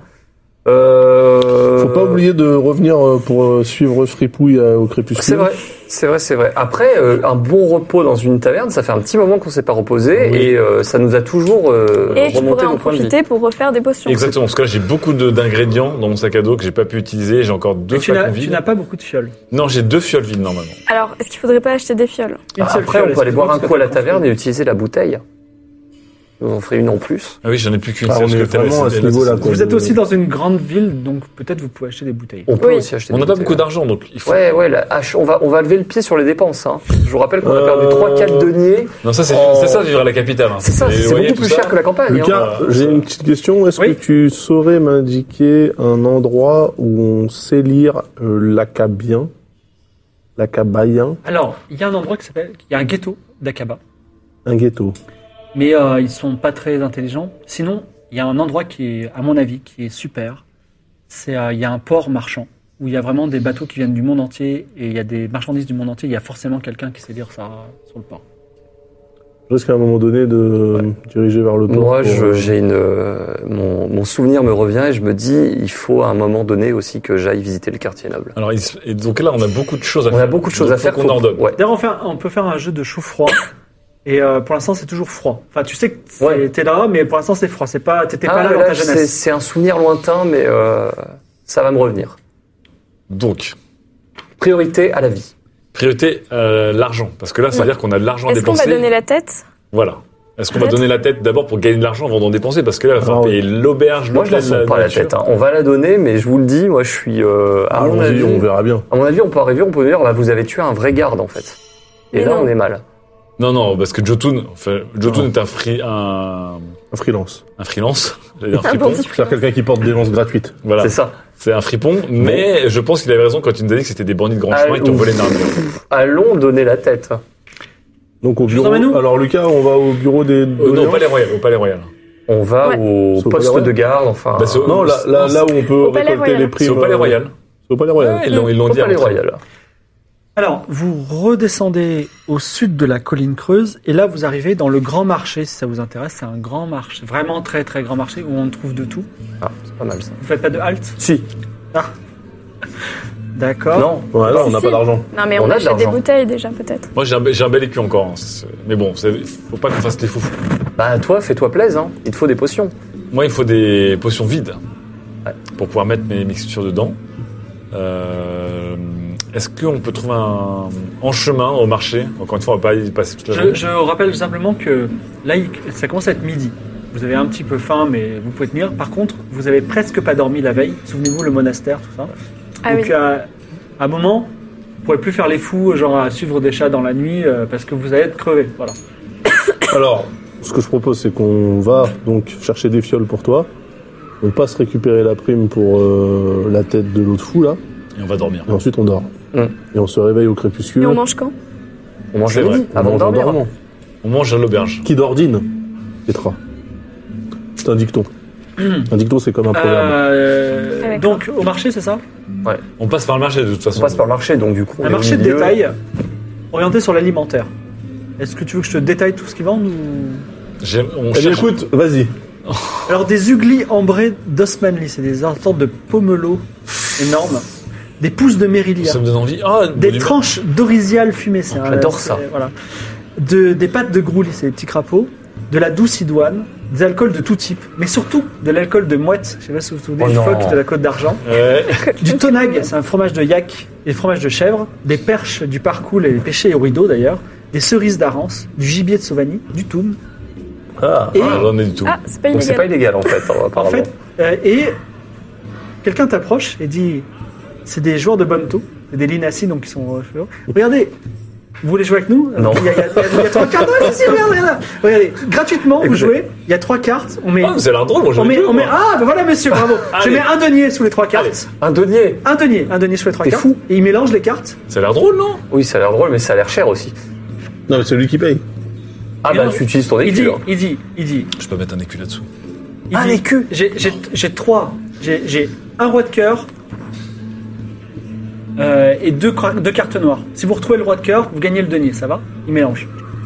Euh... Faut pas oublier de revenir euh, pour euh, suivre Fripouille euh, au crépuscule. C'est vrai, c'est vrai, c'est vrai. Après, euh, un bon repos dans une taverne, ça fait un petit moment qu'on s'est pas reposé Oui. et euh, ça nous a toujours euh, Et tu remonté pourrais en nos points de vie. profiter pour refaire des potions. Exactement, parce que là j'ai beaucoup de- d'ingrédients dans mon sac à dos que j'ai pas pu utiliser. J'ai encore deux Et tu n'as, flacons tu vides. n'as pas beaucoup de fioles. Non, j'ai deux fioles vides normalement. Alors, est-ce qu'il faudrait pas acheter des fioles? Une seule Après, fiole, on peut aller excuse-moi, boire un parce coup à la que- taverne et utiliser la bouteille. Vous en ferez une en plus. Ah oui, j'en ai plus qu'une. Ah, seule, on parce est que t'as vraiment à laissé- ce niveau-là, quoi. Vous êtes aussi dans une grande ville, donc peut-être vous pouvez acheter des bouteilles. On peut Oui. aussi acheter On des n'a pas bouteilles. beaucoup d'argent, donc il faut. Ouais, ouais, la hache, on va, on va lever le pied sur les dépenses. Hein. Je vous rappelle qu'on a Euh, perdu trois quatre deniers. Non, ça c'est Oh. c'est ça vivre à la capitale. hein. C'est ça, Les c'est loyers, beaucoup tout plus ça. cher que la campagne. Lucas, hein. j'ai une petite question. Est-ce Oui. que tu saurais m'indiquer un endroit où on sait lire euh, l'acabien, l'acabayen, Alors, il y a un endroit qui s'appelle, il y a un ghetto d'Akaba, un ghetto? mais euh, ils sont pas très intelligents. Sinon, il y a un endroit qui est, à mon avis, qui est super. C'est, euh, il y a un port marchand où il y a vraiment des bateaux qui viennent du monde entier et il y a des marchandises du monde entier. Il y a forcément quelqu'un qui sait lire ça sur le port. Je risque à un moment donné de me diriger vers le port. Moi, pour, je- euh, j'ai une, euh, mon, mon souvenir me revient et je me dis, il faut à un moment donné aussi que j'aille visiter le quartier noble. Alors, il se- et donc là, on a beaucoup de choses à On faire. a beaucoup de choses Donc, à faire. Faut qu'on faut- ordonne. Ouais. D'ailleurs, on, fait un- on peut faire un jeu de chaud-froid. Et euh, pour l'instant, c'est toujours froid. Enfin, tu sais que c'est- Ouais. t'es là, mais pour l'instant, c'est froid. C'est pas, t'étais Ah, pas là mais dans là, ta c'est, jeunesse. c'est un souvenir lointain, mais euh, ça va me revenir. Donc, Priorité à la vie. priorité, euh, l'argent. Parce que là, ça veut dire qu'on a de l'argent à Est-ce qu'on dépenser. va donner la tête? Voilà. Est-ce qu'on va Peut-être. donner la tête d'abord pour gagner de l'argent avant d'en dépenser? Parce que là, il va falloir Ah, payer l'auberge, Moi, je la l'hôtel, sens pas la nourriture. tête. Hein. On va la donner, mais je vous le dis, moi, je suis. Euh, à mon allons-y, avis, on verra bien. à mon avis, on peut arriver, on peut dire, bah, vous avez tué un vrai garde en fait. Et Mais là, non. on est mal. Non, non, parce que Jotun, enfin, Jotun Non. est un, free, un, Un freelance. un freelance, j'allais dire Un fripon. bandit. C'est-à-dire quelqu'un qui porte des lances gratuites. Voilà. C'est ça. C'est un fripon, mais je pense qu'il avait raison quand il nous a dit que c'était des bandits de grand Ah, chemin qui ont ouf. volé Narnia. Allons donner la tête. Donc au Je bureau. vous emmène où Alors Lucas, on va au bureau des. Euh, non, doléances au Palais Royal, au Palais Royal. On va Ouais. au C'est au poste Palais de garde, enfin. Bah, c'est au- Non, là, là, là où on peut Au Palais récolter Royal. les primes. C'est au Palais euh, Royal. C'est au Palais Royal. Ouais, ils l'ont ils l'ont au dit. Palais avant ça. Royal. Alors, vous redescendez au sud de la colline creuse et là, vous arrivez dans le grand marché, si ça vous intéresse. C'est un grand marché, vraiment très très grand marché où on trouve de tout. Ah, c'est pas mal ça. Vous faites pas de halte? Si. D'accord. Non. Ouais, là, on n'a Si. pas d'argent. Non, mais On on, a de achète des l'argent. bouteilles déjà, peut-être. Moi, j'ai un, be- j'ai un bel écu encore. hein. C'est- Mais bon, c'est- faut pas qu'on fasse les fous. Bah, toi, fais-toi plaisir. Hein. Il te faut des potions. Moi, il faut des potions vides pour pouvoir mettre mes mixtures dedans. Euh, Est-ce qu'on peut trouver un en chemin au marché? Encore une fois, on va pas y passer toute la Je, journée. je rappelle simplement que là, il- ça commence à être midi. Vous avez un petit peu faim, mais vous pouvez tenir. Par contre, vous avez presque pas dormi la veille. Souvenez-vous, le monastère, tout ça. Ah Donc, oui. à, à un moment, vous pourrez plus faire les fous, genre à suivre des chats dans la nuit, euh, parce que vous allez être crevé. Voilà. Alors, ce que je propose, c'est qu'on va donc chercher des fioles pour toi. On passe récupérer la prime pour euh, la tête de l'autre fou là, Et on va dormir. et ensuite on dort. Mm. Et on se réveille au crépuscule. Et on mange quand? On mange C'est le vrai. midi On avant de mange en dormir. dormant. On mange à l'auberge. Qui dordine Petra. C'est un dicton. un dicton, c'est comme un proverbe. Euh, Ah, d'accord. donc, au marché, c'est ça? On passe par le marché de toute façon. On passe par le marché, donc du coup. on Un est au marché de milieu. détail orienté sur l'alimentaire. Est-ce que tu veux que je te détaille tout ce qu'ils vendent ou... J'aime- On Eh bien, cherche. écoute, vas-y. Alors, des uglis ambrés d'Osmanli, c'est des sortes de pomelos énormes. Des pousses de mérilia. Ça me donne envie. Ah, Des du- tranches d'orizial fumées. c'est un- J'adore c'est- ça. Voilà. De, des pâtes de groulis, c'est des petits crapauds. De la douce idoine. Des alcools de tout type. Mais surtout, de l'alcool de mouette. Je sais pas si vous vous souvenez Oh du non. phoque de la Côte d'Argent. Ouais. Du tonag, c'est un fromage de yak et fromage de chèvre. Des perches du parcours et des pêchés au rideau d'ailleurs. Des cerises d'Arance. Du gibier de Sauvagny. Du toum. Ah, Et, Ah, j'en ai du tout. Ah, c'est pas Donc c'est pas illégal. illégal en fait, hein, en apparemment. fait, euh, et quelqu'un t'approche et dit c'est des joueurs de Bonto. C'est des Linassi, donc ils sont. euh, cheveux. Regardez, Vous voulez jouer avec nous? Non. Il y a, il y a- il y a trois cartes. Ouais, si, si, regarde, regarde. Regardez, gratuitement, vous Écoutez. jouez. Il y a trois cartes. On met. Ah, vous avez l'air drôle, moi on j'en ai met, deux, on met, moi. ah, ben voilà, monsieur, bravo. Je Allez. mets un denier sous les trois cartes. Un denier. Un denier, un denier sous les trois T'es cartes. fou. Et il mélange les cartes. Ça a l'air drôle, non? Oui, ça a l'air drôle, mais ça a l'air cher aussi. Non, mais c'est lui qui paye. Ah Et bah non, tu utilises ton Il dit, écu. hein. il dit, il dit. Je peux mettre un écu là-dessous. il Un dit, écu. J'ai, j'ai, j'ai trois. J'ai, j'ai un roi de cœur. Euh, et deux, cra- deux cartes noires. Si vous retrouvez le roi de cœur, vous gagnez le denier, ça va? Il mélange.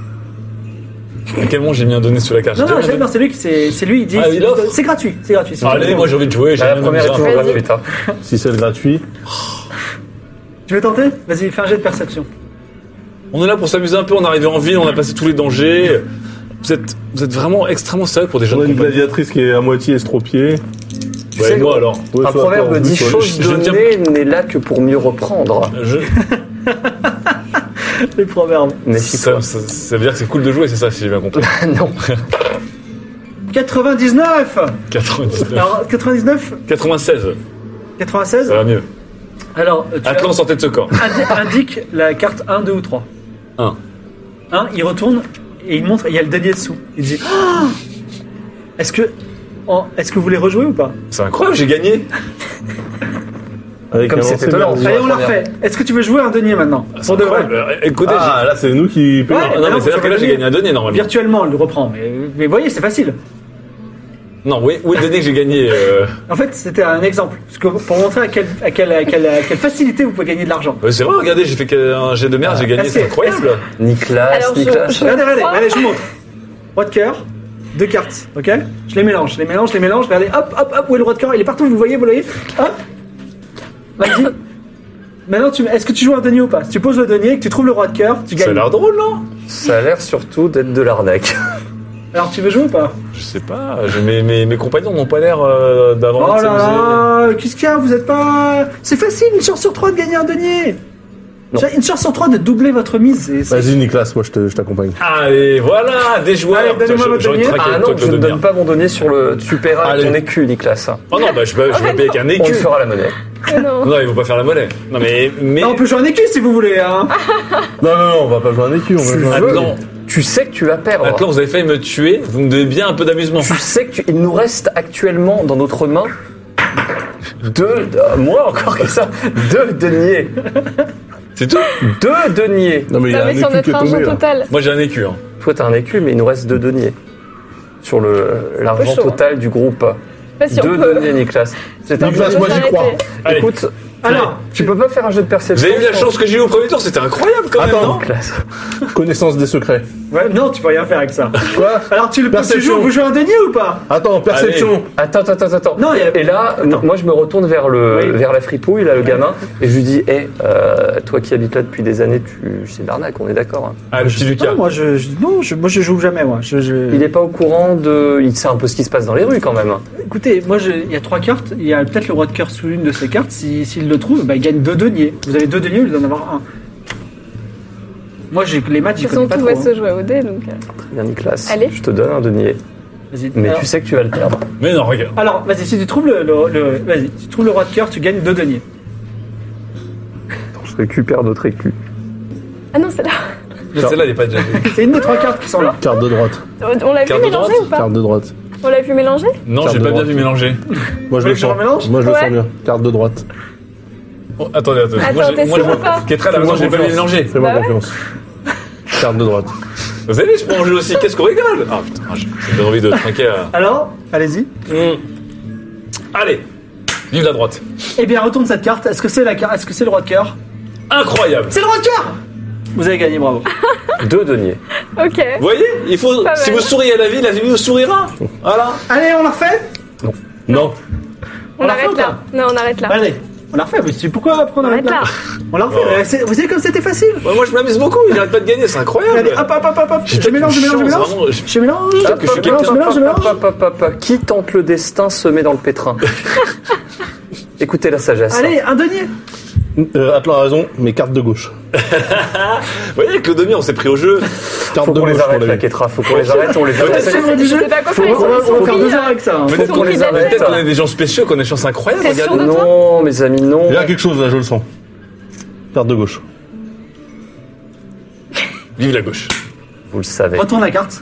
À quel moment j'ai mis un donné sur la carte? Non, J'ai non, déjà j'ai- non, c'est lui qui c'est, c'est lui, il dit. Ah, il c'est, offre c'est gratuit, c'est gratuit. c'est Allez, gratuit. moi j'ai envie de jouer. j'ai Bah, la rien première est besoin. toujours Vas-y. gratuite. hein. Si c'est le gratuit. Tu veux tenter? Vas-y, fais un jet de perception. On est là pour s'amuser un peu, on est arrivé en ville, on a passé tous les dangers. Vous êtes, vous êtes vraiment extrêmement sérieux pour des On jeunes a une compagnies. gladiatrice qui est à moitié estropiée. Tu Ouais, sais, moi alors. Ouais, Un soit proverbe toi, dit soit- chose je- je tiens- donnée n'est là que pour mieux reprendre. Je... Les proverbes. Méfie-toi. Ça, ça, ça veut dire que c'est cool de jouer, c'est ça, si j'ai bien compris. Non. quatre-vingt-dix-neuf. quatre-vingt-dix-neuf. Alors, quatre-vingt-dix-neuf, quatre-vingt-seize, quatre-vingt-seize. ça va mieux. Alors, tu Atlan sortait de ce corps. as- indi- indique la carte un, deux ou trois. un. un, il retourne et il montre, il y a le denier dessous. Il dit Ah Est-ce que, en- est-ce que vous voulez rejouer ou pas? C'est incroyable, j'ai gagné. Avec Comme un c'était lancé étonnant. merveilleux. Allez, on la première. refait. Est-ce que tu veux jouer un denier maintenant? C'est Pour de vrai. incroyable. Euh, Écoutez, Ah, là, c'est nous qui payons. Ouais. j'ai... non, non, mais c'est-à-dire vous que là, j'ai avez gagné un donné normalement. Virtuellement, on le reprend. Mais, mais voyez, c'est facile. Non, oui, oui, le donné que j'ai gagné. euh, En fait, c'était un exemple. Parce que pour montrer à quelle, à quelle, à quelle, à quelle facilité vous pouvez gagner de l'argent. ouais, c'est vrai, regardez, j'ai fait un jet de merde, j'ai gagné, Est-ce c'est que- incroyable. Nicolas, Alors, je- Nicolas. je- Regardez, regardez, crois. allez, je vous montre. Roi de cœur, deux cartes, ok? Je les mélange, je les mélange, je les mélange. Regardez, hop, hop, hop, où est le roi de cœur? Il est partout, vous le voyez, vous le voyez? Hop. Vas-y. Maintenant, tu, est-ce que tu joues un denier ou pas? Si tu poses le denier et que tu trouves le roi de cœur, tu Ça a gagnes. l'air drôle, non? Ça a l'air surtout d'être de l'arnaque. Alors, tu veux jouer ou pas? Je sais pas, je- mes, mes, mes compagnons n'ont pas l'air euh, d'avoir Oh envie de là s'amuser. là, qu'est-ce qu'il y a? Vous êtes pas. C'est facile, une chance sur trois de gagner un denier. Non. Une chance sur trois de doubler votre mise. c'est- c'est- Vas-y, Nicolas, moi je te- je t'accompagne. Allez, voilà, des joueurs. Allez, donnez-moi Putain, votre j'ai envie de denier. traquer Ah avec non, toi, je Claude ne de donne Mire. pas mon donné sur le. Tu paieras Allez. ton écu, Nicolas. Oh non, bah je peux, je peux payer avec un On écu. le fera la monnaie. Mais non. Non, ils vont pas faire la monnaie. Non, mais. mais... Ah, on peut jouer un écu si vous voulez, hein. Non, non, non, on va pas jouer un écu, on va Tu jouer un veux- Atlan, Tu sais que tu vas perdre. Atlan, vous avez failli me tuer, vous me devez bien un peu d'amusement. Tu sais que tu- il nous reste actuellement dans notre main deux. euh, moi encore que ça. Deux deniers. C'est tout? Deux deniers. Non, mais il y a Ça un met sur écu qui notre est argent tombé, là. total. Moi j'ai un écu. Hein. Toi, t'as un écu, mais il nous reste deux deniers. Sur le l'argent chaud, hein. total du groupe. Pas si on Deux peut. deniers, Nicolas. C'est un Nicolas, peu- moi j'y s'arrêter. crois. Allez. Écoute, Alors, tu peux pas faire un jeu de Vous perception. avez vu la chance que j'ai eu au premier tour, c'était incroyable quand même, Attends. non? Nicolas. Connaissance des secrets. ouais, non, tu peux rien faire avec ça. Quoi? Alors, tu le tu Perception. joues, vous jouez un denier ou pas? Attends, perception. Attends, attends, attends, attends. Non, il y a- Et là, Attends. moi, je me retourne vers le Oui. vers la fripouille, là, le gamin, et je lui dis, hé, toi qui habites là depuis des années, tu c'est l'arnaque, on est d'accord. hein. Ah, le petit Lucas. Non, moi, je, je- non, je, moi, je joue jamais, moi. Je, je- Il est pas au courant de, il sait un peu ce qui se passe dans les rues quand même. Écoutez, moi, je- il y a trois cartes. Il y a peut-être le roi de cœur sous l'une de ces cartes. Si- S'il le trouve, bah, il gagne deux deniers. Vous avez deux deniers, il doit en avoir un. Moi, j'ai les matchs, De j'y toute connais façon, pas tout trop. va hein. se jouer au dé, donc. euh, Bien, Nicolas. Allez. Je te donne un denier, Vas-y. mais alors, tu sais que tu vas le perdre. Mais non, regarde. alors, vas-y, si tu trouves le, le- le- vas-y, si tu trouves le roi de cœur, tu gagnes deux deniers. Je récupère notre écu. Ah non, c'est là. Celle-là, elle est pas déjà vue. C'est une des trois cartes qui sont là. Carte de droite. On l'a vu Carte de mélanger droite. ou pas? Carte de droite. On l'a vu mélanger? Non, Carte j'ai de pas bien droite. vu mélanger. Moi je voulez le que je sens. remélange Moi je le Ouais. sens bien. Carte de droite. Oh, attendez, attendez. Attends, moi, j'ai- t'es moi, sûr je- ou pas? Kétra, elle a Fais-moi raison, j'ai pas confiance. mélangé. Fais-moi Bah ouais. confiance. Carte de droite. Vous avez vu, je prends en jeu aussi. Qu'est-ce qu'on rigole? Ah putain, j'ai j'ai bien envie de trinquer à. Alors, allez-y. Hum. Allez, vive la droite. Eh bien, retourne cette carte. Est-ce que c'est la carte? Est-ce que c'est le roi de cœur? Incroyable. C'est le roi de cœur! Vous avez gagné, bravo. Deux deniers. Ok. Vous voyez, il faut. Pas Si mal. vous souriez à la vie, la vie vous sourira. Voilà. Allez, on la refait? Non. On la arrête fait ou là. Non, on arrête là. Allez, on la refait. Mais c'est- pourquoi après on On arrête arrête là? là. On la refait. Oh. Euh, c'est- Vous savez comme c'était facile? Ouais, moi, je m'amuse beaucoup. J'arrête pas de gagner, c'est incroyable. Allez, hop, hop, hop, hop, hop. J'ai Je mélange, je peut-être mélange, je une mélange. chance, vraiment. Je mélange. Peut-être que je suis Je mélange, je quelqu'un- mélange, je mélange. Hop, hop, hop, hop. Qui tente le destin se met dans le pétrin. Écoutez la sagesse. Allez, un denier. Euh, Atlan a raison, mais carte de gauche. Vous voyez, que demi, on s'est pris au jeu. Carte Faut de qu'on les gauche pour arrête, la la vie. Kétra. Faut qu'on les arrête, on les C'est arrête. le Je jeu. sais pas quoi Faut- faire, ils On sont- va ils on sont va faire pris, deux heures euh, avec ça. hein. Peut-être Faut qu'on qu'ils les arrête. arrêtent. Peut-être qu'on est des gens spéciaux, qu'on a des chances incroyables. T'es Regarde. sûr de toi? Non, mes amis, non. Il y a quelque chose là, je le sens. Carte de gauche. Vive la gauche. Vous le savez. Retourne la carte.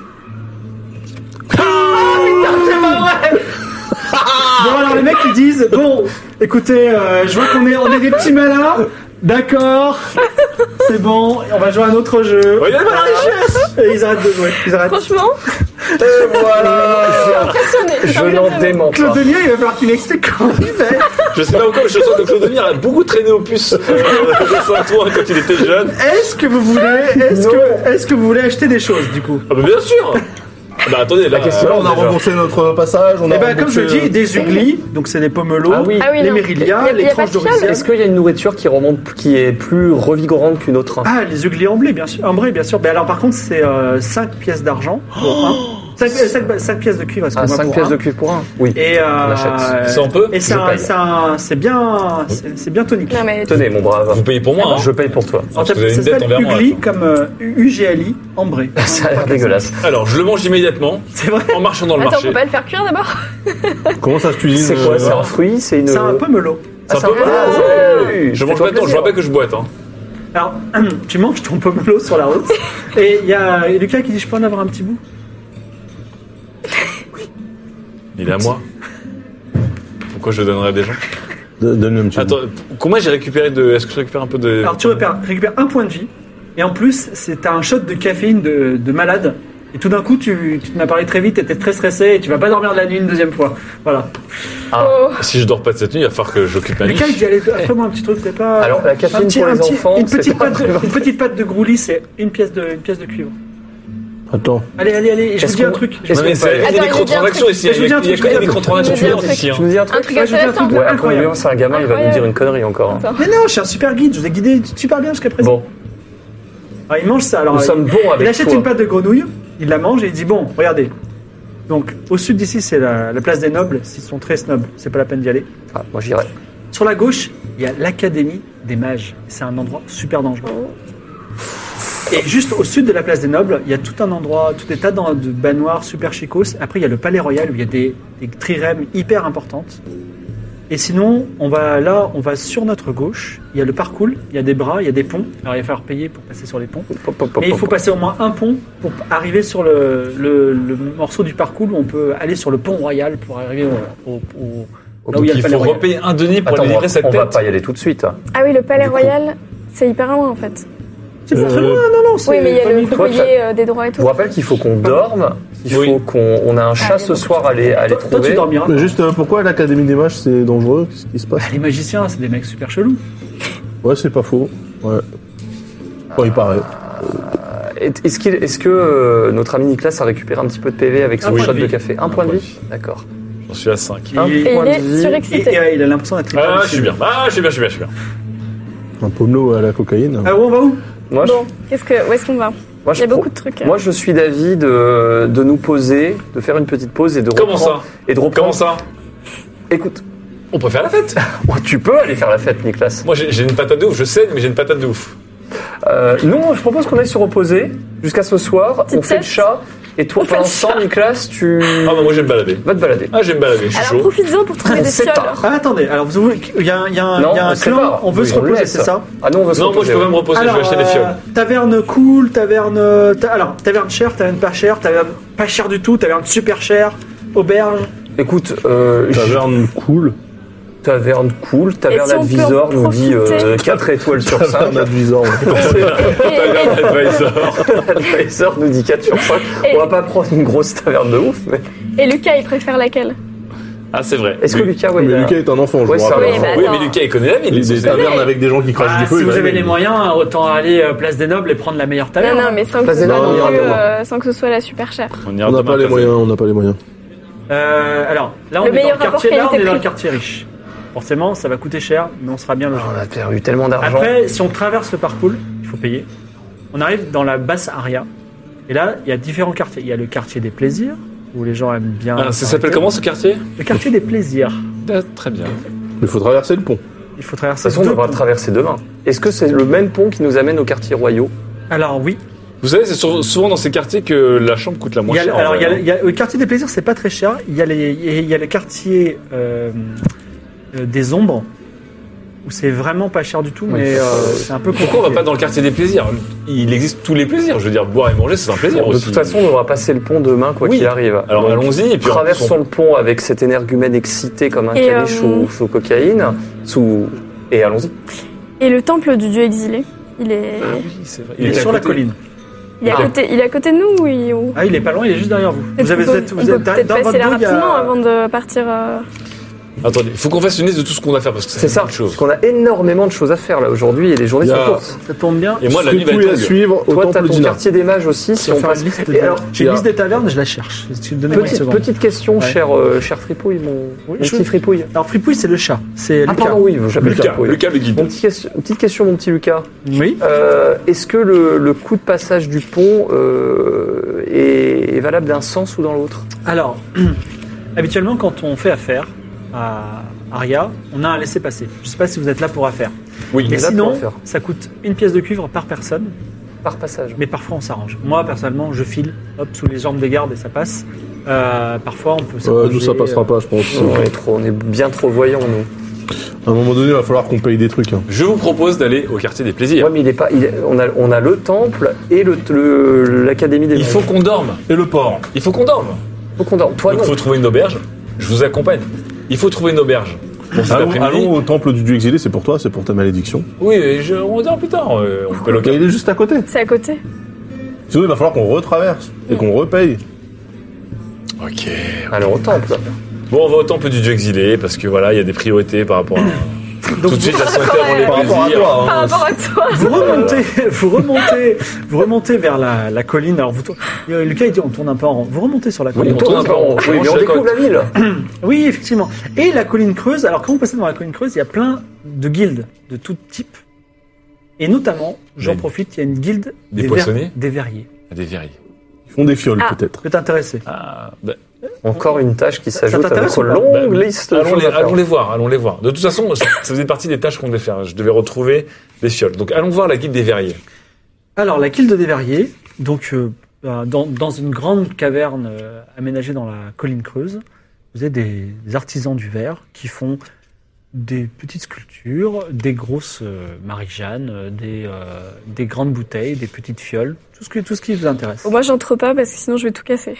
Bon, alors les mecs ils disent bon, écoutez, euh, je vois qu'on est, on est des petits malins. D'accord, c'est bon, on va jouer à un autre jeu. Regardez ma richesse. Et ils arrêtent de jouer. Ils arrêtent. Franchement, Et voilà. je suis impressionnée. Je suis n'en impressionnée. dément Claude pas. Denier, il va falloir qu'il m'explique comment il fait. Je sais pas pourquoi, mais je sens que Claude Denis a beaucoup traîné au puce euh, de Saint-Ouen quand il était jeune. Est-ce que vous voulez, est-ce que, est-ce que vous voulez acheter des choses du coup? Ah bah bien sûr. Bah attendez, là, question, euh, Là, on a déjà. remboursé notre passage. On a Eh ben, comme je remboursé- le dis, des uglis, donc c'est des pomelos, Ah oui. Ah oui, les non. mérilias, Y a- y les a pas tranches de fiole. d'orisière. Est-ce qu'il y a une nourriture qui remonte, qui est plus revigorante qu'une autre? Ah, les uglis ambrés, bien sûr. Ambrés, bien sûr. Mais alors, par contre, c'est euh, cinq pièces d'argent pour un. cinq pièces de cuivre, Ah, excuse-moi, cinq pour pièces un. de cuivre pour un. Oui. Et euh, On achète. Ça, on peut Et c'est Je un- paye. c'est un- c'est bien, c'est c'est bien tonique. Non, mais Tenez, mon brave. vous payez pour moi, hein. Je paye pour toi. Alors, Parce que vous avez ça une dette s'appelle envers moi, ugli là. comme euh, U G L I ambré. Ça a l'air dégueulasse. Alors, je le mange immédiatement, C'est vrai. en marchant dans le attends, marché. faut pas le faire cuire d'abord? Comment ça se cuisine C'est quoi? euh, C'est un fruit? C'est une. C'est un pomelo. C'est un ça peu va. mal. Ah, oui. Je mange Fais-toi pas dedans, je plaisir. vois pas que je boite. Hein. Alors, tu manges ton pomelo sur la route. Et il y a Lucas qui dit, je peux en avoir un petit bout? Il est à moi. Pourquoi je le donnerais à des gens? de- Donne-lui un petit Attends, combien j'ai récupéré de. Est-ce que je récupère un peu de. Alors, tu récupères, récupères un point de vie. Et en plus, c'est un shot de caféine de, de malade. Et tout d'un coup, tu, tu m'as parlé très vite, t'étais très stressé et tu vas pas dormir de la nuit une deuxième fois. Voilà. Oh. Si je dors pas de cette nuit, il va falloir que j'occupe ma Lucas, niche. il dit, allez, fais-moi un petit truc, c'est pas. Alors, la caféine un petit- pour un les petit- enfants, une c'est petite, pas pâte, très de- une petite pâte de groulis, c'est une pièce de, une pièce de cuivre. Attends. Allez, allez, allez, je Est-ce vous dis un qu'on- truc. est-ce Non, mais qu'on c'est peut- il y a Attends, des il me dit un microtransactions truc. ici. Il Je vous dis un y a truc, quand même des je vous dis un microtransactions truc. payantes ici. hein. Tu nous dis un truc? Un truc Ouais, je vous dis un intéressant. truc Ouais, à incroyable. combien c'est un gamin, il va nous Incroyable. dire une connerie encore. hein. Attends. Mais non, je suis un super guide, je vous ai guidé super bien jusqu'à présent. Bon, Alors, il mange ça. Alors, nous il, sommes bons il avec achète toi. une pâte de grenouille, il la mange et il dit bon, regardez. Donc, au sud d'ici, c'est la, la place des nobles. S'ils sont très snobs, c'est pas la peine d'y aller. Ah, moi j'irai. Sur la gauche, il y a l'académie des mages. C'est un endroit super dangereux. Et juste au sud de la place des nobles, il y a tout un endroit, tout des tas d'en- de baignoires super chicos. Après, il y a le palais royal où il y a des, des trirèmes hyper importantes. Et sinon, on va là, on va sur notre gauche. Il y a le parcours, il y a des bras, il y a des ponts. Alors, il va falloir payer pour passer sur les ponts. Pop, pop, pop, Mais il faut pop. passer au moins un pont pour arriver sur le, le- le morceau du parcours où on peut aller sur le pont royal pour arriver au, au- au- là où Donc il y a le il palais faut royal. repayer un denier pour Attends, aller on livrer va, cette on va tête. pas y aller tout de suite. Ah oui, le palais Du coup. royal, c'est hyper loin en fait. C'est pas Euh, très loin, non, non. c'est Oui, mais il y a pas le mille faut Toi, payer euh, des droits et Je tout. vous rappelle qu'il faut qu'on dorme, qu'il Oui. faut qu'on on a un chat Ah, ce il y a soir à les, à les Toi, toi, tu trouver. dormiras. Mais juste, euh, pourquoi l'Académie des Mages, c'est dangereux? Qu'est-ce qui se passe? Ah, les magiciens, c'est des mecs super chelous. Ouais, c'est pas faux. Ouais. Bon, il paraît. Est- Est-ce qu'il- est-ce que euh, notre ami Nicolas a récupéré un petit peu de P V avec Un son point shot de de vie. café? Un point de vie. D'accord. J'en suis à cinq. Un Et- Et point il de est vie. Et, surexcité. et, euh, il a l'impression d'être hyper Ah, je lucide. suis bien. Ah, je suis bien, je suis bien, je suis bien. Un pomelo à la cocaïne. Ah, on va où? Moi, je, Bon, qu'est-ce que, où est-ce qu'on va? moi, Il je y a pro- beaucoup de trucs. hein. moi, je suis d'avis de, de nous poser, de faire une petite pause et de Comment reprendre. ça Et de reprendre. Comment ça Écoute, On peut faire la fête. oh, tu peux aller faire la fête, Nicolas. Moi, j'ai j'ai une patate de ouf. Je saigne, mais j'ai une patate de ouf. Euh, non, je propose qu'on aille se reposer jusqu'à ce soir. Petite On fait le sieste. chat. Et toi, On fait pour le l'instant, chat. Nicolas, tu Ah, bah, moi, j'aime me balader. vas te balader. Ah, j'aime me balader. Je suis Alors chaud. profites-en pour trouver des C'est fioles. tard. Ah, attendez, alors vous ouvrez- il y a, un- il y a un, Non, il y a un on se clan, sépare. on veut Oui, se on reposer, laisse. c'est ça? Ah non, on va se Non, moi, je reposer. peux pas me reposer. Je vais acheter des fioles. euh, taverne cool, taverne. euh, ta- alors, taverne chère, taverne pas chère, taverne pas chère du tout, taverne super chère, auberge. Écoute, euh, j- Taverne cool. taverne cool, taverne Et si on peut en advisor nous dit euh, profiter quatre étoiles sur cinq. Taverne advisor. ouais. Advisor nous dit quatre sur cinq. Et- On va pas prendre une grosse taverne de ouf, mais. Et Lucas, il préfère laquelle? Ah, c'est vrai. Est-ce que Lui- Lucas, ouais, il Mais a- Lucas est un enfant, je Ouais, vous c'est un rappelle. Oui, bah, Oui, attends. mais Lucas, il connaît la ville. Il il est des sait. tavernes avec des gens qui crachent Ah, du feu. si il vous va avez aimer. les moyens, autant aller euh, place des Nobles et prendre la meilleure Non, taverne. non, mais sans que, Vas-y, ce soit non, non on ira plus, demain. euh, sans que ce soit la super chère. On ira On n'a demain pas les passer. moyens, on n'a pas les moyens. Euh, alors, là, on Le est dans meilleur le quartier, rapport là, on est dans le qualité-prix. quartier riche. Forcément, ça va coûter cher, mais on sera bien logé. On a perdu tellement d'argent. Après, si on traverse le parcours, il faut payer. On arrive dans la basse aria. Et là, il y a différents quartiers. Il y a le quartier des plaisirs, où les gens aiment bien. Ah, ça s'appelle comment ce quartier? Le quartier des plaisirs. Ah, Très bien. Il faut traverser le pont. Il faut De traverser toute façon, on deux devra le ponts. traverser demain. Est-ce que c'est le même pont qui nous amène aux quartiers royaux? Alors, oui. Vous savez, c'est sur- souvent dans ces quartiers que la chambre coûte la Il moins y a, chère. alors, en il y a, vrai, il y a- le quartier des plaisirs, c'est pas très cher. Il y a, les, il y a le quartier euh, euh, des ombres. où c'est vraiment pas cher du tout, Oui. mais euh, c'est un peu compliqué. Pourquoi on va pas dans le quartier des plaisirs? Il existe tous les plaisirs. Je veux dire, boire et manger, c'est un plaisir Bon, de aussi. toute façon, on devra passer le pont demain, quoi Oui. qu'il arrive. Alors Donc, allons-y. Et puis en traversons plus, on- le pont avec cet énergumène excité comme un Et, caniche euh, sous, sous cocaïne. Sous... Et allons-y. Et le temple du dieu exilé, il est, Ah oui, c'est vrai. Il est à sur la côté. colline. il est, à, Ah. côté, il est à côté de nous ou il... ou- Ah, il est pas loin, il est juste derrière vous. Est-ce Vous avez, qu'on vous peut, êtes, on vous peut êtes dans peut-être votre passer là dos, il y a- rapidement avant de partir. euh, Attendez, il faut qu'on fasse une liste de tout ce qu'on a à faire parce que C'est ça. beaucoup de Parce choses. qu'on a énormément de choses à faire là aujourd'hui et les journées Il y sont a- courtes. Ça tombe bien. Et moi, la nuit va Fripouille être à longue. suivre au Toi, t'as temple ton d'Ina. quartier des mages aussi. Si On on faire passe. une liste de... Et alors, J'ai il y une a- liste des tavernes, je la cherche. Donnez-moi une Petite, seconde. petite question, Ouais. cher, euh, cher Fripouille, mon, Oui, mon je- petit Fripouille. Alors, Fripouille, c'est le chat. C'est Ah Lucas. pardon, oui, j'appelle Lucas, Fripouille. Lucas le guide. Mon petit question- une petite question, mon petit Lucas. Oui. Euh, Est-ce que le, le coup de passage du pont euh, est, est valable d'un sens ou dans l'autre? Alors, habituellement, quand on fait affaire à Aria, on a un laissez-passer. Je ne sais pas si vous êtes là pour affaire. Oui. Mais est là sinon, pour affaire. ça coûte une pièce de cuivre par personne, Par passage. mais parfois on s'arrange. Moi, personnellement, je file, hop, sous les jambes des gardes et ça passe. Euh, parfois, on peut Ouais, s'approcher, nous, ça passera pas, je pense. On est, trop, on est bien trop voyants, nous. À un moment donné, il va falloir qu'on paye des trucs. hein. Je vous propose d'aller au quartier des plaisirs. Ouais, mais il est pas, il est- on, a, on a le temple et le- le- l'académie des Il faut qu'on dorme. Et le port. Il faut qu'on dorme. faut qu'on dorme. Toi, Donc non. il faut trouver une auberge. Je vous accompagne. Il faut trouver une auberge. Pour cet Allons, après-midi. allons au temple du dieu exilé, c'est pour toi, c'est pour ta malédiction. Oui, et je, on dira plus tard. euh, On fait le Il est juste à côté. C'est à côté. Sinon, il va falloir qu'on retraverse et qu'on repaye. Ok. Alors au temple. Bon, on va au temple du dieu exilé parce que voilà, il y a des priorités par rapport à. Donc, Tout de suite, vous, la santé avant les Par rapport à plaisirs. toi. Par hein. rapport à toi. vous remontez, vous remontez, vous remontez vers la, la colline. Alors, vous, tour- euh, Lucas, il dit on tourne un peu en rond. Vous remontez sur la Oui, colline. on tourne un peu en rond. Oui, On mais on change la découvre côte. la ville. Oui, effectivement. Et la colline creuse, alors quand vous passez dans la colline creuse, il y a plein de guildes de tout type. Et notamment, j'en Mais- profite, il y a une guilde Des ver- poissonniers des verriers. Des verriers. Ils font des fioles, Ah. peut-être. Peut t'intéresser. Ah, bah, Encore une tâche qui Ça s'ajoute à t'intéresse notre ou pas longue bah, liste de allons, choses les, à faire. allons les voir, allons les voir. De toute façon, ça, ça faisait partie des tâches qu'on devait faire. Je devais retrouver des fioles. Donc allons voir la guilde des verriers. Alors, la guilde des verriers, donc euh, euh, dans, dans une grande caverne euh, aménagée dans la colline creuse, vous avez des, des artisans du verre qui font des petites sculptures, des grosses euh, Marie-Jeanne, euh, des, euh, des grandes bouteilles, des petites fioles, tout ce, que, tout ce qui vous intéresse. Bon, moi, j'entre pas parce que sinon, je vais tout casser.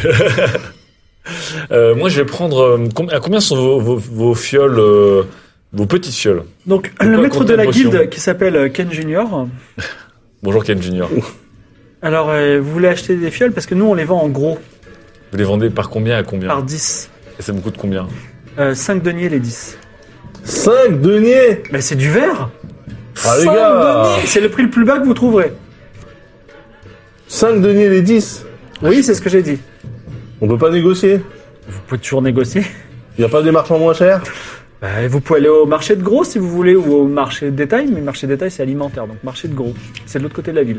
Euh, moi, je vais prendre. euh, com- à combien sont vos, vos, vos fioles, euh, vos petites fioles? Donc, Pourquoi le maître de combien la de potions guilde qui s'appelle euh, Ken Junior. Bonjour Ken Junior. Alors, euh, vous voulez acheter des fioles parce que nous, on les vend en gros, Vous les vendez par combien à combien? par dix. Et ça me coûte combien? Euh, cinq deniers les dix. cinq deniers. Mais c'est du verre. Ah, les cinq gars. deniers, c'est le prix le plus bas que vous trouverez. cinq deniers les dix. Oui, c'est ce que j'ai dit. On peut pas négocier. Vous pouvez toujours négocier. Il y a pas des marchands moins chers. Bah, vous pouvez aller au marché de gros si vous voulez, ou au marché de détail, mais le marché de détail c'est alimentaire, donc marché de gros. C'est de l'autre côté de la ville.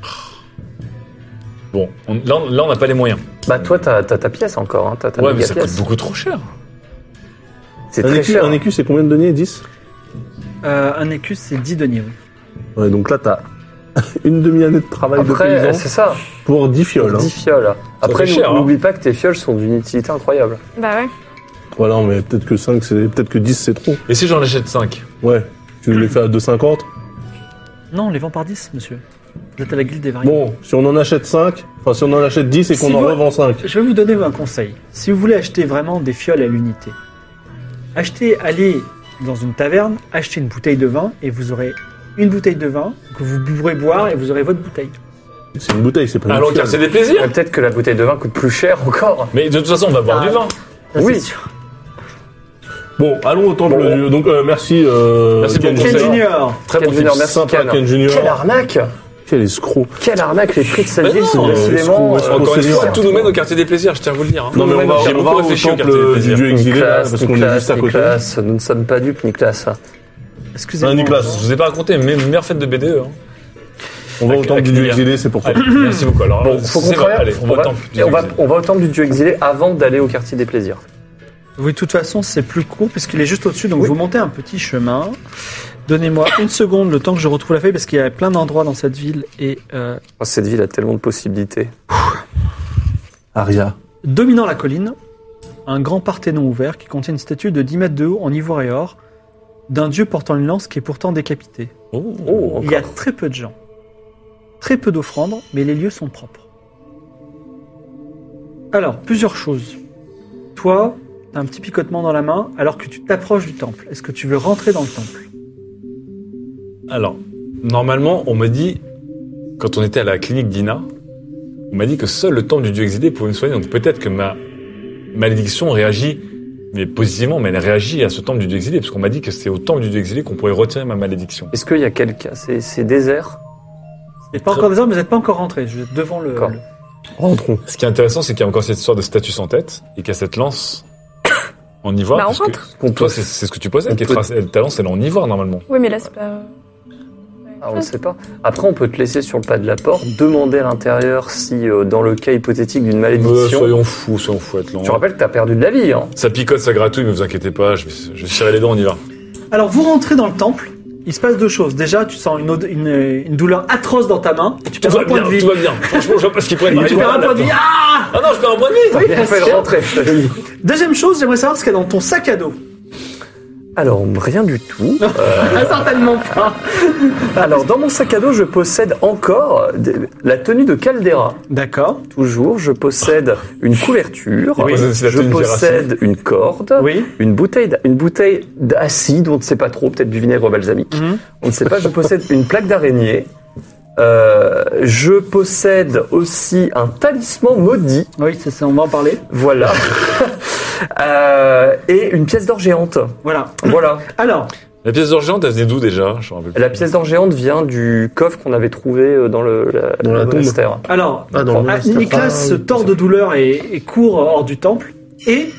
Bon, on- là, on- là, on n'a pas les moyens. Bah toi, t'as t'as ta pièce encore, hein. T'as ta Ouais, mais méga ça coûte pièce. beaucoup trop cher. C'est Un très écu, cher. un écu, c'est combien de deniers? dix. Euh, un écu c'est dix deniers, oui. Ouais, donc là, t'as une demi-année de travail de Après, paysan c'est ça. pour dix fioles. hein. dix fioles. Après, fait cher, n'ou- hein. n'oublie pas que tes fioles sont d'une utilité incroyable. Bah ouais. Voilà, mais peut-être que cinq, c'est peut-être que dix, c'est trop. Et si j'en achète cinq? Ouais. Tu nous les fais à deux cinquante. Non, on les vend par dix, monsieur. Vous êtes à la guilde des variés. Bon, si on en achète cinq, enfin si on en achète dix et qu'on Si en vous- revend cinq. Je vais vous donner un conseil. Si vous voulez acheter vraiment des fioles à l'unité, achetez, allez dans une taverne, achetez une bouteille de vin et vous aurez une bouteille de vin que vous pourrez boire et vous aurez votre bouteille. C'est une bouteille, c'est pas une Allons au fiole. quartier des plaisirs. Mais peut-être que la bouteille de vin coûte plus cher encore. Mais de toute façon, on va boire Ah. du vin. Ça, Oui. c'est sûr. Bon, allons au temple Bon. du... Donc, euh, merci, euh, Merci Ken pour Ken Ken Junior. Junior. Très Ken bon Junior, tips. merci. Sympa, Ken. Ken Junior. Quelle arnaque! Quel escroc. Quelle arnaque! Les prix de cette Mais ville non, sont euh, décidément. escroc, euh, Encore une Seigneur. fois, tout nous mène au quartier des plaisirs, je tiens à vous le dire. hein. Non, mais on va, J'ai on beaucoup va au réfléchi au temple quartier des du plaisirs. dieu exilé, là, Nicolas, parce qu'on est Nicolas, juste à côté. Nicolas, nous ne sommes pas dupes, Nicolas. Excusez-moi. Un Nicolas. Je vous ai pas raconté, mais meilleure fête de B D E. Hein. On va au Avec- temple du avec dieu Lilia. exilé, c'est pour ça. Allez, merci beaucoup. Alors, Bon, faut qu'on c'est vrai, traverse. allez, on va au temple du et on dieu va, exilé. on va au temple du dieu exilé avant d'aller au quartier des plaisirs. Oui, de toute façon, c'est plus court puisqu'il est juste au-dessus. Donc, vous montez un petit chemin. Donnez-moi une seconde le temps que je retrouve la feuille parce qu'il y a plein d'endroits dans cette ville. Et euh, Oh, cette ville a tellement de possibilités. Aria. dominant la colline, un grand parthénon ouvert qui contient une statue de dix mètres de haut en ivoire et or, d'un dieu portant une lance qui est pourtant décapité. Oh, Oh, Il y a encore. très peu de gens, très peu d'offrandes, mais les lieux sont propres. Alors, plusieurs choses. Toi, t'as un petit picotement dans la main alors que tu t'approches du temple. Est-ce que tu veux rentrer dans le temple? Alors, normalement, on m'a dit, quand on était à la clinique d'Ina, on m'a dit que seul le temple du dieu exilé pouvait me soigner. Donc peut-être que ma malédiction réagit, mais positivement, mais elle réagit à ce temple du dieu exilé, parce qu'on m'a dit que c'est au temple du dieu exilé qu'on pourrait retirer ma malédiction. Est-ce qu'il y a quelqu'un C'est c'est désert. C'est pas encore des hommes, vous n'êtes pas encore rentré. Je vais devant le. D'accord. le- Rentrons. Ce qui est intéressant, c'est qu'il y a encore cette histoire de status en tête, et qu'il y a cette lance en ivoire. Bah, on parce que rentre. Qu'on toi, peut- c'est c'est ce que tu possèdes, on qui est peut- tracé- ta lance, elle est en ivoire, normalement. Oui, mais là, c'est pas. Ah, on ne sait pas. Après, on peut te laisser sur le pas de la porte, demander à l'intérieur si, euh, dans le cas hypothétique d'une Euh, malédiction, soyons fous, soyons fous, Atlan. tu rappelles que t'as perdu de la vie. Hein. Ça picote, ça gratouille, mais vous inquiétez pas, je vais, je vais tirer les dents, on y va. Alors, vous rentrez dans le temple. Il se passe deux choses. Déjà, tu sens une, ode- une, une douleur atroce dans ta main. Et tu Tout perds va un point bien, de vie. tout va bien. Franchement, je vois pas ce qu'il pourrait Tu perds un point de vie. Ah Ah non, je perds un point de vie. T'as bien fait de rentrer. je te dis. Deuxième chose, j'aimerais savoir ce qu'il y a dans ton sac à dos. Alors, rien du tout. Ah, certainement pas. Alors, dans mon sac à dos, je possède encore des- la tenue de Caldera. D'accord. Toujours, je possède une couverture, Oui, c'est la je tenue de possède une corde, Oui. une bouteille, d'a- une bouteille d'acide, on ne sait pas trop, peut-être du vinaigre balsamique. Mhm. On ne sait pas, je possède une plaque d'araignée. Euh, je possède aussi un talisman maudit, Oui, c'est ça, on va en parler. voilà. Euh, et une pièce d'or géante. Voilà. Voilà. Alors, La pièce d'or géante, elle venait d'où déjà? Je me rappelle plus. La pièce d'or géante vient du coffre qu'on avait trouvé euh, dans le, la, Dans la le tombe. monastère. alors, Ah, dans le ah, monastère. Nicolas Ah, se oui, tord de douleur et, et court hors du temple. Et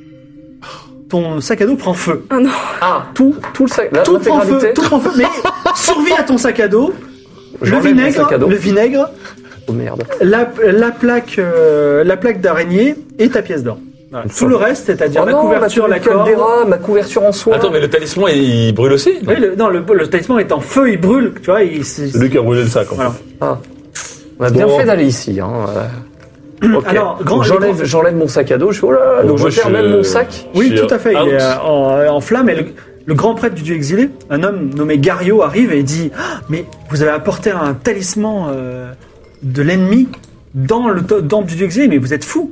ton sac à dos prend feu. Ah non. Ah, tout, tout le sac, la- Tout prend feu, l'intégralité. tout prend feu. Mais survie à ton sac à dos. Le J'enlève mon vinaigre, sac à dos. le vinaigre, Oh merde. la, la plaque, euh, la plaque d'araignée et ta pièce d'or. Voilà. Tout le reste, c'est-à-dire Oh la non, couverture, ma la tenue corde. Caldera, ma couverture en soie. Attends, mais le talisman, il brûle aussi? Oui, le, non, le, le talisman est en feu, il brûle. Tu vois, il. c'est- C'est lui qui a brûlé le sac, en Voilà. fait. Ah. On a bien Bon. fait d'aller ici. Hein. euh. Ok. Alors, grand- Donc, j'enlève, j'enlève mon sac à dos. Je fais, oh là là, Bon, donc moi, je perds je- même mon sac. Oui, Je suis tout à fait. Il out. est euh, en, en flamme. Et le, le grand prêtre du dieu exilé, un homme nommé Gario, arrive et dit ah, mais vous avez apporté un talisman euh, de l'ennemi dans le to- temple du dieu exilé, mais vous êtes fou.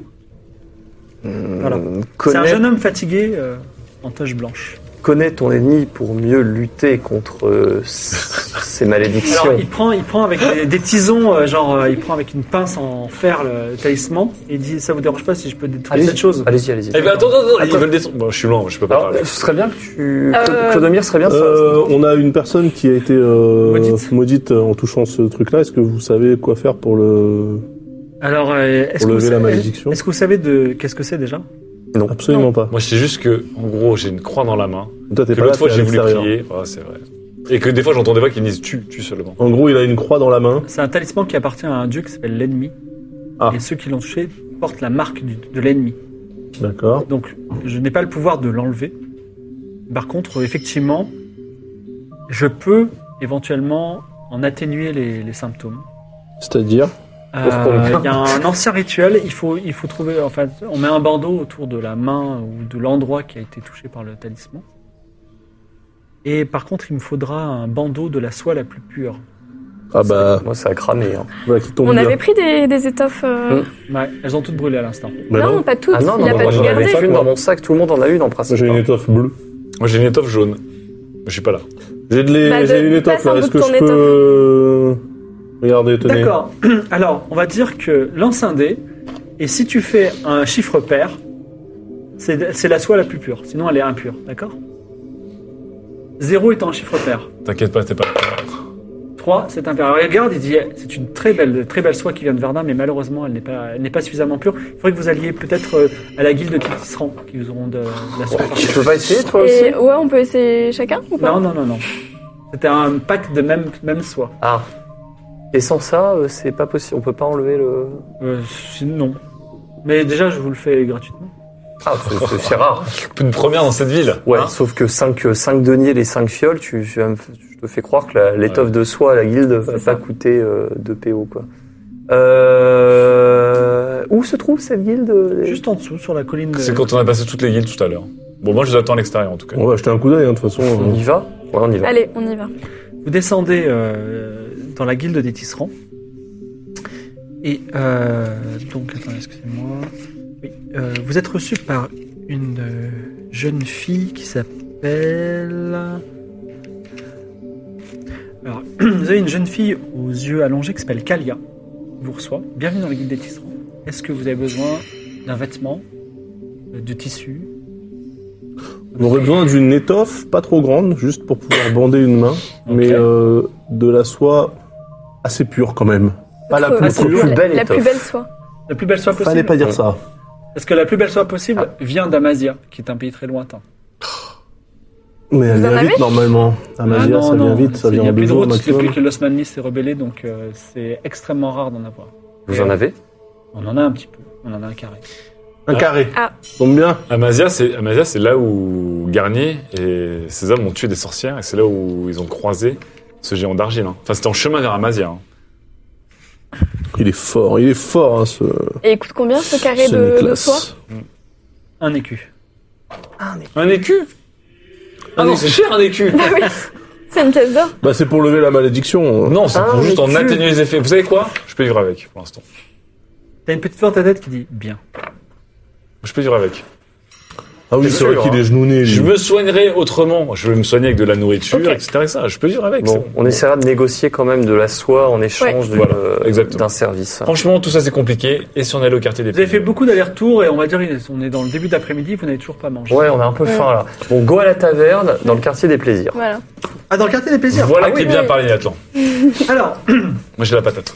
Voilà. C'est un Connais, jeune homme fatigué euh, en tache blanche. connais ton ennemi pour mieux lutter contre euh, s- ses malédictions. Alors il prend, il prend avec des, des tisons, euh, genre euh, il prend avec une pince en fer le, le talisman et il dit ça vous dérange pas si je peux détruire Allez-y, cette chose. Allez-y, allez-y. Eh ben, attends, attends, attends, ils Attends. veulent descendre. Bon, je suis loin, je peux pas Alors, parler. ce serait bien que tu. Euh, Claude- Clodomir serait bien de Euh, on a une personne qui a été euh, Maudite. maudite en touchant ce truc-là. Est-ce que vous savez quoi faire pour le Alors euh, est-ce pour que, vous lever la savez- malédiction? est-ce que vous savez de qu'est-ce que c'est déjà? Non. Absolument pas. Moi, je sais juste que, en gros, j'ai une croix dans la main. Toi, t'es Que pas là, l'autre fois, t'es à j'ai voulu l'extérieur. prier. Ah, c'est vrai. Et que des fois, j'entends des voix qui me disent tue, tue seulement. En gros, il a une croix dans la main. C'est un talisman qui appartient à un dieu qui s'appelle l'ennemi. Ah. Et ceux qui l'ont touché portent la marque du- de l'ennemi. D'accord. Donc, je n'ai pas le pouvoir de l'enlever. Par contre, effectivement, je peux éventuellement en atténuer les, les symptômes. C'est-à-dire Euh, combien Il y a un ancien rituel. Il faut, il faut trouver. Enfin, on met un bandeau autour de la main ou de l'endroit qui a été touché par le talisman. Et par contre, il me faudra un bandeau de la soie la plus pure. Ah bah, Moi, ça a cramé. Hein. voilà qui tombe On bien. avait pris des, des étoffes. euh, Mm. Ouais, elles ont toutes brûlé à l'instant. Bah non, non. pas toutes. Ah non, non, il a non, pas moi, tout j'en avais gardé. une dans mon sac. Tout le monde en a une en Moi, principe. j'ai une étoffe bleue. Moi, j'ai une étoffe jaune. Je suis pas là. J'ai de les... Bah, de- j'ai une étoffe passe un là. bout Est-ce de que ton je peux euh, regardez, tenez. D'accord. Alors, on va dire que lance un dé, et si tu fais un chiffre pair, c'est c'est la soie la plus pure. Sinon, elle est impure. D'accord? Zéro étant un chiffre pair. T'inquiète pas, t'es pas là. trois, c'est impair. Alors, regarde, il dit c'est une très belle, très belle soie qui vient de Verdun, mais malheureusement, elle n'est pas, elle n'est pas suffisamment pure. Il faudrait que vous alliez peut-être euh, à la guilde qui tisserand, qui vous auront de, de la soie. Tu peux pas essayer, toi aussi Et, ouais, on peut essayer chacun ou pas? Non, non, non, non. C'était un pack de même, même soie. Ah. Et sans ça, euh, c'est pas possible. On peut pas enlever le. Euh, c'est- non. Mais déjà, je vous le fais gratuitement. Ah, c'est- c'est c'est rare. Une première dans cette ville. Ouais, Hein sauf que cinq deniers, les cinq fioles, tu, tu vas me- je te fais croire que la- l'étoffe Ouais. de soie à la guilde va C'est pas ça. coûter euh, deux P O, quoi. Euh... Où se trouve cette guilde les- Juste en dessous, sur la colline. de- C'est quand on a passé toutes les guildes tout à l'heure. Bon, moi, je vous attends à l'extérieur, en tout cas. On va jeter un coup d'œil, hein, de toute façon. On y va? Ouais, on y va. Allez, on y va. Vous descendez euh, dans la guilde des tisserands. Et euh, donc, attendez, excusez-moi. Oui, euh, vous êtes reçu par une euh, jeune fille qui s'appelle... Alors, vous avez une jeune fille aux yeux allongés qui s'appelle Kalia. Vous reçoit. Bienvenue dans la guilde des tisserands. Est-ce que vous avez besoin d'un vêtement, euh, de tissu? On aurait besoin d'une étoffe pas trop grande, juste pour pouvoir bander une main, mais euh, de la soie assez pure quand même. Pas la Notre- plus assez pure. plus belle La étoffe. plus belle soie. La plus belle soie possible. Fallait pas dire ça. Parce que la plus belle soie possible vient d'Amazia, qui est un pays très lointain. Mais elle Vous en vient avez vite normalement. Amazia, Ah, non, ça vient non, vite, ça il vient y a en plus deux de jours route maximum. depuis que l'Osmanli s'est rebellé, donc euh, c'est extrêmement rare d'en avoir. Vous en avez? On en a un petit peu, on en a un carré. Un carré. Ah. Tombe bien. Amazia, c'est Amazia, c'est là où Garnier et ses hommes ont tué des sorcières, et c'est là où ils ont croisé ce géant d'argile. Hein. Enfin, c'était en chemin vers Amazia. Hein. Il est fort, il est fort, hein, ce, Et il coûte combien ce carré ce de, de Nicolas. soie? Un écu. Un écu Ah non, c'est cher un écu Ah oui, c'est une pièce d'or. Bah c'est pour lever la malédiction. Non, c'est Ah, pour juste en écu. atténuer les effets. Vous savez quoi? Je peux vivre avec, pour l'instant. T'as une petite voix dans ta tête qui dit bien. Je peux vivre avec. Ah oui, C'est c'est vrai sûr, qu'il hein. est genouné. lui. Je me soignerai autrement. Je vais me soigner avec de la nourriture, Ok. et cetera et ça. Je peux vivre avec. c'est Bon, on essaiera de négocier quand même de la soie en échange d'une, Voilà, euh, exactement. d'un service. Franchement, tout ça c'est compliqué. Et si on allait au quartier des Vous avez fait Pygmées beaucoup d'allers-retours et on va dire on est dans le début d'après-midi, vous n'avez toujours pas mangé. Ouais, on a un peu faim là. Bon, go à la taverne dans le quartier des plaisirs. Voilà. Ah, dans le quartier des plaisirs. Voilà Ah qui oui, est bien oui. parlé, Atlan. Alors, Moi j'ai la patate.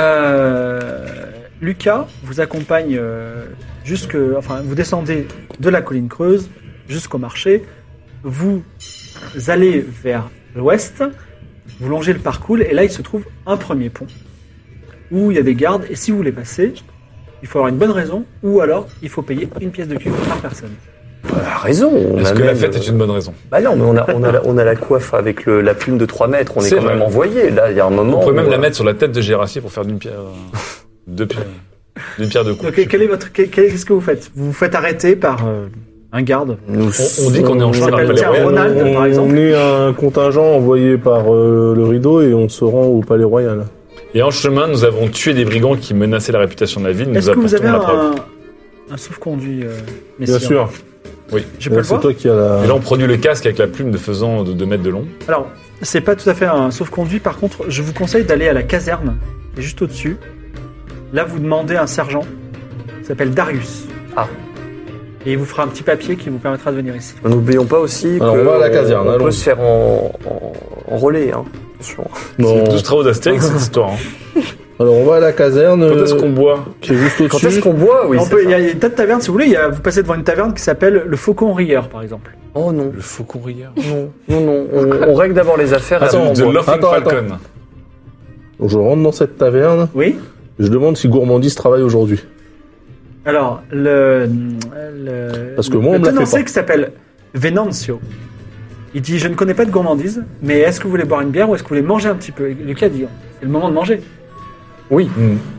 euh, Lucas vous accompagne euh, jusque, enfin, vous descendez de la colline creuse jusqu'au marché. Vous allez vers l'ouest, vous longez le parcours et là il se trouve un premier pont où il y a des gardes et si vous voulez passer, il faut avoir une bonne raison ou alors il faut payer une pièce de cuivre par personne. On a raison. On Est-ce a que la même, fête euh, est une bonne raison? Bah non, mais on a, on a, la, on a la coiffe avec le, la plume de trois mètres. On est, C'est quand vrai. même envoyé. Là, il y a un moment. On pourrait même où, la euh, mettre sur la tête de Gérassier pour faire d'une pierre, euh, deux pierres, d'une pierre deux coups. Donc quel est votre, quel- quel- qu'est-ce que vous faites? Vous vous faites arrêter par euh, un garde. Nous, On, on dit qu'on est en chemin vers le s'appelle palais tiens, royal. Ronald, on, par exemple. on est un contingent envoyé par euh, le rideau et on se rend au palais royal. Et en chemin, nous avons tué des brigands qui menaçaient la réputation de la ville. Nous Est-ce que vous apportons avez la preuve. un, un sauf-conduit, euh, Bien messieurs sûr. Oui. Je peux Euh, le c'est voir toi qui as la. Et là, on produit le casque avec la plume de faisant de deux mètres de long. Alors, c'est pas tout à fait un sauf-conduit. Par contre, je vous conseille d'aller à la caserne, qui est juste au-dessus. Là, vous demandez un sergent. Il s'appelle Darius. Ah. Et il vous fera un petit papier qui vous permettra de venir ici. N'oublions pas aussi Alors, que on va à la caserne, on allons. peut se faire en, en, en relais. Hein. Attention. Non. C'est douze travaux d'Astérix, cette histoire. Hein. Alors on va à la caserne. Quand est-ce euh, qu'on boit? qui est juste Quand au-dessus. est-ce qu'on boit? Oui. On c'est peut- Il ça. y a des tas de tavernes, si vous voulez. Il y a, vous passez devant une taverne qui s'appelle le Faucon Rieur, par exemple. Oh non, Le faucon rieur. non, non, non. On, on règle d'abord les affaires. et Attends, après on The boit. Laughing Attends, attends. Falcon. Donc, je rentre dans cette taverne. Oui. Je demande si Gourmandise travaille aujourd'hui. Alors, le, le, Parce que moi, on le me l'a fait tenancier pas. qui s'appelle Venancio, il dit, je ne connais pas de gourmandise, mais est-ce que vous voulez boire une bière ou est-ce que vous voulez manger un petit peu? Lucas dit, c'est le moment de manger. Oui.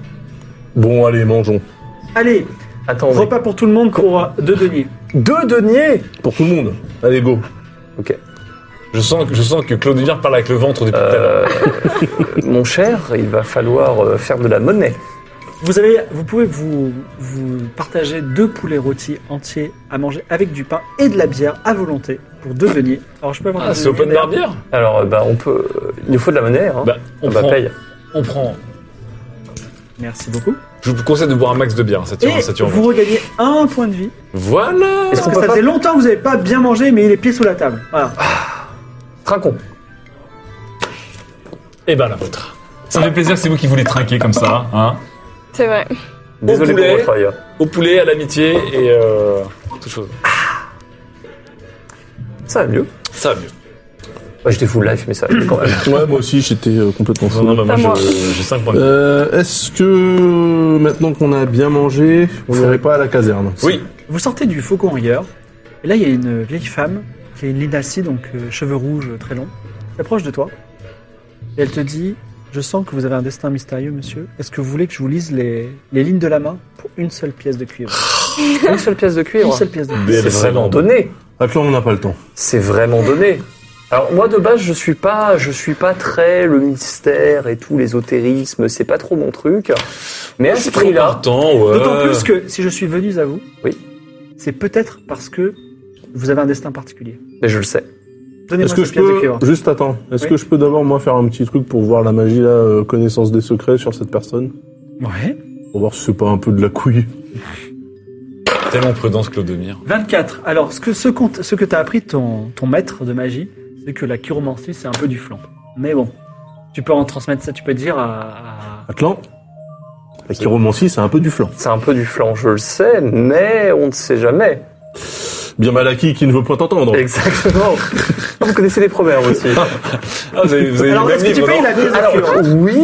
Bon, allez, mangeons. Allez, Attends. repas pour tout le monde pour euh, deux deniers. Deux deniers. Pour tout le monde. Allez, go. Ok. Je sens, que- je sens que Claude Vivien parle avec le ventre depuis tout à l'heure. Euh, mon cher, il va falloir euh, faire de la monnaie. Vous, avez, vous pouvez vous, vous partager deux poulets rôtis entiers à manger avec du pain et de la bière à volonté pour deux deniers. Alors, je peux avoir Ah, un c'est open denier bar bière? Alors, euh, bah, on peut. euh, il nous faut de la monnaie. Hein. Bah, on on va prend. paye. On prend. Merci beaucoup. Je vous conseille de boire un max de bière, ça tire, Et ça tire en vous ventre. regagnez un point de vie. Voilà! Est-ce Parce qu'on que peut ça pas- fait longtemps que vous n'avez pas bien mangé, mais les pieds sous la table. Voilà. Trinquons. Et ben la vôtre. Ça me fait plaisir, c'est vous qui voulez trinquer comme ça, hein? C'est vrai. Désolé poulet. pour votre ailleurs. Au poulet, à l'amitié et euh, toute chose. Ça va mieux. Ça va mieux. Ouais, j'étais full life, mais ça va mieux quand même. Ouais, moi aussi, j'étais euh, complètement Non, fou. non, bah, moi, Pas moi. je- j'ai cinq points de vie. Euh, Est-ce que maintenant qu'on a bien mangé, on n'irait pas à la caserne? Oui. Vous sortez du Faucon Rieur, et là il y a une vieille femme qui a une linacie, donc euh, cheveux rouges euh, très longs, qui s'approche de toi. Et elle te dit, je sens que vous avez un destin mystérieux, monsieur. Est-ce que vous voulez que je vous lise les, les lignes de la main pour une seule pièce de cuivre? Une seule pièce de cuivre. Une seule pièce de cuivre. Des- C'est vraiment donné. Atlan, on n'a pas le temps. C'est vraiment donné. Alors moi de base je suis pas je suis pas très le mystère et tout l'ésotérisme, c'est pas trop mon truc. Mais à ce prix-là, ouais. D'autant plus que si je suis venu à vous, Oui. c'est peut-être parce que vous avez un destin particulier. mais je le sais. Donnez-moi Est-ce que cette je pièce de cuivre. peux... Juste attends. Est-ce Oui. que je peux d'abord, moi, faire un petit truc pour voir la magie, là, euh, connaissance des secrets sur cette personne? Ouais. Pour voir si c'est pas un peu de la couille. Tellement prudence, Clodomir. vingt-quatre. Alors, ce que, ce, qu'on t- ce que t'as appris de ton, ton maître de magie, c'est que la chiromancie, c'est un peu du flan. Mais bon, tu peux en transmettre ça, tu peux dire à... à- Atlan, la chiromancie, c'est un peu du flan. C'est un peu du flan, je le sais, mais on ne sait jamais. Bien mal acquis qui ne veut point t'entendre. Exactement. Ah, vous connaissez les proverbes aussi. Ah, vous avez, vous avez Alors, le est-ce même que tu livre, payes non la pièce de Alors cuivre oui,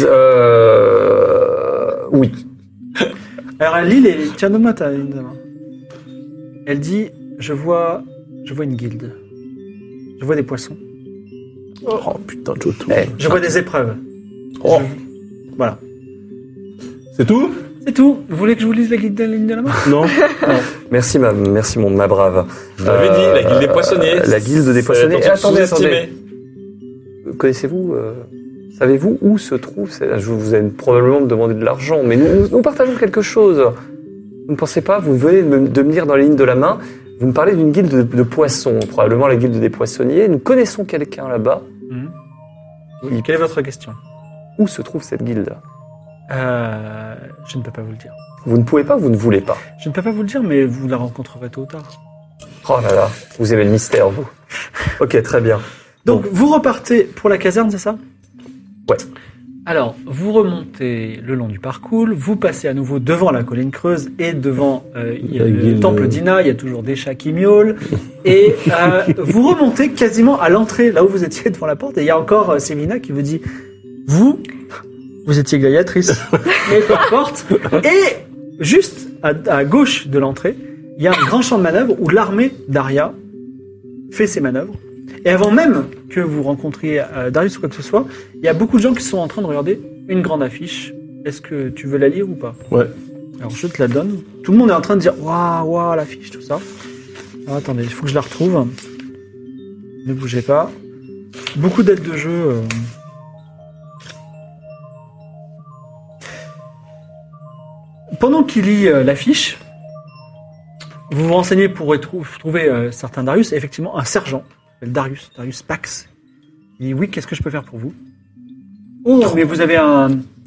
euh, oui. Alors, elle lit les... Tiens, donne-moi ta ligne de main. Elle dit, je vois... Je vois une guilde. Je vois des poissons. Oh putain, Joto. Eh, Je vois des épreuves. Oh. Je- Voilà. C'est tout? C'est tout. Vous voulez que je vous lise la guilde de la ligne de la main? Non. Merci ma, merci mon ma brave. Je l'avais dit, la guilde des poissonniers. Euh, la guilde des C'est poissonniers. la Et attendez, sous-estimée. attendez. Connaissez-vous, euh, savez-vous où se trouve c'est- je Vous allez probablement me demander de l'argent, mais nous, nous, nous partageons quelque chose. Vous ne pensez pas, vous venez de me, de me lire dans les lignes de la main, vous me parlez d'une guilde de, de poissons, probablement la guilde des poissonniers. Nous connaissons quelqu'un là-bas. Mhm. Oui, quelle est votre question? Où se trouve cette guilde? euh, Je ne peux pas vous le dire. Vous ne pouvez pas, vous ne voulez pas. Je ne peux pas vous le dire, mais vous la rencontrerez tôt ou tard. Oh là là, vous aimez le mystère, vous. Ok, très bien. Donc, vous repartez pour la caserne, c'est ça? Ouais. Alors, vous remontez le long du parcours, vous passez à nouveau devant la colline creuse et devant euh, il y a La le guilde. temple d'Ina, il y a toujours des chats qui miaulent. Et euh, vous remontez quasiment à l'entrée, là où vous étiez devant la porte, et il y a encore euh, Célina qui vous dit, vous, vous étiez gladiatrice, mais peu importe. Et juste à, à gauche de l'entrée, il y a un grand champ de manœuvre où l'armée d'Aria fait ses manœuvres. Et avant même que vous rencontriez euh, Darius ou quoi que ce soit, il y a beaucoup de gens qui sont en train de regarder une grande affiche. Est-ce que tu veux la lire ou pas? Ouais. Alors je te la donne. Tout le monde est en train de dire waouh, waouh, l'affiche, tout ça. Alors attendez, il faut que je la retrouve. Ne bougez pas. Beaucoup d'aides de jeu. euh. Pendant qu'il lit euh, l'affiche, vous vous renseignez pour trou- trouver euh, certains Darius. Et effectivement, un sergent, Darius, Darius Pax, il dit oui, qu'est-ce que je peux faire pour vous? Oh, mais vous avez un.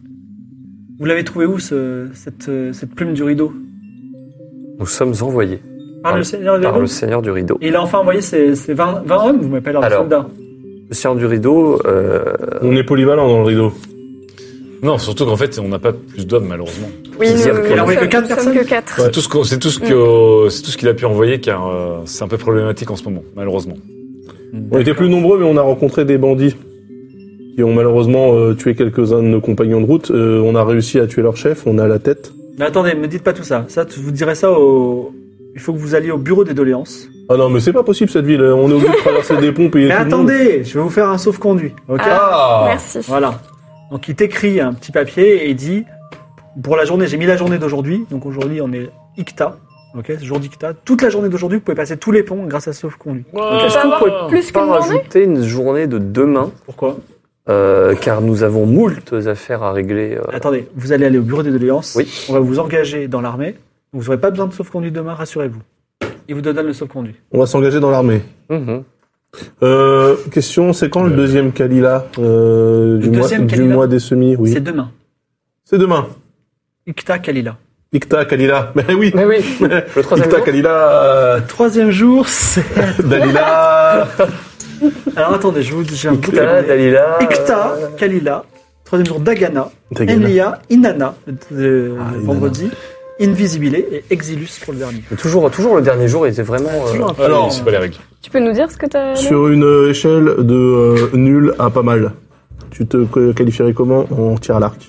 Vous l'avez trouvé où, ce, cette, euh, cette plume du rideau? Nous sommes envoyés Par le Seigneur du par rideau? le Seigneur du Rideau. Et il a enfin envoyé ses, ses vingt, vingt hommes? Vous m'avez pas l'air de Alors, soldat. Le Seigneur du Rideau, euh, On est polyvalent dans le rideau. Non, surtout qu'en fait, on n'a pas plus d'hommes, malheureusement. Oui, C'est dire nous, que- nous Il a envoyé que sommes- quatre nous sommes personnes que quatre. C'est tout ce qu'on- c'est tout ce que, c'est tout ce qu'il a pu envoyer, car euh, c'est un peu problématique en ce moment, malheureusement. On était plus nombreux, mais on a rencontré des bandits qui ont malheureusement euh, tué quelques-uns de nos compagnons de route. Euh, on a réussi à tuer leur chef, on a la tête. Mais attendez, me dites pas tout ça. Ça, tu- vous direz ça au. Il faut que vous alliez au bureau des doléances. Ah non, mais c'est pas possible cette ville. On est obligé de traverser des ponts, payer Mais tout le monde. attendez, je vais vous faire un sauf-conduit. Ok. Ah, merci. Voilà. Donc il t'écrit un petit papier et il dit pour la journée, j'ai mis la journée d'aujourd'hui. Donc aujourd'hui, on est Icta. Ok, c'est jour d'Icta. Toute la journée d'aujourd'hui, vous pouvez passer tous les ponts grâce à ce sauf-conduit. est-ce que vous pouvez Plus pas qu'une journée rajouter une journée de demain, Pourquoi? euh, car nous avons moultes affaires à régler. euh, Attendez, vous allez aller au bureau des doléances. Oui. On va vous engager dans l'armée. Vous n'aurez pas besoin de sauf-conduit demain, rassurez-vous. Il vous donne le sauf-conduit. On va s'engager dans l'armée. mhm. Euh, question, c'est quand le deuxième Kalila euh, du, Le mois, deuxième du Kalila mois des semis? Oui. C'est demain. C'est demain. Icta Kalila. Icta Kalila. Mais oui. Mais oui, le troisième Icta jour. Kalila. euh, Troisième jour, c'est. Dalila. Alors attendez, je vous j'ai un bout Icta, de- Dalila. Icta, Kalila. Troisième jour, Dagana. Dagana. Enlia, Inanna, le, le Ah, Inanna. vendredi. Invisibilé et Exilus pour le dernier. Mais Toujours, toujours le dernier jour, il était vraiment. euh, Toujours un peu- Alors, Alors, c'est pas les règles. Tu peux nous dire ce que t'as lu? Sur une euh, échelle de euh, nul à pas mal, tu te euh, qualifierais comment en tir à l'arc?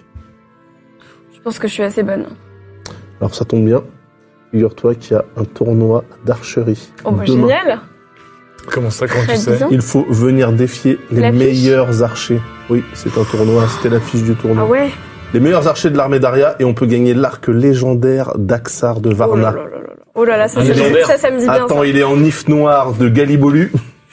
Je pense que je suis assez bonne. Alors ça tombe bien. Figure-toi qu'il y a un tournoi d'archerie. Oh, bah, demain. génial. Comment ça, comment Très tu sais bien. Il faut venir défier les L'affiche. meilleurs archers. Oui, c'est un tournoi, c'était l'affiche du tournoi. Ah ouais. Les meilleurs archers de l'armée d'Aria et on peut gagner l'arc légendaire d'Axar de Oh là Varna. là là là là. Oh là là, ça, Un ça, légendaire. ça, ça me dit bien Attends, ça. il est en if noir de Galibolu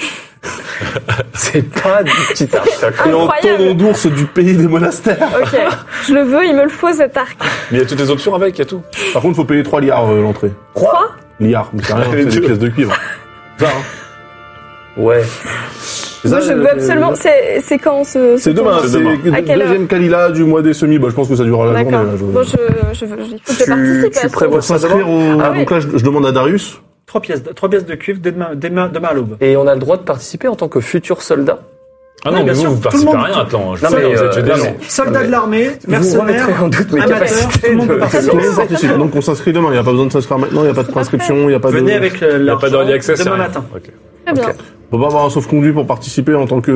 C'est pas du petit arc. et en Incroyable. taureau d'ours du pays des monastères. Ok, je le veux, il me le faut cet arc. Mais il y a toutes les options avec, il y a tout. Par contre, faut payer trois liards euh, l'entrée. Trois Liards, mais c'est rien, Les c'est des deux. pièces de cuivre. Ça, hein. Ouais. C'est Moi, ça, je euh, veux absolument. C'est c'est quand ce. ce C'est demain, tournoi C'est c'est demain. le À quelle deuxième Kalila du mois des semis. Bah, je pense que ça durera la journée. D'accord. Là, je... Bon, je, je, veux- il faut que je Tu- participe tu à ce prévois Pour ça s'inscrire au... Ah oui. Donc là, je, je demande à Darius. Trois pièces, de, trois pièces de cuivre dès demain, demain, demain à l'aube. Et on a le droit de participer en tant que futur soldat. Ah non, Oui, mais bien vous, sûr, vous tout le participez à monde- rien, Atlan. Je Non, sais, mais, vous êtes tué euh, des non, gens. mais- Soldats de l'armée, Vous remettrez mercenaires, en doute mes amateurs, capacités. tout le monde peut de- participer. Tout le monde participe. Donc on s'inscrit demain. Il n'y a pas besoin de s'inscrire maintenant. Il n'y a pas de C'est prescription. parfait. Il n'y a pas de. venez avec euh, Il n'y a l'argent pas d'early access, c'est demain rien. matin. Ok. Très bien. Ok. On peut pas avoir un sauf-conduit pour participer en tant que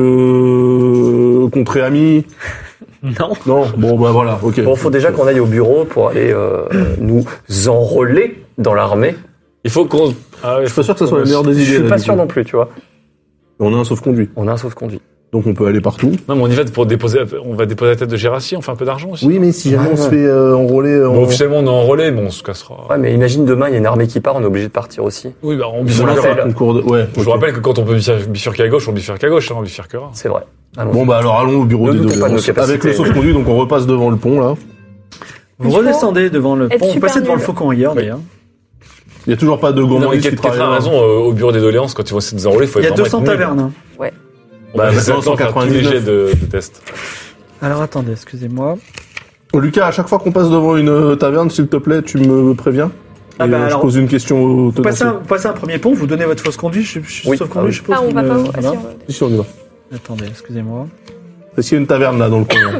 euh, contrée ami. Non. Non. Bon bah voilà. Ok. Bon, faut déjà qu'on aille au bureau pour aller euh, nous enrôler dans l'armée. Il faut qu'on. Ah ouais, Je suis pas sûr que ça soit la meilleure des Je idées. suis là, pas du sûr coup. non plus, tu vois. On a un sauf-conduit. On a un sauf-conduit. Donc on peut aller partout. Non, mais on y va pour déposer. On va déposer la tête de Gérassi, on fait un peu d'argent aussi. Oui, mais si jamais Ouais, on se ouais. fait euh, enrôler. Bon, en- officiellement, on est enrôlé, mais on se cassera. Ouais, mais imagine demain, il y a une armée qui part, on est obligé de partir aussi. Oui, bah, on on bifurquera. a fait un concours de. Ouais. Je ok. vous rappelle que quand on peut bifur- bifurquer à gauche, on bifurque à gauche, hein, on bifurquera. C'est vrai. Allons-y. Bon bah alors allons au bureau Ne des doutez pas de nos doléances. capacités. Avec le sauf-conduit, donc on repasse devant le pont là. Vous Il faut redescendez devant le être pont, vous super passez devant nul. le faucon hier Oui. d'ailleurs. Il y a toujours pas de Non, mais gourmandise qui Catherine travaille. a raison, euh, au bureau des doléances, quand ils vont essayer de nous enrôler, il faut Il y a vraiment deux cents être nul. tavernes. hein. On va Bah, les maintenant, attendre, faire tous les cent quatre-vingt-dix-neuf. jets de, de test. Alors attendez, excusez-moi. Oh, Lucas, à chaque fois qu'on passe devant une euh, taverne, s'il te plaît, tu me préviens. Ah Et, bah euh, alors, je pose une question au Vous passez, tenancier. un, vous passez un premier pont, vous donnez votre fausse conduite, je, je, Oui, sauf ah conduit, oui. je suppose. Ah, on va une- pas où voilà. Ah, si, on va- Si, si, on y va. Attendez, excusez-moi. Est-ce qu'il y a une taverne là dans le coin là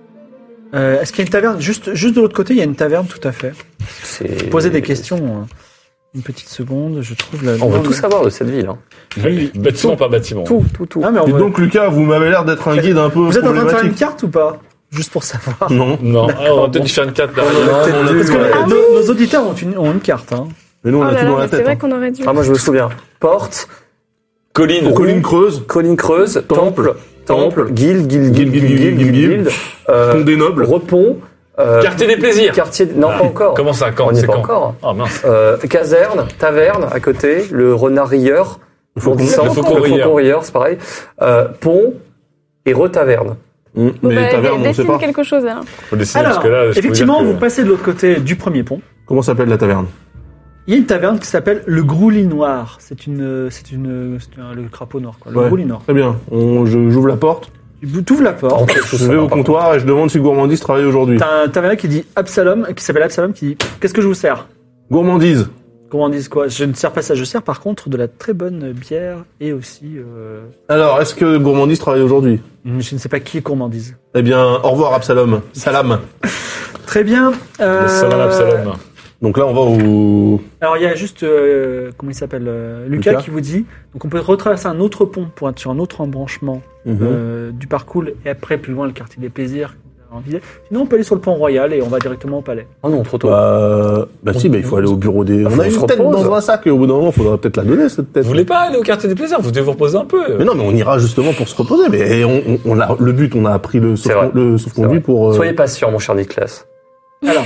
Euh, Est-ce qu'il y a une taverne juste, juste de l'autre côté, il y a une taverne, tout à fait. C'est- Posez des questions. hein. Une petite seconde, je trouve la. On veut non, tout mais- savoir de cette ville. Hein. Oui. Bâtiment par bâtiment. Tout, tout, tout. Ah, mais on Et va- donc Lucas, vous m'avez l'air d'être un guide un peu Vous êtes en train de faire une problématique. carte ou pas? Juste pour savoir. Non. Non, ah, on va peut-être bon. faire une carte là. Non, on a Parce tout que dans la euh, tête. nos, nos auditeurs ont une, ont une carte. Hein. Mais nous on Oh a là tout là, dans la mais c'est tête. vrai hein. qu'on aurait dû. Ah, moi, je me souviens. Porte, Colline. Colline creuse, colline creuse, temple, temple, guilde, guilde, Guilde, guilde, guilde, guilde, guilde, guilde, guilde. euh, pont des nobles. repont, euh, Quartier des plaisirs. quartier, non, Ah, pas encore. Comment ça, quand On n'y est c'est pas quand encore. Ah mince. Euh, caserne, taverne à côté, le renard rieur, Faucon- bondissant, le faucon le rieur. faucon rieur, c'est pareil, euh, pont et retaverne. Hum, Bon, Mais bah, taverne, on sait dessine pas. quelque chose alors. Faut dessiner Alors, parce que là, je peux vous effectivement, dire que- vous passez de l'autre côté du premier pont. Comment s'appelle la taverne Il y a une taverne qui s'appelle le Groulis Noir. C'est une, c'est une, c'est un- le crapaud noir, quoi. Le Ouais. Groulis Noir. Très bien. On- je- J'ouvre la porte. Tu ouvres la porte. Rentrez sous Je ça, vais par au contre. comptoir et je demande si Gourmandise travaille aujourd'hui. T'as un taverne qui dit Absalom, qui s'appelle Absalom, qui dit qu'est-ce que je vous sers? Gourmandise. Comment on dit quoi? Je ne sers pas ça. Je sers par contre de la très bonne bière et aussi. euh, Alors, est-ce que Gourmandise travaille aujourd'hui Je ne sais pas qui est gourmandise. Eh bien, au revoir Absalom. Salam. Très bien. euh, Le Salam Absalom. Donc là, on va au... Alors il y a juste euh, comment il s'appelle euh, Lucas, Lucas. qui vous dit donc on peut retraverser un autre pont pour être sur un autre embranchement Mhm. euh, du parcours et après plus loin le quartier des plaisirs. Sinon on peut aller sur le pont royal et on va directement au palais. Oh non, trop tôt. Bah, bah si, bah, il faut aller au bureau des... Bah, On faut a qu'on une se tête repose. dans un sac et au bout d'un moment, il faudra peut-être la donner, cette tête. Vous voulez pas aller au quartier des plaisirs? Vous devez vous reposer un peu. Mais non, mais on ira justement pour se reposer. Mais on, on, on a, le but, on a appris le, C'est sauf, vrai. le C'est sauf-conduit vrai. pour... euh, Soyez patient, mon cher Nicolas. Alors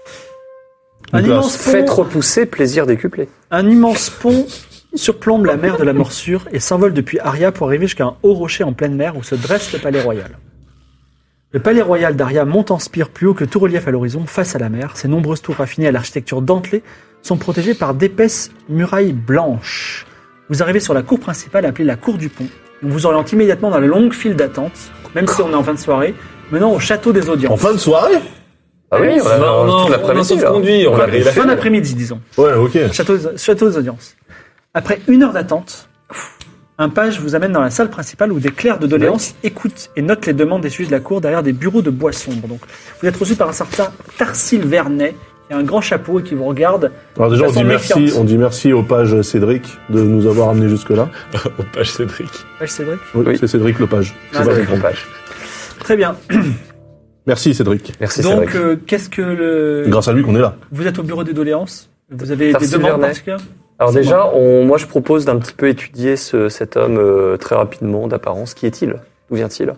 un Lucas, immense pont, Faites repousser, plaisir décuplé. un immense pont surplombe la mer de la Morsure et s'envole depuis Aria pour arriver jusqu'à un haut rocher en pleine mer où se dresse le palais royal. Le palais royal d'Aria monte en spire plus haut que tout relief à l'horizon face à la mer. Ses nombreuses tours raffinées à l'architecture dentelée sont protégées par d'épaisses murailles blanches. Vous arrivez sur la cour principale appelée la cour du pont. On vous oriente immédiatement dans la longue file d'attente, même si on est en fin de soirée, menant au château des audiences. En fin de soirée Ah oui, on a, Non, on a non, toute on a l'après-midi. là. sauf-conduit, on On va a griller la Fin fait. d'après-midi, disons. Ouais, ok. Château, château des audiences. Après une heure d'attente, un page vous amène dans la salle principale où des clercs de doléances écoutent et notent les demandes des sujets de la cour derrière des bureaux de bois sombres. Donc, vous êtes reçu par un certain Tarsil Vernet, qui a un grand chapeau et qui vous regarde. Alors déjà, De on façon dit merci, méfiante. on dit merci au page Cédric de nous avoir amenés jusque-là. Au page Cédric. Page Cédric. Oui, Oui. c'est Cédric le page. Ah, C'est pas d'accord. son Pompage. Très bien. Merci Cédric. Merci, Donc, Cédric. euh, qu'est-ce que le... Grâce à lui qu'on est là. Vous êtes au bureau des doléances? Vous avez Tarsil des demandes Vernet. particulières? Alors c'est déjà, on, moi je propose d'un petit peu étudier ce, cet homme euh, très rapidement d'apparence. Qui est-il? D'où vient-il?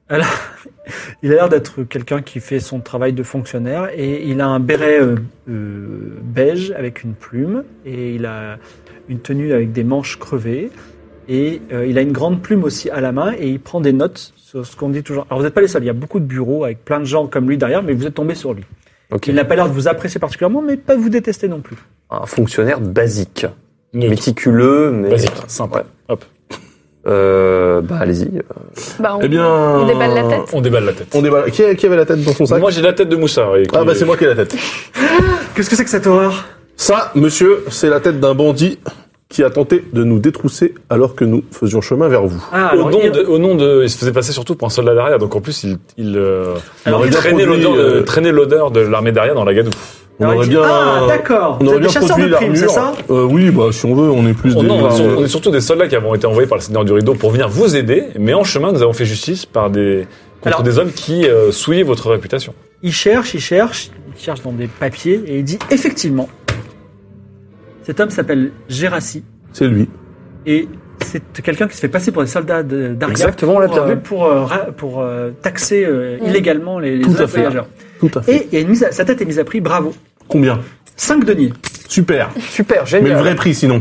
Alors, il a l'air d'être quelqu'un qui fait son travail de fonctionnaire et il a un béret euh, euh, beige avec une plume et il a une tenue avec des manches crevées et euh, il a une grande plume aussi à la main et il prend des notes sur ce qu'on dit toujours. Alors vous n'êtes pas les seuls, il y a beaucoup de bureaux avec plein de gens comme lui derrière, mais vous êtes tombés sur lui. Okay. Il n'a pas l'air de vous apprécier particulièrement, mais pas de vous détester non plus. Un fonctionnaire basique. Neutre. Méticuleux, mais... Basique, simple. Ouais. Hop. Euh, bah, allez-y. Bah, on, Eh bien, on déballe la tête. On déballe la tête. On déballe. Qui, qui avait la tête dans son sac? Moi, j'ai la tête de Moussa. oui, qui- Ah bah c'est moi qui ai la tête. Qu'est-ce que c'est que cette horreur? Ça, monsieur, c'est la tête d'un bandit qui a tenté de nous détrousser alors que nous faisions chemin vers vous. Ah, Au alors, nom, il- de, au nom de, il se faisait passer surtout pour un soldat d'arrière, donc en plus il, il, euh, Alors, il il a traînait produit, l'odeur, de, euh, traînait l'odeur de l'armée d'arrière dans la gadoue. On alors, il aurait dit- bien, Ah, d'accord. on Vous aurait êtes des bien chasseurs de produit primes, c'est l'armure. ça? Euh, oui, bah si on veut, on est plus Oh des. non, on est- euh, on est surtout des soldats qui avons été envoyés par le Seigneur du Rideau pour venir vous aider, mais en chemin nous avons fait justice par des contre Alors- des hommes qui euh, souillaient votre réputation. Il cherche, il cherche, il cherche dans des papiers et il dit effectivement, cet homme s'appelle Gérassi C'est lui. et c'est quelqu'un qui se fait passer pour des soldats de- d'Aria. Exactement, on l'a pour, bien euh, vu. Pour, euh, ra- pour euh, taxer euh, Mm. illégalement les, les Tout à autres fait. voyageurs. Tout à fait. Et il y a une mise à- sa tête est mise à prix, bravo. Combien? cinq deniers. Super. Super, Mais génial. le vrai prix sinon.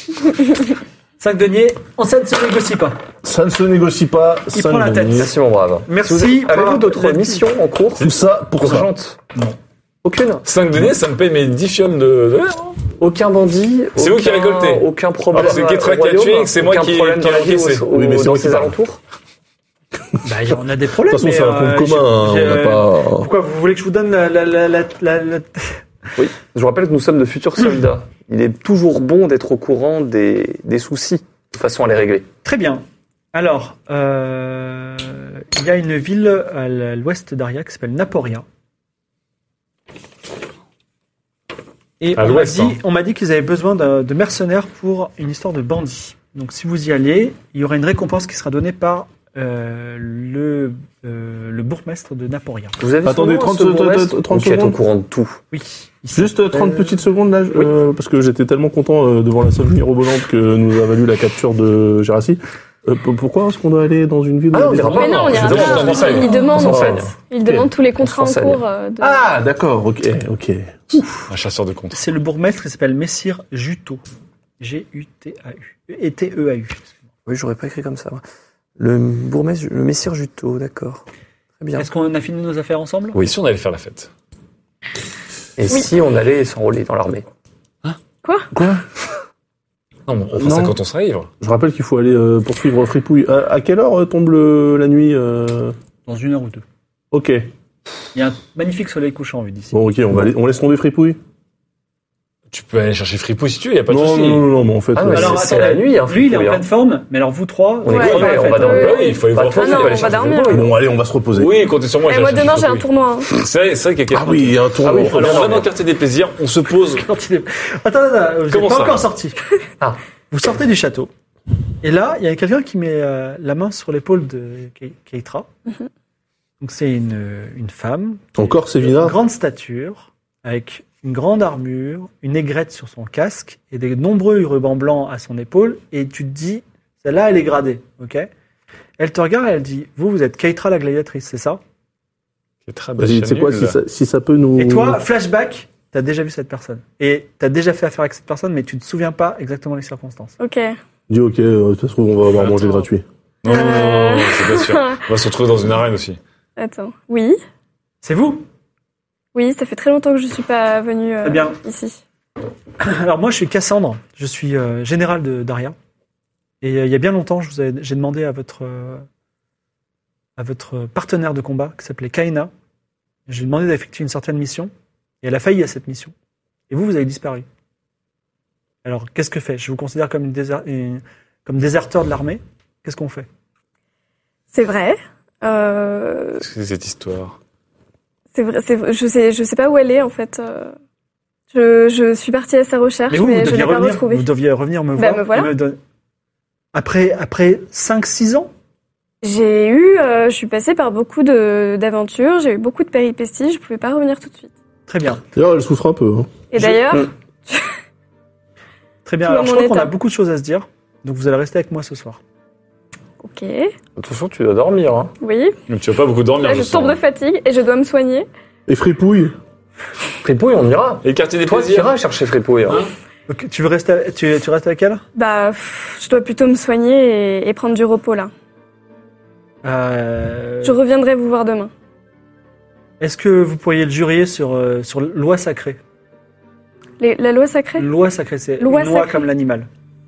cinq deniers, on ça ne se négocie pas. Ça ne se négocie pas. Il ça prend ne la tête. négocie- Merci, mon brave. Merci Vous avez- pour Avez-vous avoir- d'autres missions en cours? Tout ça pour ça. Urgentes? Non. Aucune? cinq deniers, ça me paye mes dix fioles de... de... Aucun bandit? C'est vous qui aucun- récoltez. Aucun problème. Ah, c'est Ketra au qui a royaume, tué et que c'est moi aucun qui- problème qui dans a la ville encaissé. au- au- Oui, mais c'est dans moi qui ses parle. alentours? Bah, il y en a des problèmes. De toute façon, mais, c'est un euh, compte je- commun. hein, je- On n'a pas. Pourquoi vous voulez que je vous donne la, la, la, la, la- la- Oui. Je vous rappelle que nous sommes de futurs soldats. Il est toujours bon d'être au courant des, des soucis, de façon à les régler. Très bien. Alors, euh, il y a une ville à l'ouest d'Aria qui s'appelle Naporia. Et À on m'a l'ouest, dit, hein. on m'a dit qu'ils avaient besoin de, de mercenaires pour une histoire de bandits. Donc, si vous y allez, il y aura une récompense qui sera donnée par euh, le, euh, le bourgmestre de Naporia. Vous avez Attendez, son nom, trente ce bourgmestre trente Ou qui est au secondes. courant de tout. Oui. il Juste euh, trente s'appelle- petites secondes là, euh, parce que j'étais tellement content euh, devant la somme mirobolante que nous a valu la capture de Gérassi. Euh, p- pourquoi est-ce qu'on doit aller dans une ville où Ah, il y a on des ira enfants pas. Mais non, on je ira demande, pas. on s'enseigne. Il demande, On en fait. s'enseigne. Il demande tous les contrats en s'enseigne. cours. euh, de- Ah, d'accord, ok, ok. Un chasseur de comptes. C'est le bourgmestre qui s'appelle Messire Juto. G U T A U. Et T E A U. Oui, j'aurais pas écrit comme ça. moi. Le bourgmestre, le messire Juto, d'accord. Très bien. Est-ce qu'on a fini nos affaires ensemble? Oui, si on allait faire la fête. Et si on allait s'enrôler dans l'armée? Quoi? Non, mais on fera Non. ça quand on sera ivre. Je rappelle qu'il faut aller euh, poursuivre Fripouille. À, à quelle heure euh, tombe le, la nuit euh... Dans une heure ou deux. Ok. Il y a un magnifique soleil couchant en vue d'ici. Bon, ok, on, va aller- on laisse tomber Fripouille. Tu peux aller chercher Fripouille si tu veux, y a pas de non, souci. non, non, non, mais en fait. Ah, mais euh, alors, c'est la nuit, hein, Lui, il est en Fripouille, hein. pleine forme, mais alors vous trois, On est Ouais, crevés, ouais, on ouais, va dormir. ouais, Oui, il faut aller Pas voir toi, Ah tu non, peux aller on va chercher dormir. Fripouille. Bon, allez, on va se reposer. Oui, comptez sur moi. Et j'allais moi, chercher demain, j'ai un Fripouille. tournoi. hein. C'est vrai, c'est vrai qu'il y a Ah quelqu'un. oui, il y a un tournoi. Ah oui, il faut Alors, on bien, va dans le mais- quartier des plaisirs, on se pose. quand il est... Attends, attends, attends, vous n'êtes Comment pas ça encore sorti. Ah. Vous sortez du château. Et là, il y a quelqu'un qui met euh, la main sur l'épaule de Ke- Keitra. Donc c'est une, une femme. Encore Une Sévina. grande stature, avec une grande armure, une aigrette sur son casque et des nombreux rubans blancs à son épaule. Et tu te dis, celle-là, elle est gradée, ok? Elle te regarde et elle dit, vous, vous êtes Keitra la gladiatrice, c'est ça? C'est très Vas-y, tu sais quoi, si ça, si ça peut nous. Et toi, flashback, t'as déjà vu cette personne. Et t'as déjà fait affaire avec cette personne, mais tu te souviens pas exactement les circonstances. Ok. Dis, ok, euh, ça se trouve, on va avoir mangé Attends. gratuit. Non, non, non, non, non, c'est pas sûr. On va se retrouver dans une arène aussi. Attends. Oui. C'est vous? Oui, ça fait très longtemps que je suis pas venue euh, Très bien. ici. Alors moi, je suis Cassandre, je suis euh, général de Daria. Et euh, il y a bien longtemps, je vous ai- j'ai demandé à votre, euh, à votre partenaire de combat, qui s'appelait Kaina, je lui ai demandé d'effectuer une certaine mission, et elle a failli à cette mission. Et vous, vous avez disparu. Alors, qu'est-ce que fait? Je vous considère comme, une déser- une- comme déserteur de l'armée. Qu'est-ce qu'on fait? C'est vrai. Euh, Qu'est-ce que c'est cette histoire? c'est vrai. C'est vrai. Je sais. Je sais pas où elle est en fait. euh. Je, je suis partie à sa recherche, Mais mais, vous, vous je deviez l'ai pas revenir, retrouvée. vous deviez revenir me Bah, voir. me voilà. et me donner- Après, après cinq six ans? J'ai eu. euh, je suis passée par beaucoup de d'aventures. J'ai eu beaucoup de péripéties. Je pouvais pas revenir tout de suite. Très bien. D'ailleurs, elle souffre un peu. Hein. Et Je- d'ailleurs, euh, Très bien. Tout Alors, dans je mon crois qu'on état. a beaucoup de choses à se dire. Donc, vous allez rester avec moi ce soir. Ok. Attention, tu dois dormir. Hein. Oui. Mais tu vas pas beaucoup dormir. Là, je je tombe sens. de fatigue et je dois me soigner. Et Fripouille. Fripouille, on ira. Et le quartier des Toi, tu plaisirs. iras chercher Fripouille. Hein. Hein Ok, tu veux rester, à- tu, tu restes avec elle Bah, pff, je dois plutôt me soigner et, et prendre du repos là. euh, Je reviendrai vous voir demain. Est-ce que vous pourriez le jurer sur, euh, sur loi sacrée? Les- la loi sacrée Loi sacrée, c'est Loi une loi sacrée. comme l'animal.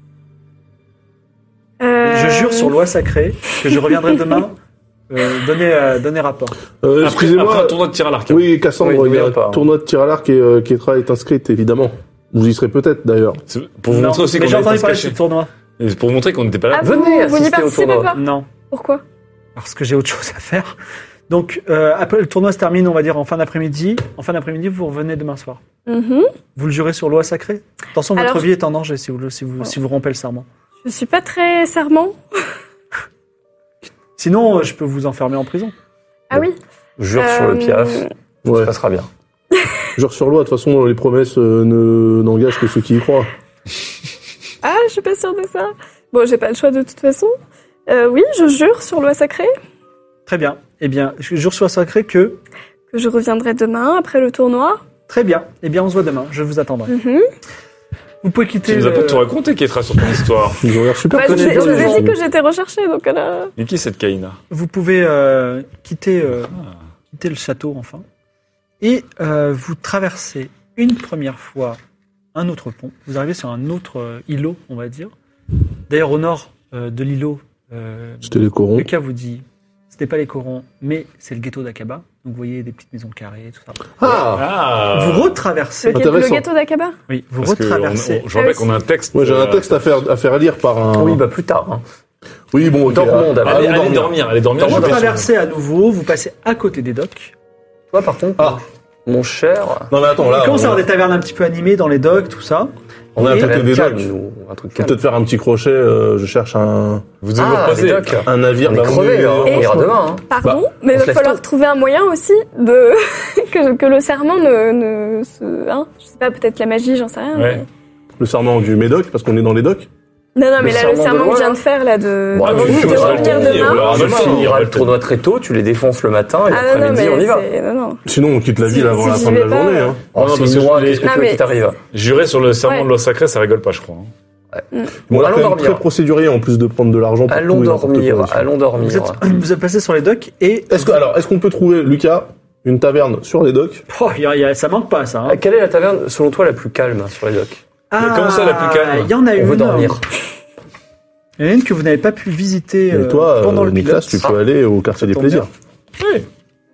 Euh, Je jure sur loi sacrée que je reviendrai demain euh, donner, euh, donner rapport. Euh, Après, excusez-moi. après un tournoi de tir à l'arc. hein. Oui, Cassandre, Oui, il y a n'oublions pas, un hein. tournoi de tir à l'arc et euh, Ketra est inscrite, évidemment. Vous y serez peut-être, d'ailleurs. C'est Pour vous Non, montrer aussi mais qu'on j'ai n'allait pas entendu se parler de ce cacher. tournoi. Et c'est pour vous montrer qu'on n'était pas là. Ah, vous, Venez vous n'y assister au participez tournoi. pas Non, Pourquoi parce que j'ai autre chose à faire. Donc, euh, après le tournoi se termine, on va dire en fin d'après-midi. En fin d'après-midi, vous revenez demain soir. Mhm. Vous le jurez sur loi sacrée. Attention, votre Alors- vie est en danger si vous, le- si vous, si vous rompez le serment. Je suis pas très serment. Sinon, euh, je peux vous enfermer en prison. Ah oui. Jure sur le Euh, piaf. Ça Ouais. se passera bien. Jure sur loi, de toute façon, les promesses euh, ne n'engagent que ceux qui y croient. Ah, je suis pas sûre de ça. Bon, j'ai pas le choix de toute façon. Euh, oui, je jure sur loi sacrée Très bien. Eh bien, je jure sur loi sacrée que... que je reviendrai demain après le tournoi. Très bien. Eh bien, on se voit demain. Je vous attendrai. Mhm. Vous pouvez quitter... Tu nous as pas le- tout raconté, Ketra, sur ton histoire. Ils ont l'air super Bah, je, vous ai- je vous ai connaisseurs. dit que j'étais recherchée, donc là... Et qui est cette Kaina? Vous pouvez euh, quitter, euh, quitter le château, enfin. Et euh, vous traversez une première fois un autre pont. Vous arrivez sur un autre euh, îlot, on va dire. D'ailleurs, au nord euh, de l'îlot, euh, C'était les corons. Lucas vous dit, c'était pas les corons, mais c'est le ghetto d'Aqaba. Donc vous voyez des petites maisons carrées, tout ça. Ah Ah Vous retraversez, Le, le Intéressant. gâteau d'Aqaba. oui, vous Parce que retraversez. on- on- Je rappelle qu'on a un texte. Moi, j'ai un euh, texte à faire, à faire lire par un... Oui, bah plus tard. Hein. Oui, bon, ok. Dormons ah, d'abord. Allez, allons allez dormir, allez dormir. Vous je vais- traversez à nouveau, vous passez à côté des docks. Toi, par contre, Ah. mon cher, Non, mais attends, là, Il commence à on, avoir des tavernes un petit peu animées dans les docks, tout ça. on a Et- un côté des calme, docks. nous, un truc Je vais calme. peut-être faire un petit crochet, euh, je cherche un, Vous devez vous Ah, reposer. les docks. un navire. On est Bah, crevés, est- hein. on Et- ira demain. Hein. Pardon, Bah, mais on il se va lève falloir tôt. trouver un moyen aussi de que, que le serment ne, ne se... Hein, je sais pas, peut-être la magie, j'en sais rien. Ouais. mais- Le serment du Médoc, parce qu'on est dans les docks. Non, non, Le mais là, serment le de serment loi, que je viens là. de faire, là, de, Bon, de, ah, revenir- tu de vas revenir le dire, demain. voilà, on va le demain, faire, on on va ira le le tournoi très tôt, tu les défonces le matin et Ah non, non, l'après-midi, mais on y va. c'est... Non, non. Sinon, on quitte la Si- ville avant si la j'y fin de vais la pas, journée. euh, Hein. Oh, Non, c'est parce que moi, les- qu'est-ce que Non, tu veux mais- qui t'arrive? Jurer sur le serment Ouais. de l'eau sacrée, ça rigole pas, je crois. hein. On est Allons quand même dormir. très procédurier en plus de prendre de l'argent pour Allons tout et n'importe dormir, quoi aussi. allons Vous dormir. êtes, vous êtes passé sur les docks et... Est-ce que, alors, est-ce qu'on peut trouver, Lucas, une taverne sur les docks? Oh, il y a- il y a- ça manque pas, ça. hein. Ah, quelle est la taverne, selon toi, la plus calme sur les docks? Ah, comment ça, la plus calme Il y en a On une. veut dormir. Il y en a une que vous n'avez pas pu visiter Et euh, toi, pendant euh, le Nicolas, pilote. tu peux aller au quartier des tombe plaisirs. Oui.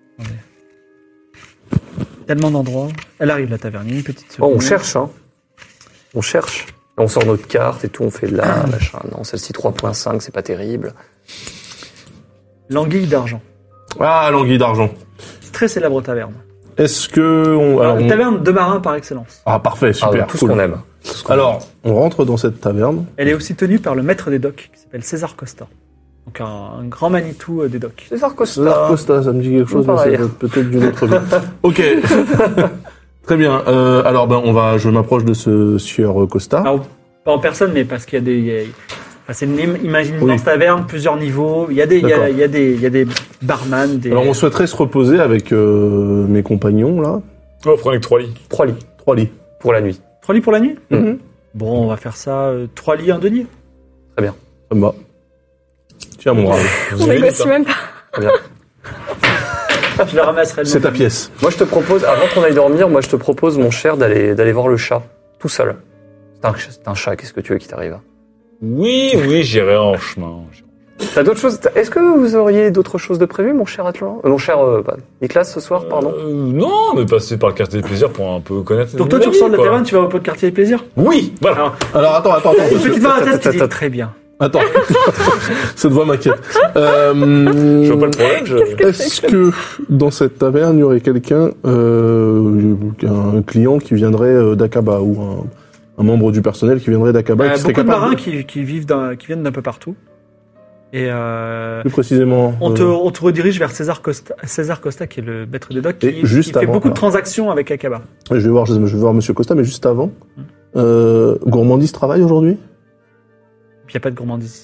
Tellement d'endroits. Elle arrive, la taverne. Il y a une petite Oh, seconde. on cherche, hein. On cherche. On sort notre carte et tout, on fait là, machin. Non, celle-ci trois point cinq, c'est pas terrible. L'Anguille d'Argent. Ah, l'anguille d'argent. Très célèbre taverne. Est-ce que... On, alors, Alors, on- taverne de marin par excellence. Ah, parfait, Ah, super. tout ce cool. qu'on aime. Alors, on rentre dans cette taverne. Elle est aussi tenue par le maître des docks, qui s'appelle César Costa. Donc un, un grand Manitou euh, des docks. César Costa. César Costa, ça me dit quelque chose, mais Pareil. ça doit être peut-être d'une autre vie. Ok. Très bien. Euh, alors, ben, on va, je m'approche de ce sieur Costa. Alors, pas en personne, mais parce qu'il y a des... il y a- enfin, c'est une, im- imagine une Oui. immense taverne, plusieurs niveaux. Il y a des, il y a, D'accord. il y a des, il y a des barman, des... Alors, on souhaiterait se reposer avec euh, mes compagnons, là. Oh, prenez que trois lits. Trois lits Trois lits. pour la nuit. Trois lits pour la nuit Mhm. Bon, on va faire ça. euh, trois lits, un denier. Ça me va. Tiens, mon brave. On négocie même pas. Très bien. Je le ramasserai. le C'est ta moment. pièce. Moi, je te propose, avant qu'on aille dormir, moi, je te propose, mon cher, d'aller d'aller voir le chat. Tout seul. C'est un, c'est un chat, qu'est-ce que tu veux qui t'arrive? Oui, oui, j'irai en chemin. T'as d'autres choses? t'as- Est-ce que vous auriez d'autres choses de prévues, mon cher Atlan? Euh, Mon cher euh, pas- Nicolas, ce soir, pardon? Euh, non, mais passer par le quartier des plaisirs pour un peu connaître. Donc toi, tu la ressors de la vie, quoi. taverne, tu vas au pot de quartier des plaisirs. Oui, voilà. Alors, Alors, attends, attends, attends. une petite voix à la tête qui dit Attends, très bien. attends. Cette voix m'inquiète. Euh, Je vois pas le problème. Je... Est-ce que dans cette taverne, il y aurait quelqu'un, euh, un client qui viendrait euh, d'Aqaba ou un, un membre du personnel qui viendrait d'Aqaba et Euh, qui serait beaucoup de capable marins qui, qui vivent d'un- qui viennent d'un peu partout. Et euh, plus précisément. on, te, euh, on te redirige vers César Costa, César Costa qui est le maître des docks, Et qui, juste qui fait avant, beaucoup de voilà. transactions avec Akaba. je vais voir, je vais voir Monsieur Costa, mais juste avant, euh, Gourmandise travaille aujourd'hui. Il n'y a pas de gourmandise ici.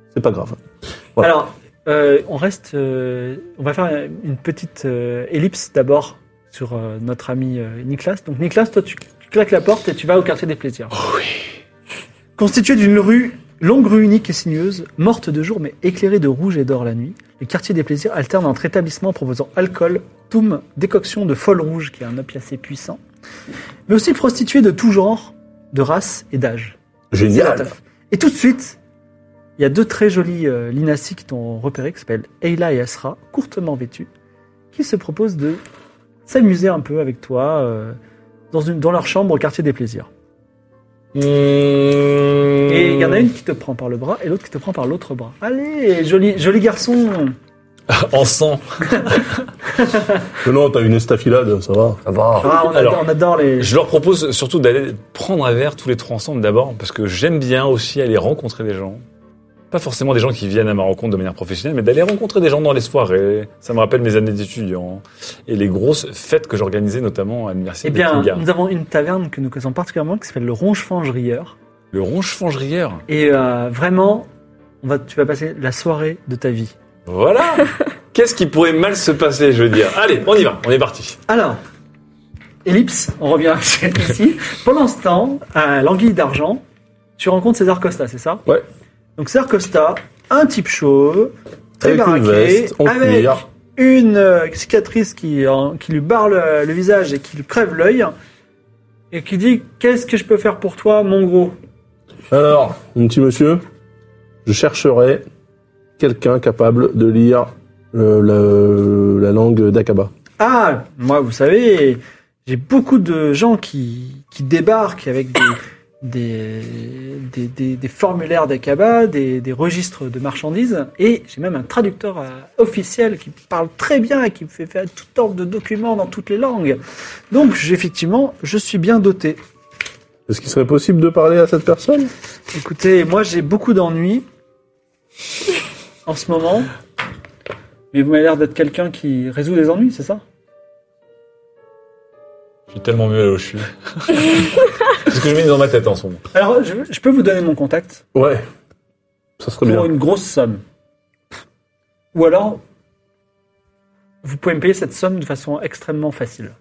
C'est pas grave. Voilà. Alors, euh, on reste. euh, on va faire une petite euh, ellipse d'abord sur euh, notre ami euh, Nicolas. Donc, Nicolas, toi, tu, tu claques la porte et tu vas au quartier des plaisirs. Oh oui. Constitué d'une rue, longue rue unique et sinueuse, morte de jour mais éclairée de rouge et d'or la nuit, le quartier des plaisirs alterne entre établissements proposant alcool, toum, décoction de folle rouge, qui est un opiacé puissant, mais aussi prostituées de tout genre, de race et d'âge. Génial. Et tout de suite, il y a deux très jolies euh, Linassi qui t'ont repéré, qui s'appellent Ayla et Asra, courtement vêtues, qui se proposent de s'amuser un peu avec toi euh, dans, une, dans leur chambre au quartier des plaisirs. Mmh. Et il y en a une qui te prend par le bras et l'autre qui te prend par l'autre bras. Allez, joli, joli garçon. En sang. Mais non, t'as une estafilade, ça va. Ça va. Ah, on, Alors, adore, on adore les... Je leur propose surtout d'aller prendre un verre tous les trois ensemble d'abord, parce que j'aime bien aussi aller rencontrer des gens. Pas forcément des gens qui viennent à ma rencontre de manière professionnelle, mais d'aller rencontrer des gens dans les soirées. Ça me rappelle mes années d'étudiant et les grosses fêtes que j'organisais, notamment à l'université Eh de bien, Kinga. nous avons une taverne que nous connaissons particulièrement qui s'appelle le Ronge-Fange-Rieur. Le Ronge-Fange-Rieur. Et euh, vraiment, on va, tu vas passer la soirée de ta vie. Voilà. Qu'est-ce qui pourrait mal se passer, je veux dire. Allez, on y va, on est parti. Alors, ellipse, on revient ici. Pendant ce temps, à l'Anguille d'Argent, tu rencontres César Costa, c'est ça? Ouais. Donc César Costa, un type chauve, très Avec une baraqué, veste en avec cuir. une euh, cicatrice qui, en- qui lui barre le, le visage et qui lui crève l'œil, et qui dit « Qu'est-ce que je peux faire pour toi, mon gros ?» Alors, mon petit monsieur, je chercherai quelqu'un capable de lire le- le- la langue d'Akaba. Ah, moi, vous savez, j'ai beaucoup de gens qui, qui débarquent avec des, des, des, des, des formulaires d'Akaba, des, des registres de marchandises, et j'ai même un traducteur euh, officiel qui parle très bien et qui me fait faire tout ordre de documents dans toutes les langues. Donc, j'ai- effectivement, je suis bien doté. Est-ce qu'il serait possible de parler à cette personne? Écoutez, moi, j'ai beaucoup d'ennuis en ce moment, mais vous m'avez l'air d'être quelqu'un qui résout les ennuis, c'est ça? Je suis tellement mieux là où je suis. C'est ce que je mets dans ma tête en ce moment. Alors, je, je peux vous donner mon contact Ouais. Ça serait pour bien. une grosse somme. Ou alors, vous pouvez me payer cette somme de façon extrêmement facile.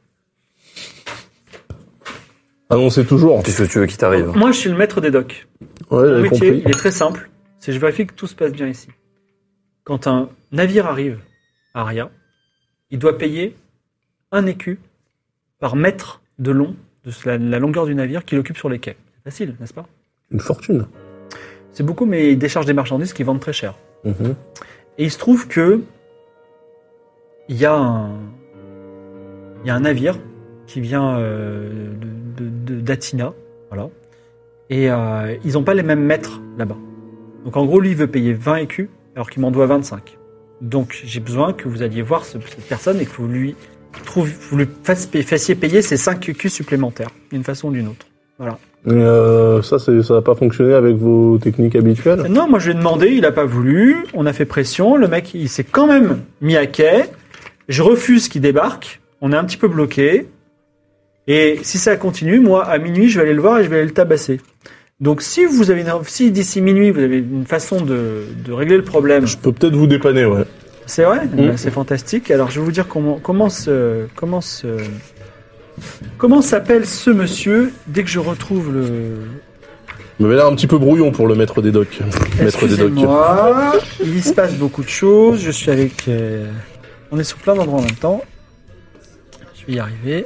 Annoncez toujours. Qu'est-ce que tu veux qui t'arrive? Moi, je suis le maître des docks. Ouais, Mon j'avais métier, compris. il est très simple. C'est je vérifie que tout se passe bien ici. Quand un navire arrive à Aria, il doit payer un écu par mètre de long de la, la longueur du navire qu'il occupe sur les quais. C'est facile, n'est-ce pas? Une fortune. C'est beaucoup, mais ils déchargent des marchandises qu'ils vendent très cher. Mhm. Et il se trouve que il y a un, il y a un navire qui vient euh, de, de- de- d'Atina, voilà. Et euh, ils n'ont pas les mêmes mètres là-bas. Donc en gros, lui, il veut payer vingt écus, alors qu'il m'en doit vingt-cinq. Donc j'ai besoin que vous alliez voir ce- cette personne et que vous lui, trouve, vous lui fassiez, fassiez payer ces cinq écus supplémentaires, d'une façon ou d'une autre. Voilà. Et, euh, ça, c'est, ça va pas fonctionner avec vos techniques habituelles? Non, moi je lui ai demandé, il n'a pas voulu, on a fait pression, le mec il s'est quand même mis à quai, je refuse qu'il débarque, on est un petit peu bloqué, et si ça continue, moi à minuit je vais aller le voir et je vais aller le tabasser. Donc si vous avez une, si d'ici minuit vous avez une façon de, de régler le problème, Je peux peut-être vous dépanner, ouais. c'est vrai, Mm. ben, c'est fantastique. Alors je vais vous dire comment comment se, comment se, comment s'appelle ce monsieur dès que je retrouve le. Il m'avait l'air un petit peu brouillon pour le maître des docks. Maître des docks. Excusez-moi, il se passe beaucoup de choses. Je suis avec. euh, On est sur plein d'endroits en même temps. Je vais y arriver.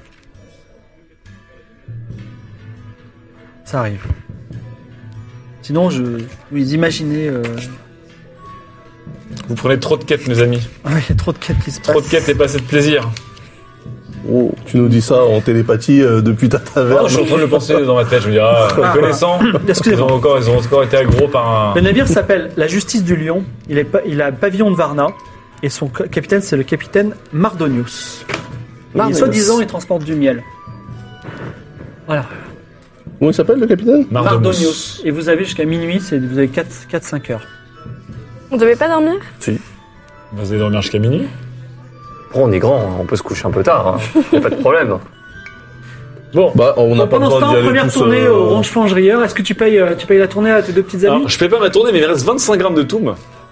Ça arrive. Sinon, je vous imaginez. euh, Vous prenez trop de quêtes, mes amis. ah, il y a trop de quêtes qui se passent. Trop de quêtes et pas assez de plaisir. Oh, tu nous dis ça en télépathie euh, depuis ta taverne. Oh, je suis en train de le penser dans ma tête. Je me dis, ah, Ah, connaissant, ils Excusez-moi. ont, encore, ils ont encore été aggro par un. Le navire s'appelle la Justice du Lion. Il, est pa- il a pavillon de Varna. Et son ca- capitaine, c'est le capitaine Mardonius. Et Mardonius. soi-disant, il transporte du miel. Voilà. Comment il s'appelle, le capitaine? Mardonius. Mardonius. Et vous avez jusqu'à minuit, c'est, vous avez quatre à cinq heures. On devait pas dormir? Vous allez dormir jusqu'à minuit. Bon, on est grand, hein, on peut se coucher un peu tard. Hein. Y a pas de problème. Bon. Bah, on n'a Donc, pas pendant ce besoin temps, d'y aller première tous, tournée euh, au Ranch Fangerieur. Est-ce que tu payes, euh, tu payes la tournée à tes deux petites amies? Alors, je paye pas ma tournée, mais il me reste vingt-cinq grammes de toum.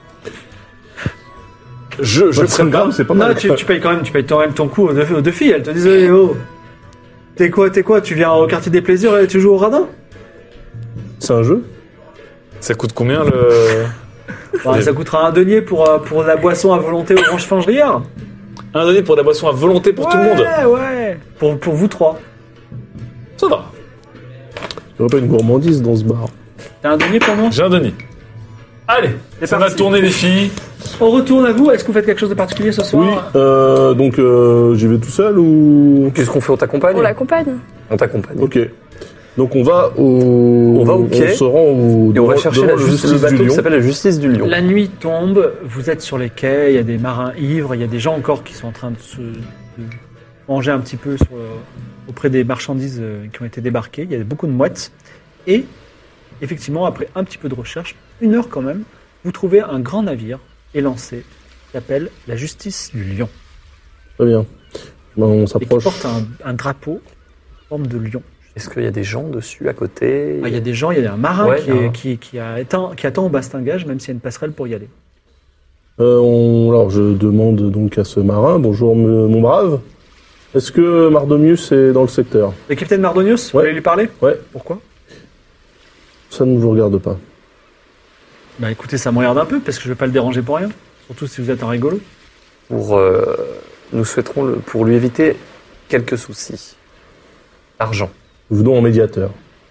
Je, je vingt-cinq prépare. grammes, c'est pas Non, mal. tu, tu payes quand même, tu payes quand même ton coup aux deux, aux deux filles. Elles te disent, eh, oh, t'es quoi, t'es quoi? Tu viens au quartier des plaisirs et tu joues au radin? C'est un jeu. Ça coûte combien le. Bah, ça coûtera un denier pour, euh, pour la boisson à volonté au Ranch Fangerieur. Un donné pour la boisson à volonté pour tout le monde. Ouais, ouais. Pour, pour vous trois. Ça va. Il n'y aurait pas une gourmandise dans ce bar. T'as un denier pour moi? J'ai un denier. Allez, C'est ça parti. va tourner les filles. On retourne à vous. Est-ce que vous faites quelque chose de particulier ce soir? Oui, euh, donc euh, j'y vais tout seul ou... Qu'est-ce qu'on fait? On t'accompagne? On l'accompagne. On t'accompagne. Ok. Donc on va au... On va au quai. On se rend au... Et on va devant- chercher devant la le justice, le justice bateau du qui Lion. s'appelle la Justice du Lion. La nuit tombe, vous êtes sur les quais, il y a des marins ivres, il y a des gens encore qui sont en train de se de manger un petit peu sur, euh, auprès des marchandises euh, qui ont été débarquées. Il y a beaucoup de mouettes. Et effectivement, après un petit peu de recherche, une heure quand même, vous trouvez un grand navire élancé qui s'appelle la Justice du Lion. Très bien. Ben, on Et qui s'approche. porte un, un drapeau en forme de lion. Est-ce qu'il y a des gens dessus à côté? Ah, il y a des gens, il y a un marin Ouais, qui, un- est- qui, qui, a éteint- qui attend au bastingage, même s'il y a une passerelle pour y aller. Euh, on- Alors je demande donc à ce marin, bonjour me- mon brave, est-ce que Mardomius est dans le secteur? Le capitaine Mardonius, vous Ouais. voulez lui parler? Ouais, Pourquoi? ça ne vous regarde pas. Bah écoutez, ça me regarde un peu, parce que je vais pas le déranger pour rien. Surtout si vous êtes un rigolo. Pour, euh, nous souhaiterons le, pour lui éviter quelques soucis. Argent. Nous venons en médiateur.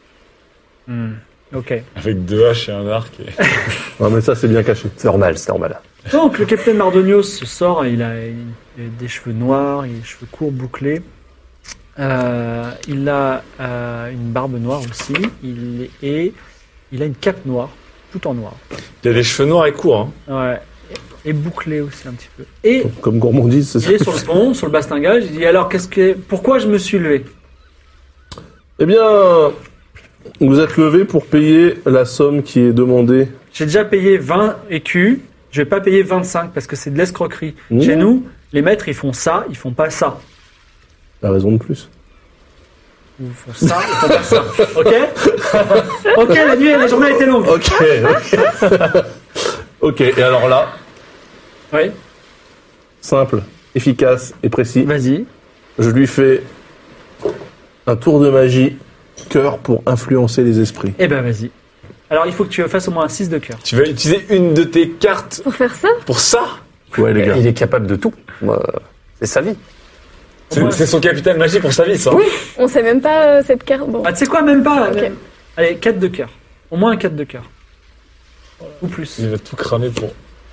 Ok. Avec deux haches et un arc. Et... Ah mais ça c'est bien caché. C'est normal, c'est normal. Donc le capitaine Mardonios sort, il a, il a des cheveux noirs, il a des cheveux courts bouclés. Euh, il a euh, une barbe noire aussi. Il est, il a une cape noire, tout en noir. Il a des cheveux noirs et courts. Hein. Ouais. Et bouclé aussi un petit peu. Et Comme gourmandise, c'est ça. il est sur le pont, sur le bastingage. Il dit alors qu'est-ce que, pourquoi je me suis levé? Eh bien, vous êtes levé pour payer la somme qui est demandée. J'ai déjà payé vingt écus. Je vais pas payer vingt-cinq parce que c'est de l'escroquerie. Mmh. Chez nous, les maîtres ils font ça, ils font pas ça. La raison de plus. Ils font ça, ils font pas ça. Ok? Ok, la nuit, la journée a été longue. Ok, ok. Ok, et alors là, Oui, simple, efficace et précis, vas-y. je lui fais un tour de magie, cœur pour influencer les esprits. Eh ben vas-y. Alors il faut que tu fasses au moins un six de cœur. Tu vas utiliser une de tes cartes Pour faire ça? pour ça? Ouais les gars. Il est capable de tout. Moi, c'est sa vie. C'est Ouais. c'est son capital magie pour sa vie, ça. Oui. On sait même pas euh, cette carte. Bon. Ah, tu sais quoi, même pas. Ok. même. Allez, quatre de cœur. Au moins un quatre de cœur. Ou plus. Il va tout cramer pour.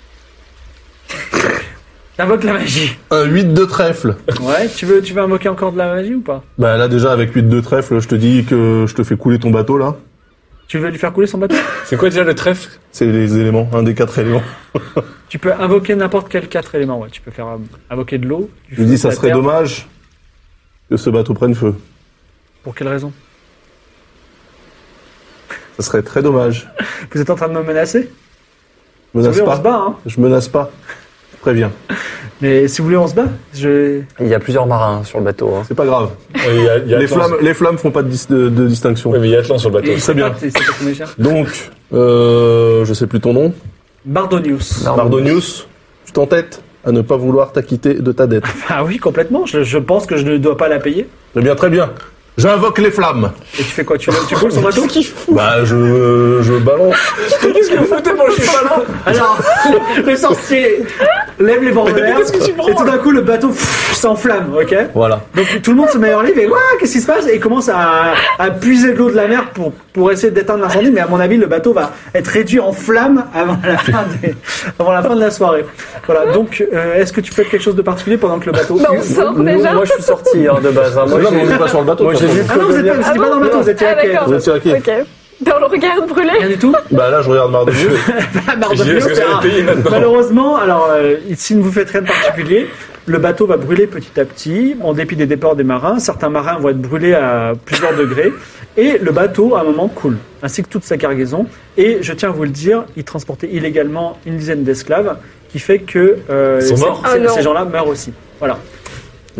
T'invoques la magie. Un huit de trèfle. Ouais, tu veux, tu veux invoquer encore de la magie ou pas? Bah là déjà avec huit de trèfle, je te dis que je te fais couler ton bateau là. Tu veux lui faire couler son bateau? C'est quoi déjà le trèfle? C'est les éléments, un des quatre éléments. Tu peux invoquer n'importe quel quatre éléments, ouais. Tu peux faire euh, invoquer de l'eau. du Je feu, dis de ça la serait terre. dommage que ce bateau prenne feu. Pour quelle raison? Ça serait très dommage. Vous êtes en train de me menacer? Je Si vous menace voulez, on se pas. bat, hein. Je menace pas. Je préviens. Mais si vous voulez, on se bat. Je... Il y a plusieurs marins sur le bateau. Hein. C'est pas grave. Ouais, il y a, il y a Les Atlan- flammes, les flammes font pas de, dis- de- de distinction. Ouais, mais il y a Atlan sur le bateau. Et très bien. C'est c'est pas combien cher. Donc, euh, je sais plus ton nom. Bardonius. Non. Mardonius, tu t'entêtes à ne pas vouloir t'acquitter de ta dette. Ah oui, complètement. Je, je pense que je ne dois pas la payer. Très bien, très bien. J'invoque les flammes. Et tu fais quoi? Tu, tu coules son bateau? Bah, je, je balance. Qu'est-ce que vous foutez pour le suis pas là? Alors, le sorcier lève les bords de l'air. Et tout d'un coup, le bateau pff, s'enflamme, ok? Voilà. Donc tout le monde se met en livre et Ouah, qu'est-ce qui se passe? Et il commence à, à puiser de l'eau de la mer pour, pour essayer d'éteindre l'incendie. Mais à mon avis, le bateau va être réduit en flammes avant la fin, des- avant la, fin de la soirée. Voilà. Donc, euh, est-ce que tu fais quelque chose de particulier pendant que le bateau Bah, on hurle? sort Nous, déjà. moi, je suis sorti hein, de base. Hein. Moi, Moi, j'ai- on n'est pas sur le bateau. Moi, de toute j'ai façon. Ah non, vous êtes pas, vous étiez pas dans le bateau, vous étiez Ah, à quai. d'accord. Vous étiez à quai. Ok. On le regarde brûler. Rien du tout? Bah là, je regarde Mardonius. Mardonius, Est-ce que c'est vous un- allez payer maintenant? Malheureusement, alors, euh, si ne vous faites rien de particulier, le bateau va brûler petit à petit, en dépit des départs des marins. Certains marins vont être brûlés à plusieurs degrés. Et le bateau, à un moment, coule, ainsi que toute sa cargaison. Et je tiens à vous le dire, il transportait illégalement une dizaine d'esclaves, qui fait que euh, Ils sont ces, morts ces- Ah non. ces gens-là meurent aussi. Voilà.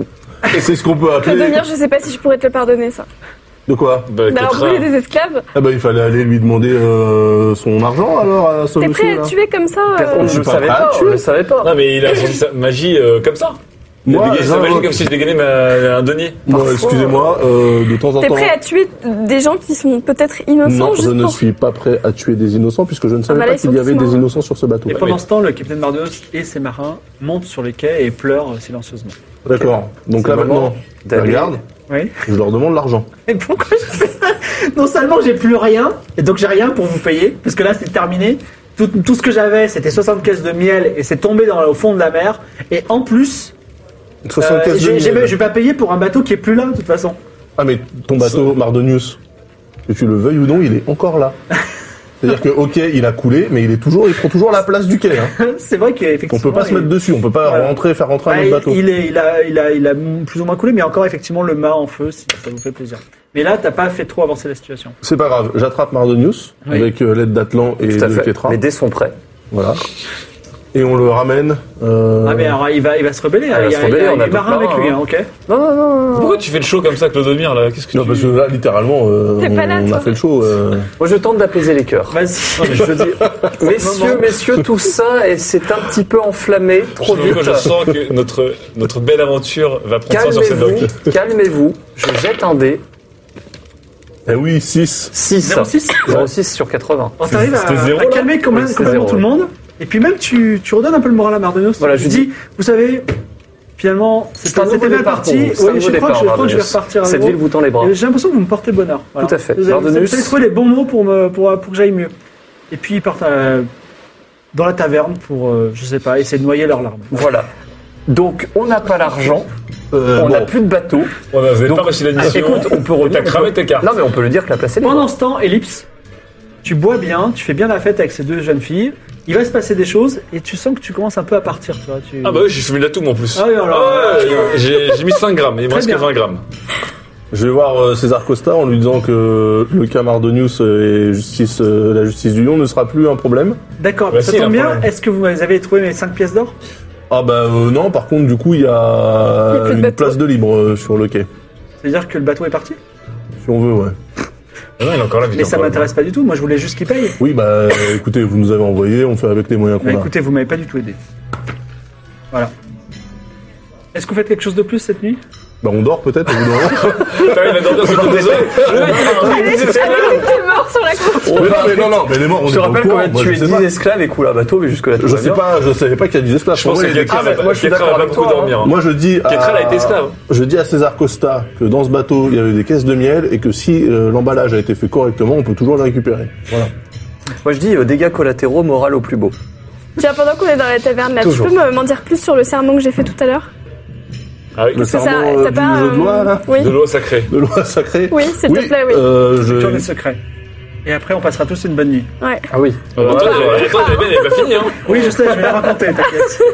Et c'est ce qu'on peut appeler... Clodomir, je sais pas si je pourrais te le pardonner, ça. De quoi? Bah, D'avoir Ketra. brûlé des esclaves. Ah bah il fallait aller lui demander euh, son argent alors à ce T'es monsieur prêt à là. tuer comme ça On euh, je ne suis le pas savait prêt à pas, on tuer. le savait pas. Non, mais il a sorti sa magie euh, comme ça. Il a Moi, dégainé sa j'invoque- magie comme si je dégainais ma, un denier. Moi, Parfois, excusez-moi, euh, de temps en T'es temps. prêt à tuer des gens qui sont peut-être innocents Non, juste je ne pour... suis pas prêt à tuer des innocents puisque je ne savais bah là, pas ils sont qu'il y avait tous des morts. innocents sur ce bateau. Et pendant ce temps, le capitaine Mardenos et ses marins montent sur les quais et pleurent silencieusement. D'accord. Donc C'est là le moment maintenant, d'aller- regarde, Oui. je leur demande l'argent. Et pourquoi je fais ça? Non seulement j'ai plus rien, et donc j'ai rien pour vous payer, parce que là c'est terminé. Tout, tout ce que j'avais, c'était soixante caisses de miel, et c'est tombé dans, au fond de la mer. Et en plus, soixante euh, caisses de j'ai- j'ai- miel. je vais pas payer pour un bateau qui est plus là, de toute façon. Ah mais ton bateau Mardonius, que tu le veuilles ou non, il est encore là. C'est-à-dire que ok, il a coulé, mais il est toujours, il prend toujours la place du quai. Hein. C'est vrai qu'effectivement. On peut pas se il- mettre dessus, on peut pas Voilà. rentrer, faire rentrer un Ouais, autre bateau. il, est, il, a, il, a, il a plus ou moins coulé, mais il y a encore effectivement le mât en feu, si ça vous fait plaisir. Mais là, t'as pas fait trop avancer la situation. C'est pas grave, j'attrape Mardonius Oui. avec euh, l'aide d'Atlan et Tout à de fait. Ketra. Les dés sont prêts. Voilà. Et on le ramène. Euh... Ah mais alors, il va, il va se rebeller, Ah, il va il y a, se rebeller, il y a on a les marins d'autres avec lui, marins, hein, ok. Non, non, non, non. Pourquoi tu fais le show comme ça, Clodomir, là? Qu'est-ce que Non, tu... parce que là, littéralement, euh, T'es on, pas là, on toi. a fait le show. euh. Moi, je tente d'apaiser les cœurs. Vas-y. Non, mais je veux dire, messieurs, messieurs, tout ça, et c'est un petit peu enflammé, trop Je, vite. je sens que notre, notre belle aventure va prendre fin sur cette Calmez-vous, doc. calmez-vous. Je jette un dé. Eh oui, six. six. zéro six. zéro six sur quatre-vingts. On t'arrive à, C'était zéro, à là calmer quand même, Oui, c'est complètement zéro, tout le monde. Et puis même, tu, tu redonnes un peu le moral à Mardenos. Voilà, tu je dis, vous savez, finalement, C'est un c'était nouveau c'était mal départ parti. pour vous. C'est un Oui, je nouveau crois que je, départ, crois que je vais Mardenos. repartir à Cette zéro. ville vous tend les bras. Et j'ai l'impression que vous me portez bonheur. Voilà. Tout à fait. Vous avez, vous avez Mardenos. trouvé les bons mots pour, me, pour, pour que j'aille mieux. Et puis ils partent euh, dans la taverne pour, euh, je sais pas, essayer de noyer leurs larmes. Voilà. Donc, on n'a pas l'argent, Euh, on n'a bon. plus de bateau. Ouais, bah, vous avez Donc, pas réussi la ah, mission. écoute, on peut Et revenir. T'as cramé tes cartes. Non, mais on peut le dire que la place est libre. Pendant ce temps, Ellipse, tu bois bien, tu fais bien la fête avec ces deux jeunes filles. Il va se passer des choses et tu sens que tu commences un peu à partir. Tu vois, tu... Ah bah oui, j'ai fumé de la toux en plus. Ah oui, alors, Ah ouais, j'ai j'ai mis cinq grammes, il me Très reste que bien. vingt grammes. Je vais voir euh, César Costa en lui disant que le cas Mardonius et justice, euh, la justice du lion ne sera plus un problème. D'accord, Bah ça si, il a tombe un bien. problème. Est-ce que vous avez trouvé mes cinq pièces d'or? Ah bah euh, non, par contre du coup il y Il y a a plus de une bateau. place de libre euh, sur le quai. C'est-à-dire que le bateau est parti? Si on veut, ouais. Ah non, il est encore là, Mais ça m'intéresse pas du tout. Moi, je voulais juste qu'il paye. Oui, bah euh, écoutez, vous nous avez envoyé, on fait avec les moyens qu'on Mais a. écoutez, vous m'avez pas du tout aidé. Voilà. Est-ce que vous faites quelque chose de plus cette nuit? Bah on dort peut-être au bout d'un moment. Putain, il va dormir sur le des Allez, c'est mort sur la course. Mais non, mais non, non, mais les morts, on Je est te pas au rappelle courant, qu'on a moi, tué je sais dix pas. esclaves et coulé un bateau, mais jusque-là, tout Je va sais bien. pas, je savais pas qu'il y a dix esclaves. Je Pour pense moi, que il y a des- Ketra Ah, va moi, je suis Ketra d'accord va avec pas beaucoup toi, dormir. hein. Moi je dis Ketra, elle a été à... esclave. je dis à César Costa que dans ce bateau il y avait des caisses de miel et que si euh, l'emballage a été fait correctement, on peut toujours les récupérer. Voilà. Moi, je dis euh, dégâts collatéraux, moral au plus beau. Tiens, pendant qu'on est dans la taverne, là, Toujours. tu peux me- m'en dire plus sur le serment que j'ai fait tout à l'heure? Ah oui, Le Parce que serment euh, t'as du pas, jeu de loi là, Oui, de l'eau sacrée. de loi sacrée. oui, s'il te plaît, oui. Euh, je... Tour des secrets. Et après, on passera tous une bonne nuit. Ouais. Ah oui. Euh, Attends, j'ai- attends, j'ai bien, elle est pas finie, hein. Oui, je sais, je vais la raconter, t'inquiète.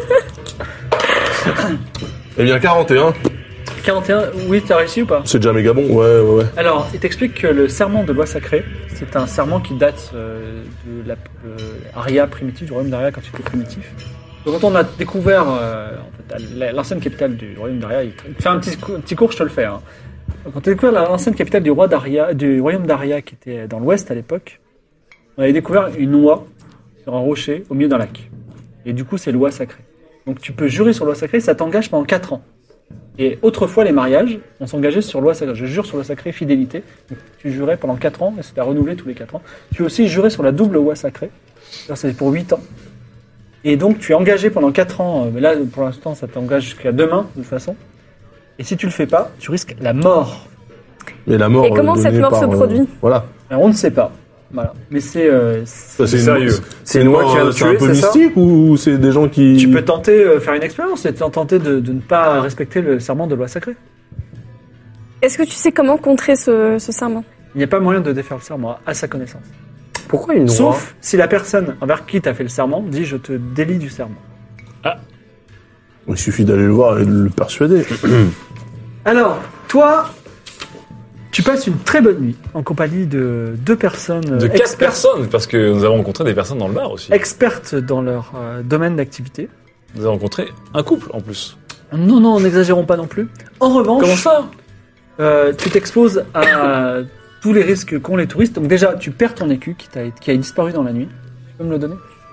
Eh bien quarante et un, quarante et un, oui, t'as réussi ou pas? c'est déjà méga bon. Ouais, ouais, ouais. Alors, il t'explique que le serment de loi sacrée, c'est un serment qui date euh, de la euh, Aria primitive, du royaume d'Aria quand il était primitif. Donc, quand on a découvert euh, en fait, la- l'ancienne capitale du royaume d'Aria, il te il te fait un petit, cou- un petit cours, je te le fais. Hein. Quand on a découvert l'ancienne capitale du, roi d'Aria, du royaume d'Aria qui était dans l'ouest à l'époque, on avait découvert une oie sur un rocher au milieu d'un lac. Et du coup, c'est loi sacrée. Donc, tu peux jurer sur loi sacrée, ça t'engage pendant quatre ans. Et autrefois, les mariages, on s'engageait sur loi sacrée. Je jure sur loi sacrée fidélité. Donc, tu jurais pendant quatre ans, et c'était à renouveler tous les quatre ans. Tu peux aussi jurer sur la double loi sacrée. Ça, c'est pour huit ans. Et donc, tu es engagé pendant quatre ans. euh, Mais là, pour l'instant, ça t'engage jusqu'à demain, de toute façon. Et si tu le fais pas, tu risques la mort. Et la mort. Et comment euh, cette donnée mort se par, euh, produit? Voilà. Alors, on ne sait pas. Voilà. Mais c'est... euh, c'est- Ça, c'est une- sérieux. C'est une loi mort qui vient de euh, c'est un tuer, peu c'est ça mystique ou c'est des gens qui. tu peux tenter euh, faire une expérience et tenter de, de ne pas respecter le serment de loi sacrée. Est-ce que tu sais comment contrer ce, ce serment? Il n'y a pas moyen de défaire le serment à sa connaissance. Pourquoi une oie Sauf si la personne envers qui tu as fait le serment dit je te délie du serment. Il suffit d'aller le voir et de le persuader. Alors, toi, tu passes une très bonne nuit en compagnie de deux personnes De quatre expertes, personnes, parce que nous avons rencontré des personnes dans le bar aussi. expertes dans leur euh, domaine d'activité. Nous avons rencontré un couple en plus. Non, non, n'exagérons pas non plus. En revanche, Comment ça euh, tu t'exposes à tous les risques qu'ont les touristes. Donc déjà, tu perds ton écu qui, t'a, qui a disparu dans la nuit. Tu peux me le donner?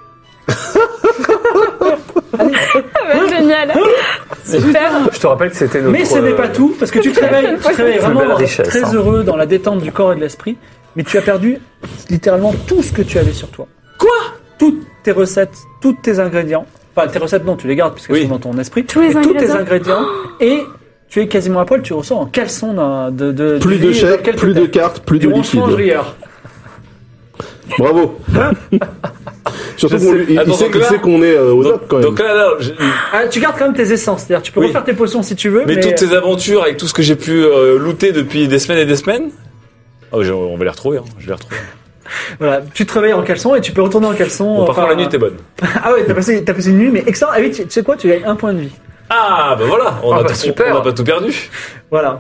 Ah ouais, génial. Super. Je te rappelle que c'était notre... Mais ce n'est pas tout, parce que tu te réveilles, tu te réveilles C'est une vraiment belle richesse, très hein. heureux dans la détente du corps et de l'esprit, mais tu as perdu littéralement tout ce que tu avais sur toi. Quoi? Toutes tes recettes, tous tes ingrédients. Enfin, tes recettes, non, tu les gardes puisqu'elles Oui. sont dans ton esprit. Tous les Mais tous tes ingrédients. ingrédients. Et tu es quasiment à poil, tu ressors en caleçon d'un- de, de, Plus du de lit dans chèques, lequel plus tu de étais. cartes, plus Du de ronchement liquide. rieur. Bravo. Surtout Je qu'on sais. lui- il, Attends, il sait, donc il là- sait qu'on est euh, au donc, doc quand même. donc là, là, j'ai- Ah, tu gardes quand même tes essences, c'est-à-dire tu peux Oui. refaire tes potions si tu veux, mais, mais toutes ces aventures avec tout ce que j'ai pu euh, looter depuis des semaines et des semaines, oh, je- on va les retrouver. Hein. Je vais les retrouver. voilà, tu te réveilles en caleçon et tu peux retourner en caleçon. Bon, par enfin, contre, la nuit était bonne. Ah ouais, t'as passé, t'as passé une nuit, mais excellent. Ah oui, tu, tu sais quoi, tu gagnes un point de vie. Ah, bah voilà, on Ah, a bah, tout- super. on n'a pas tout perdu. Voilà.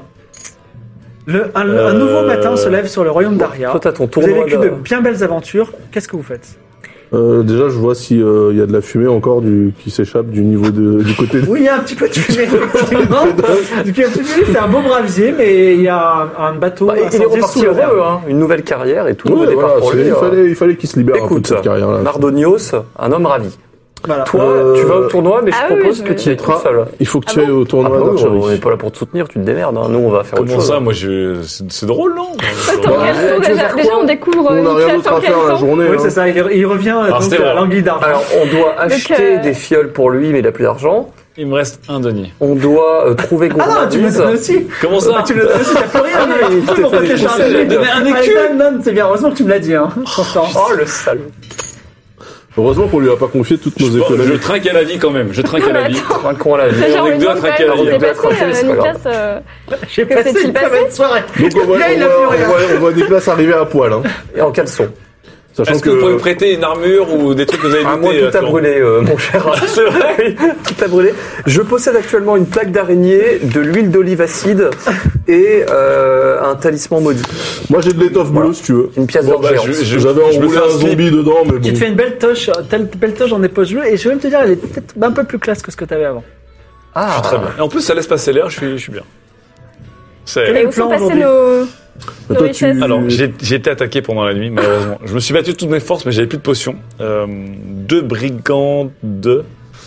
Le, un, un Euh, nouveau matin se lève sur le royaume d'Aria. Toi, t'as ton Vous avez tournoi vécu de... de bien belles aventures. Qu'est-ce que vous faites? Euh, déjà, je vois s'il y a de la fumée encore du, qui s'échappe du niveau de, du côté de... Oui, il y a un petit peu de fumée. effectivement. Il y a un petit peu de fumée, c'est un beau brasier, mais il y a un, un bateau. Bah, il est incendié reparti sous le heureux, verre. hein. Une nouvelle carrière et tout Ouais, nouveau départ voilà, pour c'est- lui. il, euh. fallait, il fallait qu'il se libère un peu de Écoute, cette carrière-là. Mardonios, un homme ravi. Voilà. Toi, Euh, tu vas au tournoi, mais je ah oui, propose je que vais. tu y ailles tout Tra- seul. Il faut que tu Ah ailles au Ah tournoi bah oui, d'archerie. on n'est pas là pour te soutenir, tu te démerdes. hein. Nous, on va faire autre Comment chose. ça, moi, je... c'est c'est drôle, non Attends, Bah, caleçon, tu veux déjà, faire déjà, quoi on découvre On une n'a rien classe d'autre en à faire la caleçon. journée. Oui, hein. c'est ça. Il, il revient donc, c'était à vrai. l'anguille d'argent. Alors, on doit acheter euh, des fioles pour lui, mais il a plus d'argent. Il me reste un denier. On doit euh, trouver Ah non, tu me le gourmandise. donnes aussi. Comment ça Bah, tu me le donnes aussi, t'as plus rien. Ah, mais mais tu t'as peux pourquoi fait t'es des chargé. conseils. Donner un Allez, écu. donne, donne, c'est bien. Heureusement que tu me l'as dit. Hein. Transparence. Oh, le salaud. Heureusement qu'on lui a pas confié toutes nos Je, je économies. trinque à la vie quand même. Je trinque à la vie. Un con à la vie. C'est genre on est une deux à bonne traquer à la période. vie. C'est Deux à passé, traquer, c'est euh, pas grave. Nicolas. euh, J'ai Que passé s'est-il une très passé bonne soirée. Donc on voit, Là, il on a voit, plus rien. on voit, on voit Nicolas arriver à poil. Hein. Et en caleçon. Sachant Est-ce que vous pouvez me prêter une armure ou des trucs que vous avez Ah, moi, lootés tout a Atlan brûlé, euh, mon cher. C'est vrai. Tout a brûlé. Je possède actuellement une plaque d'araignée, de l'huile d'olive acide et euh, un talisman maudit. moi j'ai de l'étoffe bleue si tu veux. Une pièce Bon, d'or bah, géante. je- je- J'avais je me enroulé fais un un slip. zombie dedans, mais Qui te bon. fait une belle toche, telle belle toche en dépose bleue, et je vais même te dire, elle est peut-être un peu plus classe que ce que tu avais avant. Ah, Très bien. Et en plus, ça laisse passer l'air. Je suis, je suis bien. C'est. Quel est Et le où sont plan passées aujourd'hui nos Mais nos toi, tu- richesses Alors, j'ai j'ai été attaqué pendant la nuit, malheureusement. Je me suis battu de toutes mes forces, mais j'avais plus de potions. Euh, deux brigands, deux,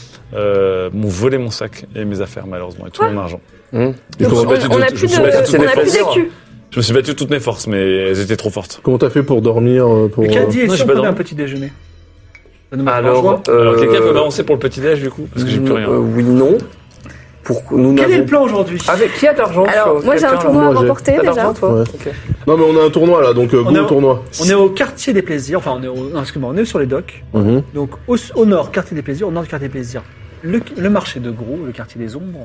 euh, m'ont volé mon sac et mes affaires, malheureusement, et tout mon argent. Hum. Et Donc, comment- on battu on de- a je plus me de suis battu de on toutes mes a plus forces. d'écus. Je me suis battu de toutes mes forces, mais elles étaient trop fortes. Comment t'as fait pour dormir euh, pour, Lucas euh, dit, et non, si j'ai on pas prenait un dormi. petit déjeuner? Ça nous mettra en Alors, joie. euh, Alors, quelqu'un peut m'avancer pour le petit-déj, du coup? Parce que j'ai plus rien. euh, oui, non. Pour nous Quel est n'avons- le plan aujourd'hui? Avec qui a de l'argent Alors, tu- moi j'ai un quelqu'un, tournoi à Moi, j'ai- remporter T'as de déjà. l'argent, toi Ouais. Ok. Non mais on a un tournoi là, donc euh, On go est au au- tournoi. On est au quartier des plaisirs, enfin on est au, non, excuse-moi, on est sur les docks. Mhm. Donc au, au nord, quartier des plaisirs, au nord du quartier des plaisirs, le, le marché de gros, le quartier des ombres.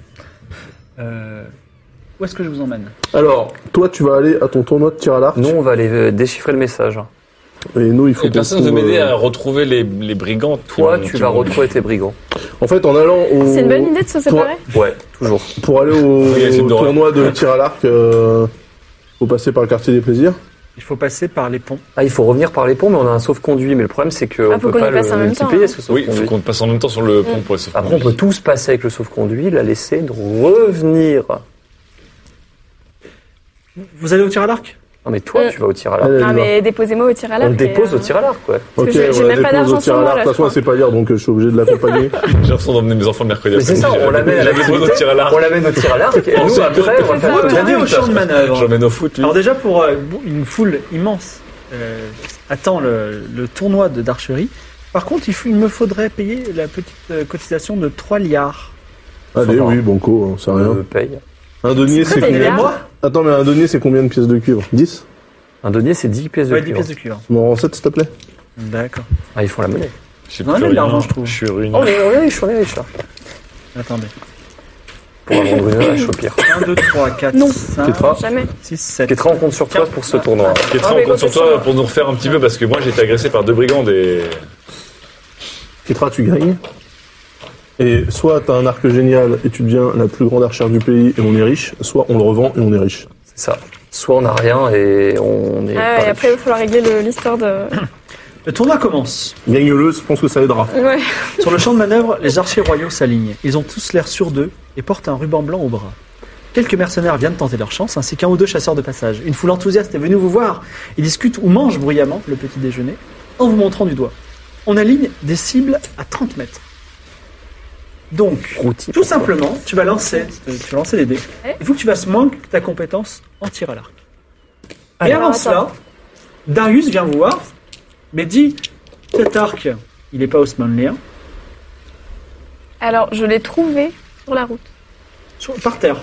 Euh, où est-ce que je vous emmène? Alors, toi tu vas aller à ton tournoi de tir à l'arc. Nous, on va aller euh, déchiffrer le message. Et nous il faut Et qu'on personne ne veut trouve, m'aider euh, à retrouver les, les brigands. qui Toi, m'ont- tu qui vas m'ont- retrouver tes brigands. En fait, en allant au. C'est une bonne idée de se séparer. Ouais, toujours. Pour aller au, Oui, c'est au drôle. tournoi de tir à l'arc, euh, faut passer par le quartier des plaisirs. Il faut passer par les ponts. Ah, il faut revenir par les ponts, mais on a un sauf-conduit. Mais le problème, c'est qu'on Ah, faut peut qu'on pas y passe en le même temps, multiplier, hein. ce Oui, il faut sauf-conduit. qu'on passe en même temps sur le pont pour les sauver. Après, on peut tous passer avec le sauf-conduit, la laisser de revenir. Vous allez au tir à l'arc? Non, mais toi, Mm. tu vas au tir à l'arc. Allez, Ah, elle y va. mais déposez-moi au tir à On l'arc. le dépose et, au euh, tir à l'arc, ouais. Ok, que j'ai- j'ai on même la pas dépose d'argent au tir sur à moi, l'arc. là, De toute façon, je elle sait pas lire, donc euh, je suis obligé de l'accompagner. J'ai l'impression d'emmener mes enfants le mercredi. Mais c'est ça, on l'amène à Je les pose au l'activité, tir à l'arc. on l'amène au tir à l'arc, et nous, C'est après, on va c'est faire ça. le Retournez au adulte. champ de manœuvre. J'emmène au foot, lui. Alors déjà pour euh, une foule immense euh, attend le, le tournoi de d'archerie. Par contre, il, faut- il me faudrait payer la petite euh, cotisation de trois liards. Allez, va. oui, banco, on sait On rien. le paye. Un denier, C'est c'est quoi, t'as combien une moi Attends, mais un denier, c'est combien de pièces de cuivre dix. Un denier, c'est dix pièces de Ouais, dix cuivre. pièces de cuivre. Tu m'en rends sept, s'il te plaît. D'accord. Ah, ils font la monnaie. J'ai Non, plus mais de rien. l'argent, je trouve. Je suis ruiné. Oh, mais on est riche, on est riche, là. Attendez. Pour la vendre une hache, au pire. un, deux, trois, quatre, Non. cinq, Kétra. Jamais. six, sept. Kétra, on compte sur toi pour ce tournoi. Kétra, Ah, mais on compte sur comptez sur toi moi. pour nous refaire un petit peu parce que moi j'ai été agressé par deux brigands et. Kétra, tu gagnes. Et soit t'as un arc génial et tu deviens la plus grande archère du pays et on est riche, soit on le revend et on est riche. C'est ça. Soit on n'a rien et on est Ah pas ouais, et après, il riche. va falloir régler le- l'histoire de. Le tournoi commence. Gagne-le, je pense que ça aidera. Ouais. Sur le champ de manœuvre, les archers royaux s'alignent. Ils ont tous l'air sûrs d'eux et portent un ruban blanc au bras. Quelques mercenaires viennent tenter leur chance, ainsi qu'un ou deux chasseurs de passage. Une foule enthousiaste est venue vous voir. Ils discutent ou mangent bruyamment le petit déjeuner en vous montrant du doigt. On aligne des cibles à trente mètres. Donc, Routi, tout simplement, tu vas lancer, tu vas lancer les dés. Il faut que tu fasses moins que ta compétence en tir à l'arc. Et Alors, avant attends. cela, Darius vient vous voir, mais dit cet arc, il n'est pas osmanlien, Alors, je l'ai trouvé sur la route. sur- par terre.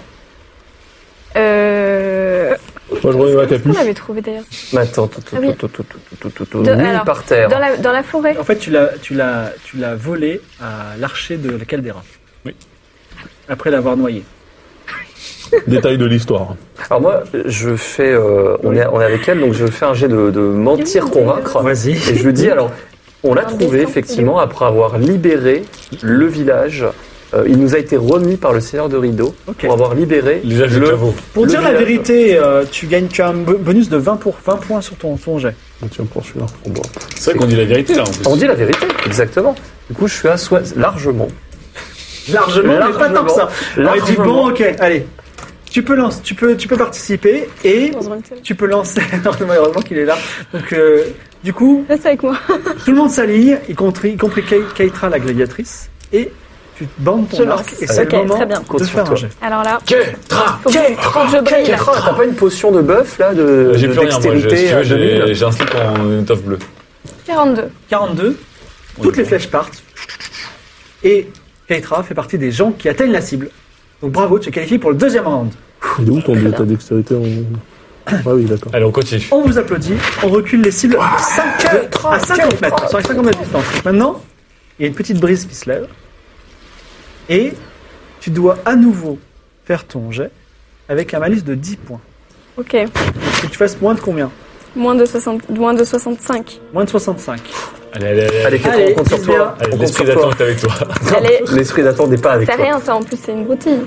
Euh... Moi, je remets ma Est-ce qu'on capuche. l'avait trouvé d'ailleurs Mais attends, tout, tout, Ah oui. tout, tout, tout, tout, tout, tout, De- mis alors, par terre. dans la, dans la forêt. En fait, tu l'as, tu l'as, tu l'as volé à l'archer de la Caldera. Oui. Après l'avoir noyé. Détail de l'histoire. Alors moi, je fais, euh, on, est, on est avec elle, donc je fais un jet de, de mentir convaincre. Vas-y. Et je lui dis, alors, on l'a Alors, trouvé descends, effectivement après avoir libéré le village. Euh, il nous a été remis par le Seigneur de Rideau Ok. pour avoir libéré Les âges de le... caveau. Pour le dire la village. vérité, euh, tu gagnes, tu as un bo- bonus de vingt, pour, vingt points sur ton, ton jet. Tiens, pour celui-là. Bon, bon. C'est vrai qu'on dit la vérité là en plus. On dit la vérité, exactement. Du coup, je suis à soi largement. Largement, mais pas tant que ça. Alors, il dit Largement. bon, ok, allez. Tu peux lancer, tu peux, tu peux participer et Dans une telle- tu peux lancer. Non, malheureusement qu'il est là. Donc, euh, du coup, Reste avec moi. tout le monde s'aligne, y compris, y compris Kay- Keitra, la gladiatrice, et tu te bandes ton Je arc. lance. Et c'est Ok, le moment très bien. de Compte sur faire un toi. jet. Alors là, Keitra faut que, faut que je brille là. Keitra, t'as pas une potion de bœuf là de, J'ai de plus rien moi. J'ai- dextérité si tu à veux, deux mille? j'ai j'ai un slip en étoffe bleue. quarante-deux. quarante-deux. Toutes les flèches partent. Et Keitra fait partie des gens qui atteignent la cible. Donc bravo, tu es qualifié pour le deuxième round. Il est où ton ta dextérité en... Ah oui, d'accord. Allez, on continue. On vous applaudit, on recule les cibles cinq de- à cinquante mètres, sur les cinquante mètres de distance. Maintenant, il y a une petite brise qui se lève. Et tu dois à nouveau faire ton jet avec un malus de dix points. Ok. Que tu fasses moins de combien? Moins de, soixante, moins de soixante-cinq. Moins de soixante-cinq. Allez, allez, allez. Allez, Keitra, Allez, on compte sur dis toi. bien. Allez, On compte l'esprit sur toi. d'attente est avec toi. Allez. L'esprit d'attente n'est pas avec C'est toi. rien ça, en plus c'est une broutille.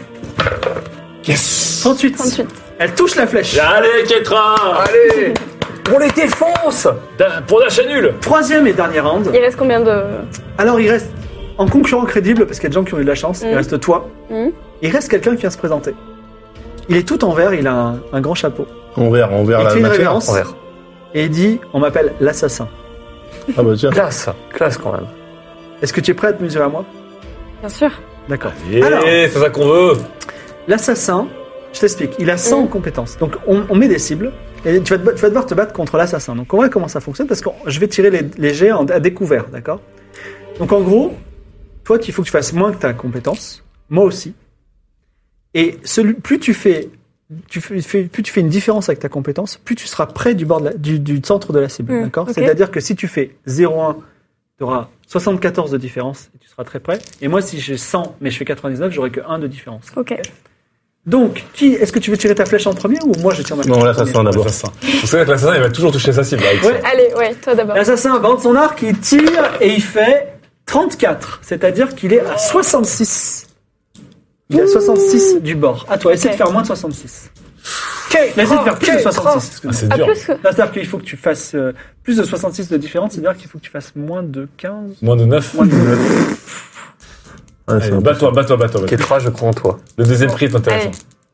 Yes. trente-huit. trente-huit. Elle touche la flèche. Allez, Keitra. Allez, on les défonce. Da- Pour d'achat nul. Troisième et dernier round. Il reste combien de... Alors il reste, en concurrent crédible, parce qu'il y a des gens qui ont eu de la chance, il Mhm. reste toi. Mhm. Il reste quelqu'un qui vient se présenter. Il est tout en vert, il a un, un grand chapeau. Envers, envers Il la fait une matière. révérence. Envers. Et il dit, on m'appelle l'assassin. Ah bah tiens. Classe, classe quand même. Est-ce que tu es prêt à te mesurer à moi? Bien sûr. D'accord. Yeah, Alors, c'est ça qu'on veut. l'assassin, je t'explique, il a cent Mhm. compétences. Donc on, on met des cibles, et tu vas, te ba- tu vas devoir te battre contre l'assassin. Donc on va voir comment ça fonctionne, parce que je vais tirer les, les jets en- à découvert, d'accord? Donc en gros, toi, il faut que tu fasses moins que ta compétence, moi aussi. Et celui, plus tu fais, tu fais, fais- plus tu fais une différence avec ta compétence, plus tu seras près du bord de la- du, du centre de la cible, Mhm, d'accord? ok. C'est-à-dire que si tu fais zéro virgule un, tu auras soixante-quatorze de différence et tu seras très près. Et moi, si j'ai cent, mais je fais quatre-vingt-dix-neuf, j'aurai que un de différence. Ok. Donc, qui est-ce que tu veux tirer ta flèche en premier ou moi je tire ma flèche Non, en l'assassin premier d'abord. L'assassin. Vous savez que l'assassin, il va toujours toucher sa cible avec Ouais. ça. Allez, ouais, toi d'abord. L'assassin bande son arc, il tire et il fait trente-quatre. C'est-à-dire qu'il est à soixante-six. Il est à soixante-six du bord. À toi, essaie Ok. de faire moins de soixante-six. Ok, mais essaie de faire plus de soixante-six. Ah, excuse-moi. c'est Ah, dur. plus que... Là, c'est-à-dire qu'il faut que tu fasses euh, plus de soixante-six de différence, c'est-à-dire qu'il faut que tu fasses moins de quinze. Moins de neuf. Moins de neuf. Ouais, c'est Allez, un peu bats-toi, bats-toi, bats-toi. bats-toi. Keitra, je crois en toi. Le deuxième prix est intéressant.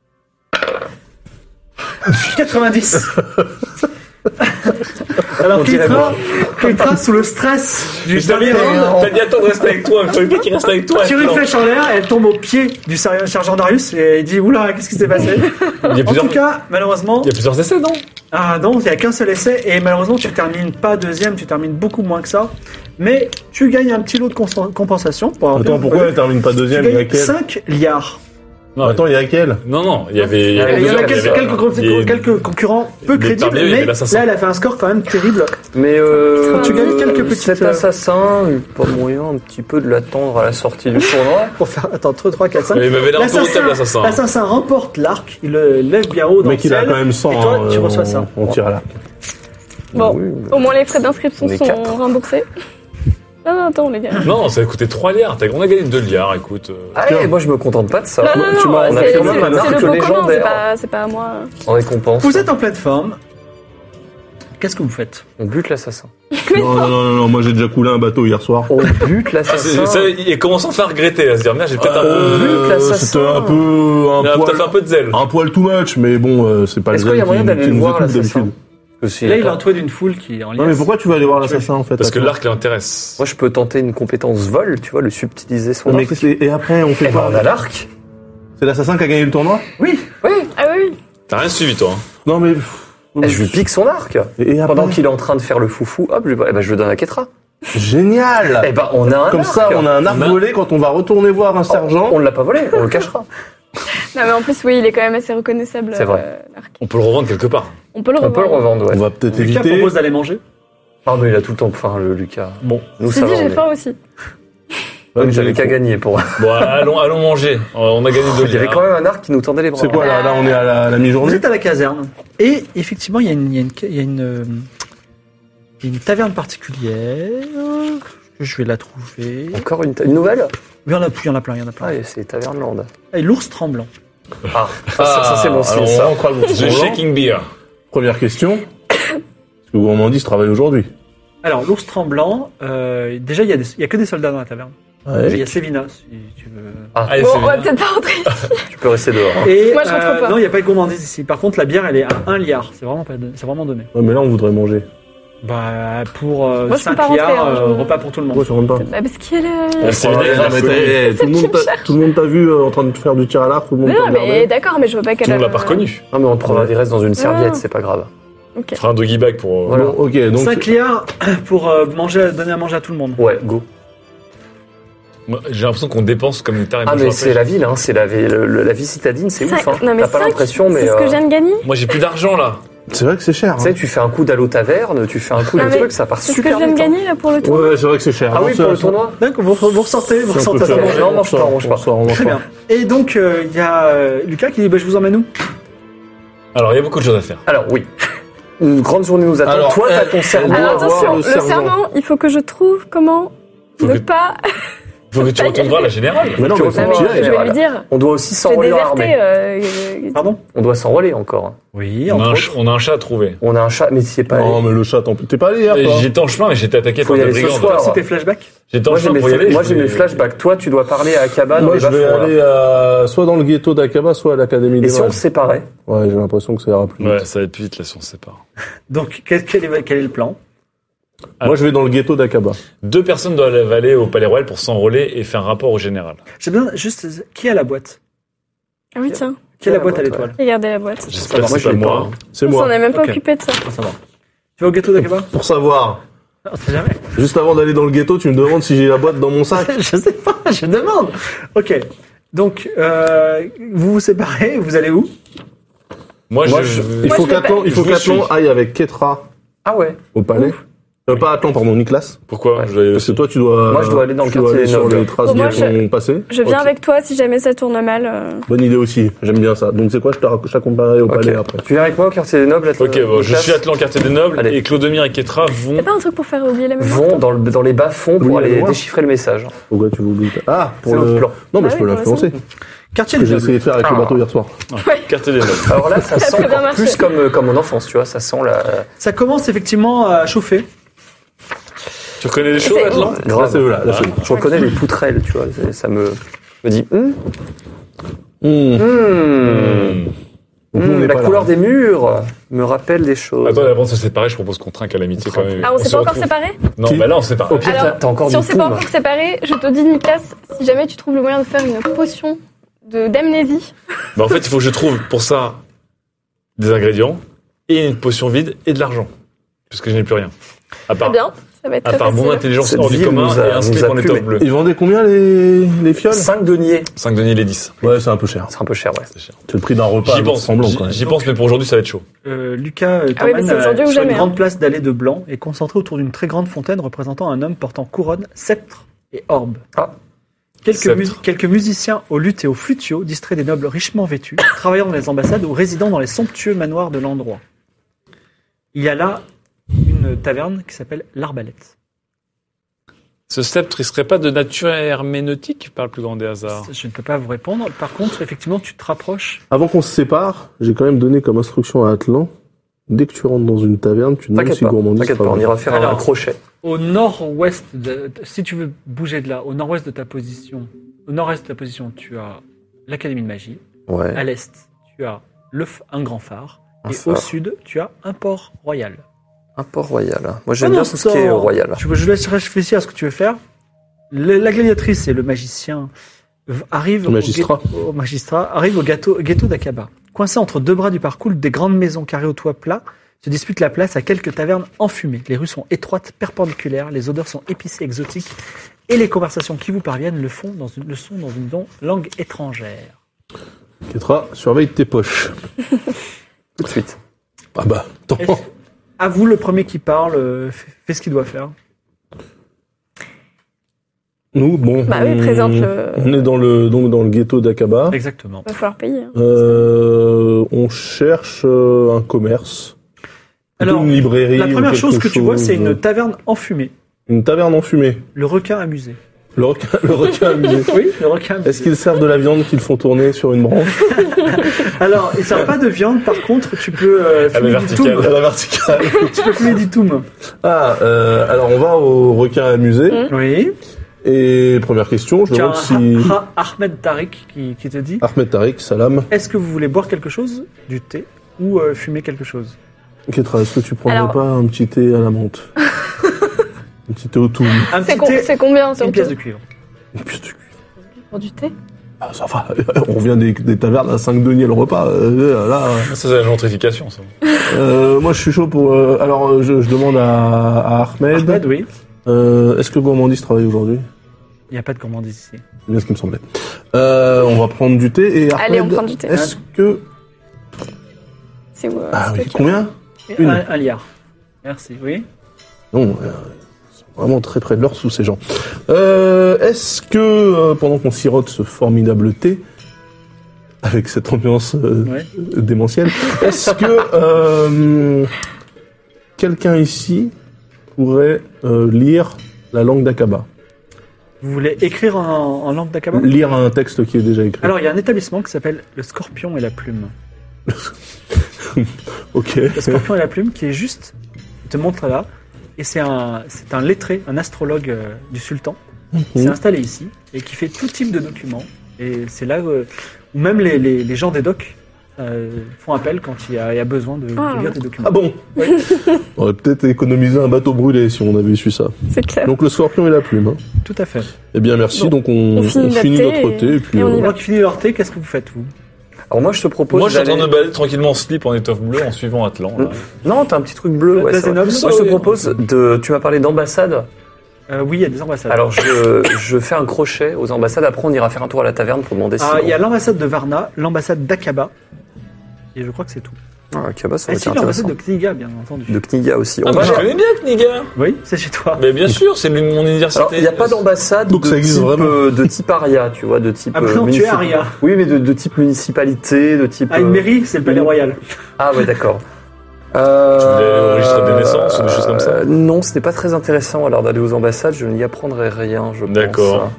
quatre-vingt-dix. Alors, On dirait Keitra, Keitra, sous le stress du Je t'avais dernier round, T'as dit attends de rester avec toi. Il fallait pas qu'il reste avec toi. tire une Non. flèche en l'air, elle tombe au pied du ser- sergent Darius et il dit oula, qu'est-ce qui s'est passé? Il y a En plusieurs. tout cas, malheureusement, Il y a plusieurs essais, non? ah non, il n'y a qu'un seul essai et malheureusement tu termines pas deuxième, tu termines beaucoup moins que ça. Mais tu gagnes un petit lot de cons- compensation. Pour avoir Attends, bien- pourquoi elle termine pas tu deuxième? Il y a gagnes quel? cinq liards. Non, Attends, il y a quel? non, non. Il y avait. Il y en a plusieurs, quelques, il y avait- quelques, con- il y a- quelques concurrents peu mais crédibles, parmi eux, il y avait mais l'assassin. là elle a fait un score quand même terrible. Mais euh, Tu gagnes quelques petites, cet euh, assassin, il n'y a pas moyen un petit peu de l'attendre à la sortie du tournoi. Pour faire, attends, trois, quatre, cinq. Il m'avait l'air L'assassin- autoritable, l'assassin. L'assassin remporte l'arc, il le lève bien haut Le dans mec, le il a ciel. quand même cent. Et toi, tu hein, reçois on- ça. On tire à l'arc. Bon, Oui, au moins les frais d'inscription On est sont quatre. remboursés. Non, non, attends les gars. Non, ça a coûté trois liards. T'as- On a gagné deux liards, écoute. euh. Ah, et moi je me contente pas de ça. Non, non, Tu non, m'as- on a c'est fait quand même un c'est- c'est arc le beau commun, c'est légendaire pas, c'est pas à moi. en récompense. Vous êtes en pleine forme. Qu'est-ce que vous faites? On bute l'assassin. Non, non, non, non, moi j'ai déjà coulé un bateau hier soir. On bute Ah, c'est- l'assassin. ça, il commence à faire regretter, à se dire, merde, j'ai peut-être un Euh, peu... but, l'assassin. C'était un peu un Il a poil, peut-être un peu de zèle. un poil too much, mais bon, euh, c'est pas Est-ce le qu'il y a zèle moyen qui, d'aller qui le nous voir, écoute l'assassin? d'habitude. Parce que Là, il est attends, entouré d'une foule qui est en liesse. Non, mais pourquoi tu vas aller voir l'assassin en fait Parce que attends. l'arc l'intéresse. Moi, je peux tenter une compétence vol, tu vois, le subtiliser son Non, mais arc. qu'est-ce que- et après on fait Eh ben, quoi on a l'arc. C'est l'assassin qui a gagné le tournoi? Oui. Oui. Ah oui, oui. T'as rien suivi, toi. hein. Non mais. Eh, je lui pique son arc. Et, et après, Pendant qu'il est en train de faire le foufou, hop, je, eh ben, je le donne à Ketra. génial. Eh ben, on a un Comme arc. ça, on a un arc On a- volé quand on va retourner voir un sergent. On ne l'a pas volé, on le cachera. Non, mais en plus, oui, il est quand même assez reconnaissable. C'est vrai. euh, l'arc. On peut le revendre quelque part. On peut le On revoir. peut le revendre, ouais. On va peut-être Lucas éviter. propose d'aller manger. Pardon, il a tout le temps faim, le Lucas. Bon. Nous, C'est ça dit, va. j'ai on est- faim aussi. Ouais, mais j'avais qu'à gagner pour. Bon, allons, allons manger. On a gagné deux Il y avait liens. quand même un arc qui nous tendait les bras. C'est quoi là Là, on est à la, à la Vous mi-journée. êtes à la caserne. Et effectivement, il y a une, il y a une, il y a une, euh, il y a une taverne particulière. Que je vais la trouver. Encore une, une nouvelle? Il y en a plus, il y en a plein, il y en a plein. Ah, et c'est Tavernland. Et l'ours tremblant. Ah, ça, ça, ça, c'est bon signe, Alors, on ça. rentre à l'ours The tremblant. Shaking Beer. Première question. Est-ce que Gourmandise travaille aujourd'hui? Alors, l'ours tremblant, euh, déjà, il y, a des- il y a que des soldats dans la taverne. Il y a Sévina, si tu veux. Allez, Bon, c'est on va bien. peut-être pas rentrer ici. Tu peux rester dehors. Et, Moi, je rentre pas. Non, il n'y a pas de gourmandise ici. Par contre, la bière, elle est à un liard. C'est vraiment, pas de- c'est vraiment donné. Ouais, mais là, on voudrait manger. Bah, pour euh, Moi, je peux cinq pas rentrer, liards, hein, je- euh, repas pour tout le monde. Pourquoi tu rentres pas? Bah, parce qu'il est. Ah, c'est Oh, bien, eh, la mais folie. t'as- eh, tout le monde t'a- tout le monde t'a vu euh, en train de faire du tir à l'arc, tout le monde Mais t'a non, mais regardé. d'accord, mais je veux pas qu'elle. Tout le monde l'a euh, pas reconnu. Non, mais on prendra des restes dans une serviette, Ah. c'est pas grave. Ok. On fera un doggy bag pour... euh, Voilà. Bon, ok, donc. cinq liards pour euh, manger, donner à manger à tout le monde. Ouais, go. Moi, J'ai l'impression qu'on dépense comme une tarée. Ah, Moi, je mais me c'est rappelle- la ville, hein, c'est la, vie- le- le- la vie citadine, c'est ouf. Cinq- Hein. Non, mais T'as pas cinq, l'impression, mais. C'est ce que euh, je viens de gagner. Moi, j'ai plus d'argent, là. C'est vrai que c'est cher. Tu sais, Hein. tu fais un coup d'Allo Taverne, tu fais un coup Non, de mais truc, ça part C'est ce que super je viens de vite, hein. gagner là pour le tour. Ouais, c'est vrai que c'est cher. Ah Non, oui, ça- pour le ça- tournoi? Donc, vous, vous ressortez, vous ça, on ressortez peut à le faire. manger. Non, mange On pas, sort, mange on pas. sort, on mange Très pas. bien. Et donc, euh, il y a euh, Lucas qui dit bah, je vous emmène où? Alors, il y a beaucoup de choses à faire. Alors, oui. Une grande journée nous attend. Alors, Toi, t'as euh, ton cerveau. Alors doit avoir attention, le le sergent. serment, il faut que je trouve comment Faut ne que- pas. Faut que tu retournes voir la générale. Mais non, Tu mais retournes faut Non, que mais tu y je ailles. vais voilà. lui dire. On doit aussi J'ai s'enrôler dans déserté. l'armée. euh, euh, Pardon? On doit s'enrôler encore. Oui, On a, entre un, autres. ch- on a un chat à trouver. On a un chat, mais t'y es pas Non, allé. mais le chat, t'en- t'es pas allé hier, Et toi? J'étais en chemin, mais j'étais attaqué Faut par y des aller ce brigands. soir. C'était flashback? J'étais en Moi, j'ai chemin mes, pour y aller. moi, je j'ai mes voulais- flashbacks. Toi, tu dois parler à Akaba dans Moi, les je vais bas-fonds, là. aller à- soit dans le ghetto d'Akaba, soit à l'Académie Et des si on Mages. se séparait? Ouais, j'ai l'impression que ça ira plus vite. Ouais, ça va être plus vite, là, si on se sépare. Donc, quel, quel est, quel est le plan? Moi, je vais dans le ghetto d'Akaba. Deux personnes doivent aller au Palais Royal pour s'enrôler et faire un rapport au général. J'ai besoin juste. Qui a la boîte? Ah oui, tiens. Qui a la la boîte à boîte, l'étoile? Regardez la boîte. J'espère que moi, c'est je pas l'ai moi. pas. C'est On moi. s'en est même pas Ok. occupé de ça. Faut savoir. Tu vas au ghetto d'Akaba? Pour savoir. On sait jamais. Juste avant d'aller dans le ghetto, tu me demandes si j'ai la boîte dans mon sac. Je sais pas, je demande. Ok. Donc, euh, vous vous séparez, vous allez où? Moi, Moi, je... je- il Moi, faut je vais qu'Atlan, pas- il faut je le qu'Atlan suis. aille avec Ketra Ah ouais. au palais. Euh, pas Atlan, pardon, Nicolas. Pourquoi Ouais. je dois y aller Parce que aussi. toi, tu dois. Moi, je dois aller dans le tu dois quartier aller des sur nobles. les traces Bon, moi, de je- ton passé. Je viens Ok. avec toi si jamais ça tourne mal. euh. Bonne idée aussi. J'aime bien ça. Donc, c'est quoi? Je te rac- je t'accompagnerai au Ok. palais après. Tu viens avec moi au quartier des nobles? Ok, bon, je suis Atlan, quartier des nobles, Allez. et Clodomir et Ketra vont... Y'a pas un truc pour faire oublier la mémoire? Vont dans, le, dans les bas-fonds pour Oui, la aller mémoire. déchiffrer le message. Pourquoi tu veux oublier ta- Ah, pour C'est le. notre plan. Non, mais Bah je peux oui, l'influencer. Quartier Que des j'ai nobles. essayé de faire avec le Ah. bateau hier soir. Quartier des nobles. Alors là, ça Ça a sent très bien encore marché. plus comme, comme mon enfance, tu vois. Ça sent la. Ça commence effectivement à chauffer. Tu reconnais les choses, C'est- Atlan Là, c'est eux, là. Là, c'est eux. Je reconnais les poutrelles, tu vois. c'est- Ça me, me dit. Hum, Mmh. hum, Hmm. Donc, nous, on hum, n'est la pas là. couleur des murs me rappelle des choses. Attends, avant de se séparer, je propose qu'on trinque à l'amitié quand même. Ah, on s'est se pas encore retrouve. séparés? Non, Qui bah là, on s'est séparés. Au pire, t'as Alors, t'as encore si on du s'est pas poum. encore séparés, je te dis, Nicolas, si jamais tu trouves le moyen de faire une potion de d'amnésie, Bah, en fait, il faut que je trouve pour ça des ingrédients et une potion vide et de l'argent. Puisque je n'ai plus rien. À très part, bien, ça va être à très part mon facile. intelligence Cette hors du ville commun nous a- et un slip nous a en plumé. étoffe bleue. Ils vendaient combien les, les fioles? cinq deniers. cinq deniers les dix. Ouais, c'est un peu cher. C'est un peu cher, ouais. C'est cher. C'est le prix d'un repas. J'y pense, semblant, j'y- quand même. j'y pense, mais pour aujourd'hui, ça va être chaud. Euh, Lucas euh, Ah oui, mais t'emmène, c'est aujourd'hui euh, ou sur jamais, une grande hein. place dallée de blanc et concentré autour d'une très grande fontaine représentant un homme portant couronne, sceptre et orbe. Ah. Quelques, Sceptre. mus- quelques musiciens aux luttes et aux flutiaux, distraient des nobles richement vêtus, travaillant dans les ambassades ou résidant dans les somptueux manoirs de l'endroit. Il y a là une taverne qui s'appelle l'Arbalète. Ce sceptre, il serait pas de nature herméneutique par le plus grand des hasards? Je ne peux pas vous répondre. Par contre, effectivement, tu te rapproches. Avant qu'on se sépare, j'ai quand même donné comme instruction à Atlan Dès que tu rentres dans une taverne, tu demandes T'inquiète si pas, gourmandise t'inquiète pas, on travaille. ira faire Alors, un crochet. Au nord-ouest, de- si tu veux bouger de là, au nord-ouest de ta position, au nord-est de ta position, tu as l'Académie de magie. Ouais. À l'est, tu as le, f- un grand phare. Un et phare. au sud, tu as un port royal. Un port royal. Moi, j'aime Ah bien non, tout ce qui est sort. royal. Je, je laisse réfléchir à ce que tu veux faire. Le- la gladiatrice et le magicien v- arrivent Le magistrat. Au, ghetto- au magistrat arrivent au gâteau, ghetto d'Akaba. Coincés entre deux bras du parcours, des grandes maisons carrées au toit plat se disputent la place à quelques tavernes enfumées. Les rues sont étroites, perpendiculaires, les odeurs sont épicées, exotiques, et les conversations qui vous parviennent le font dans une, le sont dans une don- langue étrangère. Ketra, surveille tes poches. Tout de suite. Ah bah, attends. Est-ce- À vous, le premier qui parle, euh, fait, fait ce qu'il doit faire. Nous, bon. Bah oui, on- présente le- On est dans le, donc dans le ghetto d'Akaba. Exactement. Va falloir payer. hein. Euh, on cherche euh, un commerce. Plutôt Alors, une librairie. La ou première quelque chose que tu vois, c'est chose. une taverne enfumée. Une taverne enfumée. Le requin amusé. Le requin, le requin amusé. Oui, le requin amusé. Est-ce qu'ils servent de la viande qu'ils font tourner sur une branche Alors, il ne sert pas de viande, par contre, tu peux euh, À la fumer du verticale. toum. à la verticale? Tu peux fumer du toum. Ah, euh, alors on va au requin amusé. Oui. Et première question, je Tu as demande si un Ha- Ha- Ahmed Tariq qui, qui te dit Ahmed Tariq, salam. est-ce que vous voulez boire quelque chose, du thé, ou euh, fumer quelque chose? Ketra, est-ce que tu prendrais Alors- pas un petit thé à la menthe Un petit thé au tout. Un C'est petit com- thé, c'est combien une surtout pièce de cuivre. Une pièce de cuivre. Pour du thé Ah, ça va, on revient des, des tavernes à cinq deniers le repas. euh, là, Ça, c'est la gentrification, ça. euh, moi je suis chaud pour... euh, alors euh, je, je demande à, à Ahmed, Ahmed, oui. euh, est-ce que Gourmandise travaille aujourd'hui? Il n'y a pas de gourmandise ici. C'est bien ce qui me semblait. Euh, on va prendre du thé et Ahmed, Allez, on prend du thé. est-ce que... C'est où euh, Ah c'est oui, toi qui- combien? Et Une. Un, un liard. Merci, oui. Non, euh, ils sont vraiment très près de l'heure sous ces gens. Euh, est-ce que, euh, pendant qu'on sirote ce formidable thé, avec cette ambiance euh, Ouais. démentielle, est-ce que euh, quelqu'un ici pourrait euh, lire la langue d'Akaba? Vous voulez écrire en, en langue d'Akaba? Lire un texte qui est déjà écrit. Alors, il y a un établissement qui s'appelle le Scorpion et la Plume. Ok. Le Scorpion et la Plume qui est juste, il te montre là, et c'est un, c'est un lettré, un astrologue euh, du sultan, qui s'est installé ici et qui fait tout type de documents. Et c'est là euh, où même les, les, les gens des docs euh, font appel quand il y a, il y a besoin de, de Ah. lire des documents. Ah bon? On aurait peut-être économisé un bateau brûlé si on avait su ça. C'est clair. Donc le scorpion et la plume. Hein. Tout à fait. Eh bien merci, Bon, donc on, on finit on notre finit thé notre et- thé et puis... et on y euh, va. Pendant qu'il finit leur thé, qu'est-ce que vous faites, vous? Alors moi, je te propose Moi, je suis en train d'aller- de balader tranquillement en slip, en étoffe bleue, en suivant Atlan. là. Non, t'as un petit truc bleu. Le- Ouais, la c'est vrai. Zénob, Moi, je te oui. propose de... Tu m'as parlé d'ambassade. Euh, Oui, il y a des ambassades. Alors, je, je fais un crochet aux ambassades. Après, on ira faire un tour à la taverne pour demander si... Ah, il y a l'ambassade de Varna, l'ambassade d'Akaba, et je crois que c'est tout. Ah, Kaba, ça Et aurait si, été l'ambassade intéressant. de Kniga, bien entendu. De Kniga aussi. Ah, On bah, va je aller- connais bien Kniga. Oui, c'est chez toi. Mais bien sûr, c'est l'une de mon université. Alors, il n'y a pas d'ambassade Donc, de, ça existe type, vraiment. euh, de type aria, tu vois, de type... Ah, bah euh, non, tu es municip- Aria. Oui, mais de, de type municipalité, de type... Ah, une euh, mairie, c'est le palais une- royal. Ah ouais, d'accord. Euh, Tu voulais aller au registre des naissances ou des choses comme ça euh, Non, c'était pas très intéressant alors d'aller aux ambassades, je n'y apprendrai rien, je pense. D'accord.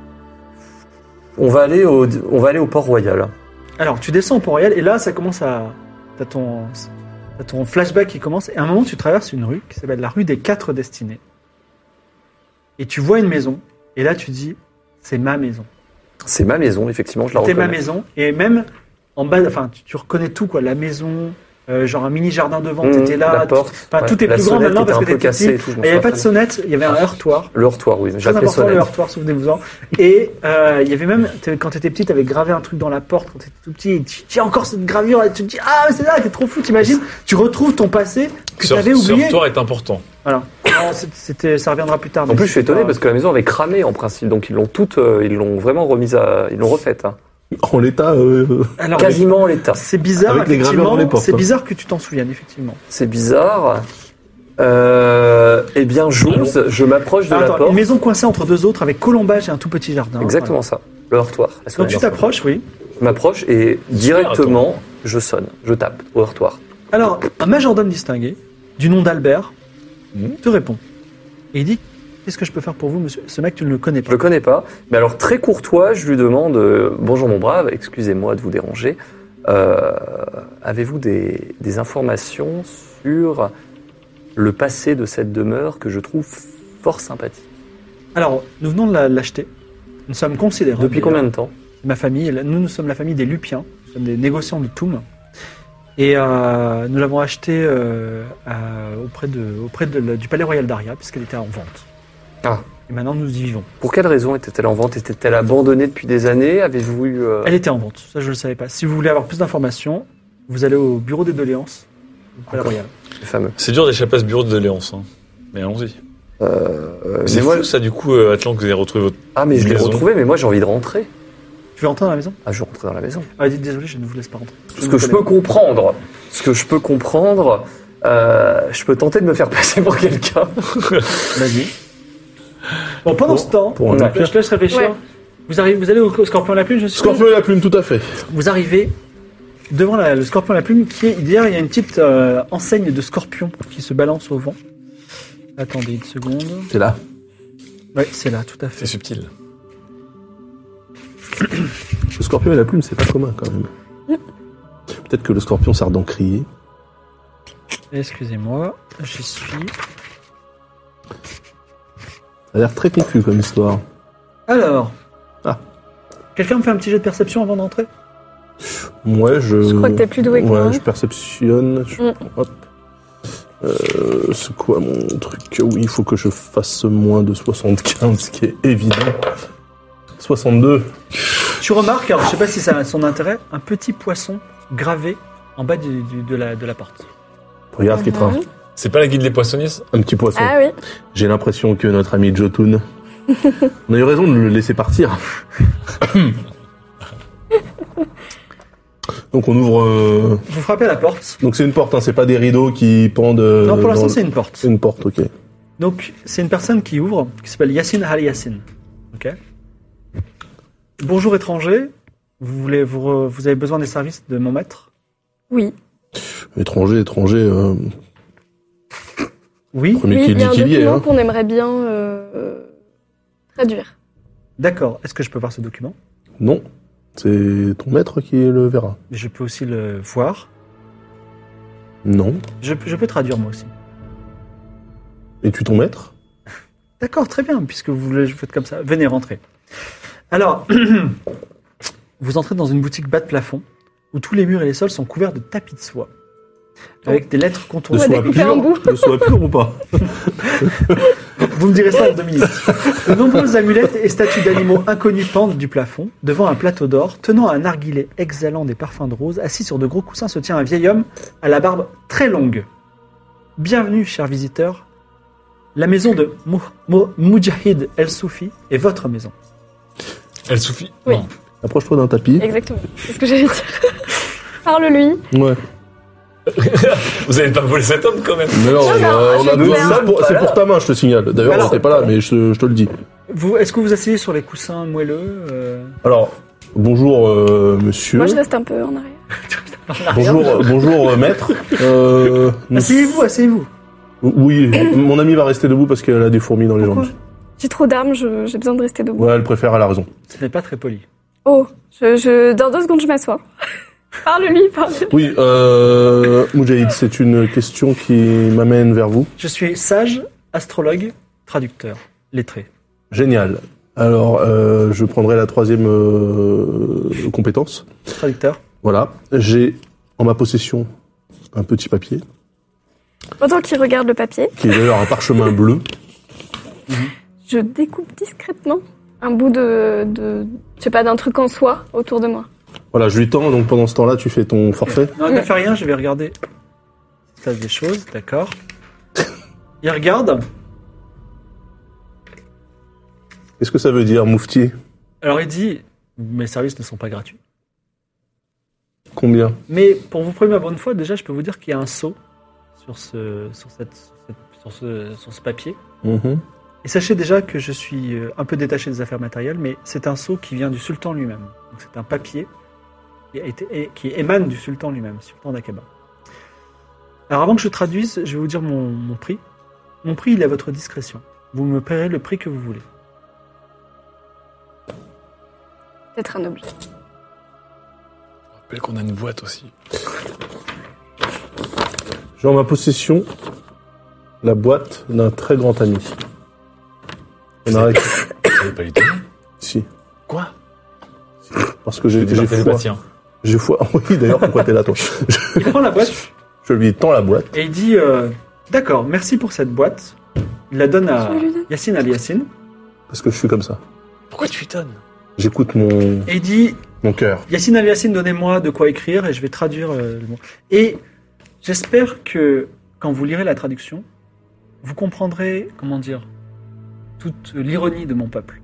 On va aller au, on va aller au Port Royal. Alors, tu descends au Port-Royal, et là, ça commence à... T'as ton... t'as ton flashback qui commence, et à un moment, tu traverses une rue qui s'appelle la rue des Quatre Destinées. Et tu vois une maison, et là, tu dis, c'est ma maison. C'est ma maison, effectivement, je la C'est reconnais. ma maison, et même en bas, enfin, tu, tu reconnais tout, quoi, la maison, euh, genre un mini jardin devant, Mmh, t'étais là, la tu- porte. enfin, ouais, tout est la plus grand sonnette maintenant était parce un que peu t'es cassée petit. et tout, je m'en Et il n'y avait pas de souviens sonnette, il y avait un heurtoir. très bien. Le heurtoir, oui, Très j'appelais important le sonnette. heurtoir, souvenez-vous-en. Et euh, il y avait même, t'es- quand t'étais petit, t'avais gravé un truc dans la porte, quand t'étais tout petit, et tu tiens encore cette gravure, et tu te dis, ah, mais c'est là, t'es trop fou, t'imagines, tu retrouves ton passé que Ce t'avais ce oublié. heurtoir est important. Voilà. Non, c'est- c'était, ça reviendra plus tard. En mais plus, je suis c'est étonné pas- parce que la maison avait cramé en principe, donc ils l'ont toute, euh, ils l'ont vraiment remise à, ils l'ont refaite. hein. En l'état... euh, Alors, Quasiment en l'état. c'est bizarre, Avec les gravures effectivement, dans les portes, c'est hein. bizarre que tu t'en souviennes, effectivement. C'est bizarre. Euh, eh bien, j'ose, je m'approche de Alors, la attends, porte. une maison coincée entre deux autres avec colombage et un tout petit jardin. Exactement ça. Le heurtoir. La Voilà. Donc sonnette. tu t'approches, oui. Je m'approche et directement, je sonne, je tape au heurtoir. Alors, un majordome distingué, du nom d'Albert, Mhm. te répond. Et il dit, qu'est-ce que je peux faire pour vous, monsieur? Ce mec, tu ne le connais Je pas. le connais pas, mais alors très courtois, je lui demande euh, bonjour mon brave, excusez-moi de vous déranger. euh, avez-vous des, des informations sur le passé de cette demeure que je trouve fort sympathique? Alors, nous venons de la- l'acheter. Nous sommes considérés. Depuis combien de temps? Ma famille, nous, nous sommes la famille des Lupiens. Nous sommes des négociants de Toum. Et euh, nous l'avons acheté euh, à- auprès, de, auprès de la- du Palais Royal d'Aria, puisqu'elle était en vente. Ah. Et maintenant, nous y vivons. Pour quelle raison était-elle en vente? Était-elle abandonnée depuis des années? Avez-vous eu... euh, Elle était en vente, ça je ne le savais pas. Si vous voulez avoir plus d'informations, vous allez au bureau des doléances au Palais Encore. Royal. les fameux. C'est dur d'échapper à ce bureau de doléances. Hein. Mais allons-y. Euh, C'est mais fou moi, ça du coup, euh, Atlan, que vous avez retrouvé votre... ah mais je l'ai Maison. retrouvé, mais moi j'ai envie de rentrer. Tu veux rentrer dans la maison? Ah, je vais rentrer dans la maison. Ah, dites désolé, je ne vous laisse pas rentrer. Ce ne que vous je connais peux comprendre, ce que je peux comprendre, euh, je peux tenter de me faire passer pour quelqu'un. pas. Vas-y. Bon, pendant ce temps, pour un je empire. te laisse réfléchir. Ouais. Vous, arrivez, vous allez au Scorpion à la Plume, je suis Scorpion et la plume, tout à fait. Vous arrivez devant la- le Scorpion à la Plume, qui est, derrière, il y a une petite euh, enseigne de scorpion qui se balance au vent. Attendez une seconde. C'est là. Oui, c'est là, tout à fait. C'est subtil. Le scorpion et la plume, c'est pas commun quand même. Peut-être que le scorpion sert d'encrier. Excusez-moi, j'y suis. Ça a l'air très confus comme histoire. Alors. Ah. Quelqu'un me fait un petit jet de perception avant d'entrer? Moi, je. Je crois que t'es plus doué que Ouais, moi, hein. je perceptionne. Je- Mm. Hop. Euh, c'est quoi mon truc? Oui, il faut que je fasse moins de soixante-quinze, ce qui est évident. soixante-deux. Tu remarques, alors je sais pas si ça a son intérêt, un petit poisson gravé en bas du- du- de, la, de la porte. Regarde, Kitra. Mhm. C'est pas la guide des poissonniers ça? Un petit poisson. Ah oui. J'ai l'impression que notre ami Jotun. On a eu raison de le laisser partir. Donc on ouvre. euh, Vous frappez à la porte. Donc c'est une porte, hein, c'est pas des rideaux qui pendent. euh, Non, pour dans l'instant, le- c'est une porte. C'est une porte, ok. Donc, c'est une personne qui ouvre, qui s'appelle Yassine Al Yassine. Ok. Bonjour étranger. Vous voulez, vous, re- vous avez besoin des services de mon maître? Oui. Étranger, étranger. euh, Oui. Premier Oui, qui il y dit a un qu'il y est. document Hein. qu'on aimerait bien euh, traduire. D'accord. Est-ce que je peux voir ce document? Non, c'est ton maître qui le verra. Mais je peux aussi le voir. Non. Je, peux- je peux traduire moi aussi. Es-tu ton maître? D'accord, très bien, puisque vous voulez, je faites comme ça. Venez rentrer. Alors, vous entrez dans une boutique bas de plafond où tous les murs et les sols sont couverts de tapis de soie avec des lettres De contournées. va soie découper un bout. pure, de soie pure ou pas? Vous me direz ça en deux minutes. De nombreuses amulettes et statues d'animaux inconnus pendent du plafond. Devant un plateau d'or, tenant un narguilé exhalant des parfums de rose, assis sur de gros coussins, se tient un vieil homme à la barbe très longue. Bienvenue, chers visiteurs. La maison de Mou- Mou- Moujahid El-Soufi est votre maison. Elle suffit. Oui. Non. Approche-toi d'un tapis. Exactement. C'est ce que j'allais dire. Parle-lui. Ouais. Vous avez pas volé cet homme quand même? Mais non, Non, non, euh, on a je deux- vais c'est faire. pour, c'est pour ta main, je te signale. D'ailleurs, Alors, on n'était pas là, mais je, je te le dis. Vous, est-ce que vous asseyez sur les coussins moelleux euh, Alors, bonjour, euh, monsieur. Moi, je reste un peu en arrière. Bonjour, euh, bonjour, euh, maître. Euh, nous- Asseyez-vous, asseyez-vous. Oui, mon amie va rester debout parce qu'elle a des fourmis dans les Pourquoi jambes. J'ai trop d'armes, je- j'ai besoin de rester debout. Ouais, elle préfère, elle a raison. Ce n'est pas très poli. Oh, je, je, dans deux secondes, je m'assois. Parle-lui, parle-lui. Oui, euh, Moujahid, c'est une question qui m'amène vers vous. Je suis sage, astrologue, traducteur, lettré. Génial. Alors, euh, je prendrai la troisième euh, compétence. Traducteur. Voilà. J'ai en ma possession un petit papier, Pendant qu'il regarde le papier, qui est d'ailleurs un parchemin bleu. je découpe discrètement un bout de, de je sais pas, d'un truc en soie autour de moi. Voilà, je lui tends, donc pendant ce temps-là, tu fais ton forfait. Non, ne fais rien, je vais regarder. Il se passe des choses, d'accord. Il regarde. Qu'est-ce que ça veut dire, moufti? Alors il dit, mes services ne sont pas gratuits. Combien? Mais pour vous prouver ma bonne foi, déjà, je peux vous dire qu'il y a un sceau sur ce, sur cette, cette- sur ce, sur ce papier. Mhm. Et sachez déjà que je suis euh, un peu détaché des affaires matérielles, mais c'est un sceau qui vient du sultan lui-même. Donc c'est un papier qui, a été, et- qui émane du sultan lui-même, sultan d'Aqaba. Alors avant que je traduise, je vais vous dire mon, mon prix. Mon prix, il est à votre discrétion. Vous me paierez le prix que vous voulez. Peut-être un objet. rappelle qu'on a une boîte aussi. J'ai en ma possession la boîte d'un très grand ami. On a récupéré. Vous n'avez pas les tenir? Si. Quoi? Parce que j'ai J'ai j'ai fait le foi. patient. J'ai foi. Oui, d'ailleurs, pourquoi t'es là, toi? Il prend la boîte Je lui tends la boîte. et il dit euh, d'accord, merci pour cette boîte. Il la donne à Je lui donne. Yacine Al-Yacine. Parce que je suis comme ça. Pourquoi tu lui donnes? J'écoute mon, Et il dit mon cœur. Yacine Al-Yacine, donnez-moi de quoi écrire et je vais traduire euh, le mot. Et j'espère que quand vous lirez la traduction, vous comprendrez, comment dire, toute l'ironie de mon peuple.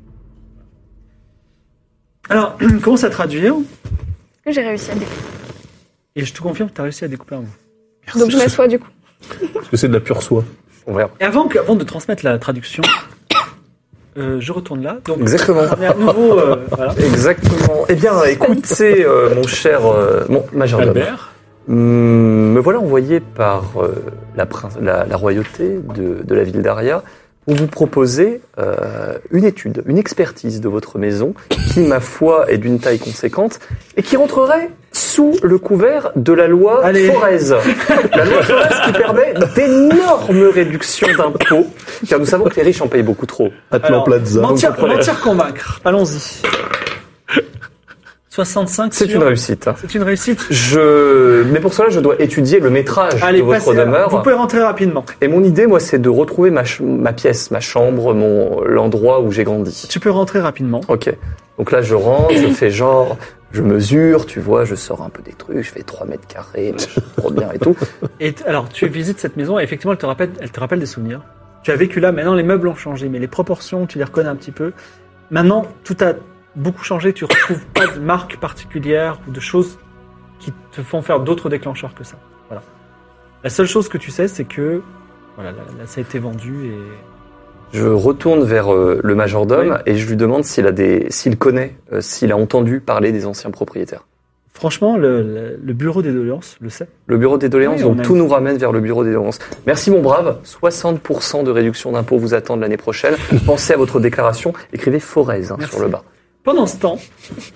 Alors, il commence à traduire Est-ce que j'ai réussi à découper? et je te confirme que tu as réussi à découper un mot. Donc je m'assois du coup. Parce que c'est de la pure soie. On verra. Et avant, que, avant de transmettre la traduction, euh, je retourne là. Donc, Exactement. on est à nouveau. Euh, voilà. Exactement. Eh bien, écoutez, euh, mon cher euh, mon majordome. Albert? Hum, me voilà envoyé par euh, la, prin- la, la royauté de, de la ville d'Aria pour vous proposer euh, une étude, une expertise de votre maison qui, ma foi, est d'une taille conséquente et qui rentrerait sous le couvert de la loi Allez. Forez. La loi Forez qui permet d'énormes réductions d'impôts, car nous savons que les riches en payent beaucoup trop. Atlan Alors, Plaza. mentir, Donc, comprenez. mentir, convaincre. Allons-y. soixante-cinq. C'est sur- une réussite. C'est une réussite. Je, mais pour cela, je dois étudier le métrage Allez, de votre passez à- demeure. Vous pouvez rentrer rapidement. Et mon idée, moi, c'est de retrouver ma, ch- ma pièce, ma chambre, mon l'endroit où j'ai grandi. Tu peux rentrer rapidement. Ok. Donc là, je rentre, je fais genre, je mesure, tu vois, je sors un peu des trucs, je fais trois mètres carrés, machin, trop bien et tout. Et t- alors, tu visites cette maison et effectivement, elle te rappelle, elle te rappelle des souvenirs. Tu as vécu là, maintenant les meubles ont changé, mais les proportions, tu les reconnais un petit peu. Maintenant, tout a beaucoup changé, tu retrouves pas de marque particulière ou de choses qui te font faire d'autres déclencheurs que ça. Voilà. La seule chose que tu sais, c'est que voilà, là, là, ça a été vendu et Je retourne vers euh, le majordome Oui. et je lui demande s'il a des, s'il connaît, euh, s'il a entendu parler des anciens propriétaires. franchement, le, le- le bureau des doléances le sait. Le bureau des doléances, Oui, on donc a- tout nous ramène vers le bureau des doléances. Merci mon brave, soixante pour cent de réduction d'impôts vous attendent l'année prochaine. Pensez à votre déclaration, écrivez Forez hein, Merci. sur le bas. Pendant ce temps,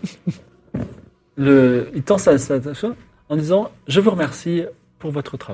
le, il tend sa, sa, sa- en disant « Je vous remercie pour votre travail. »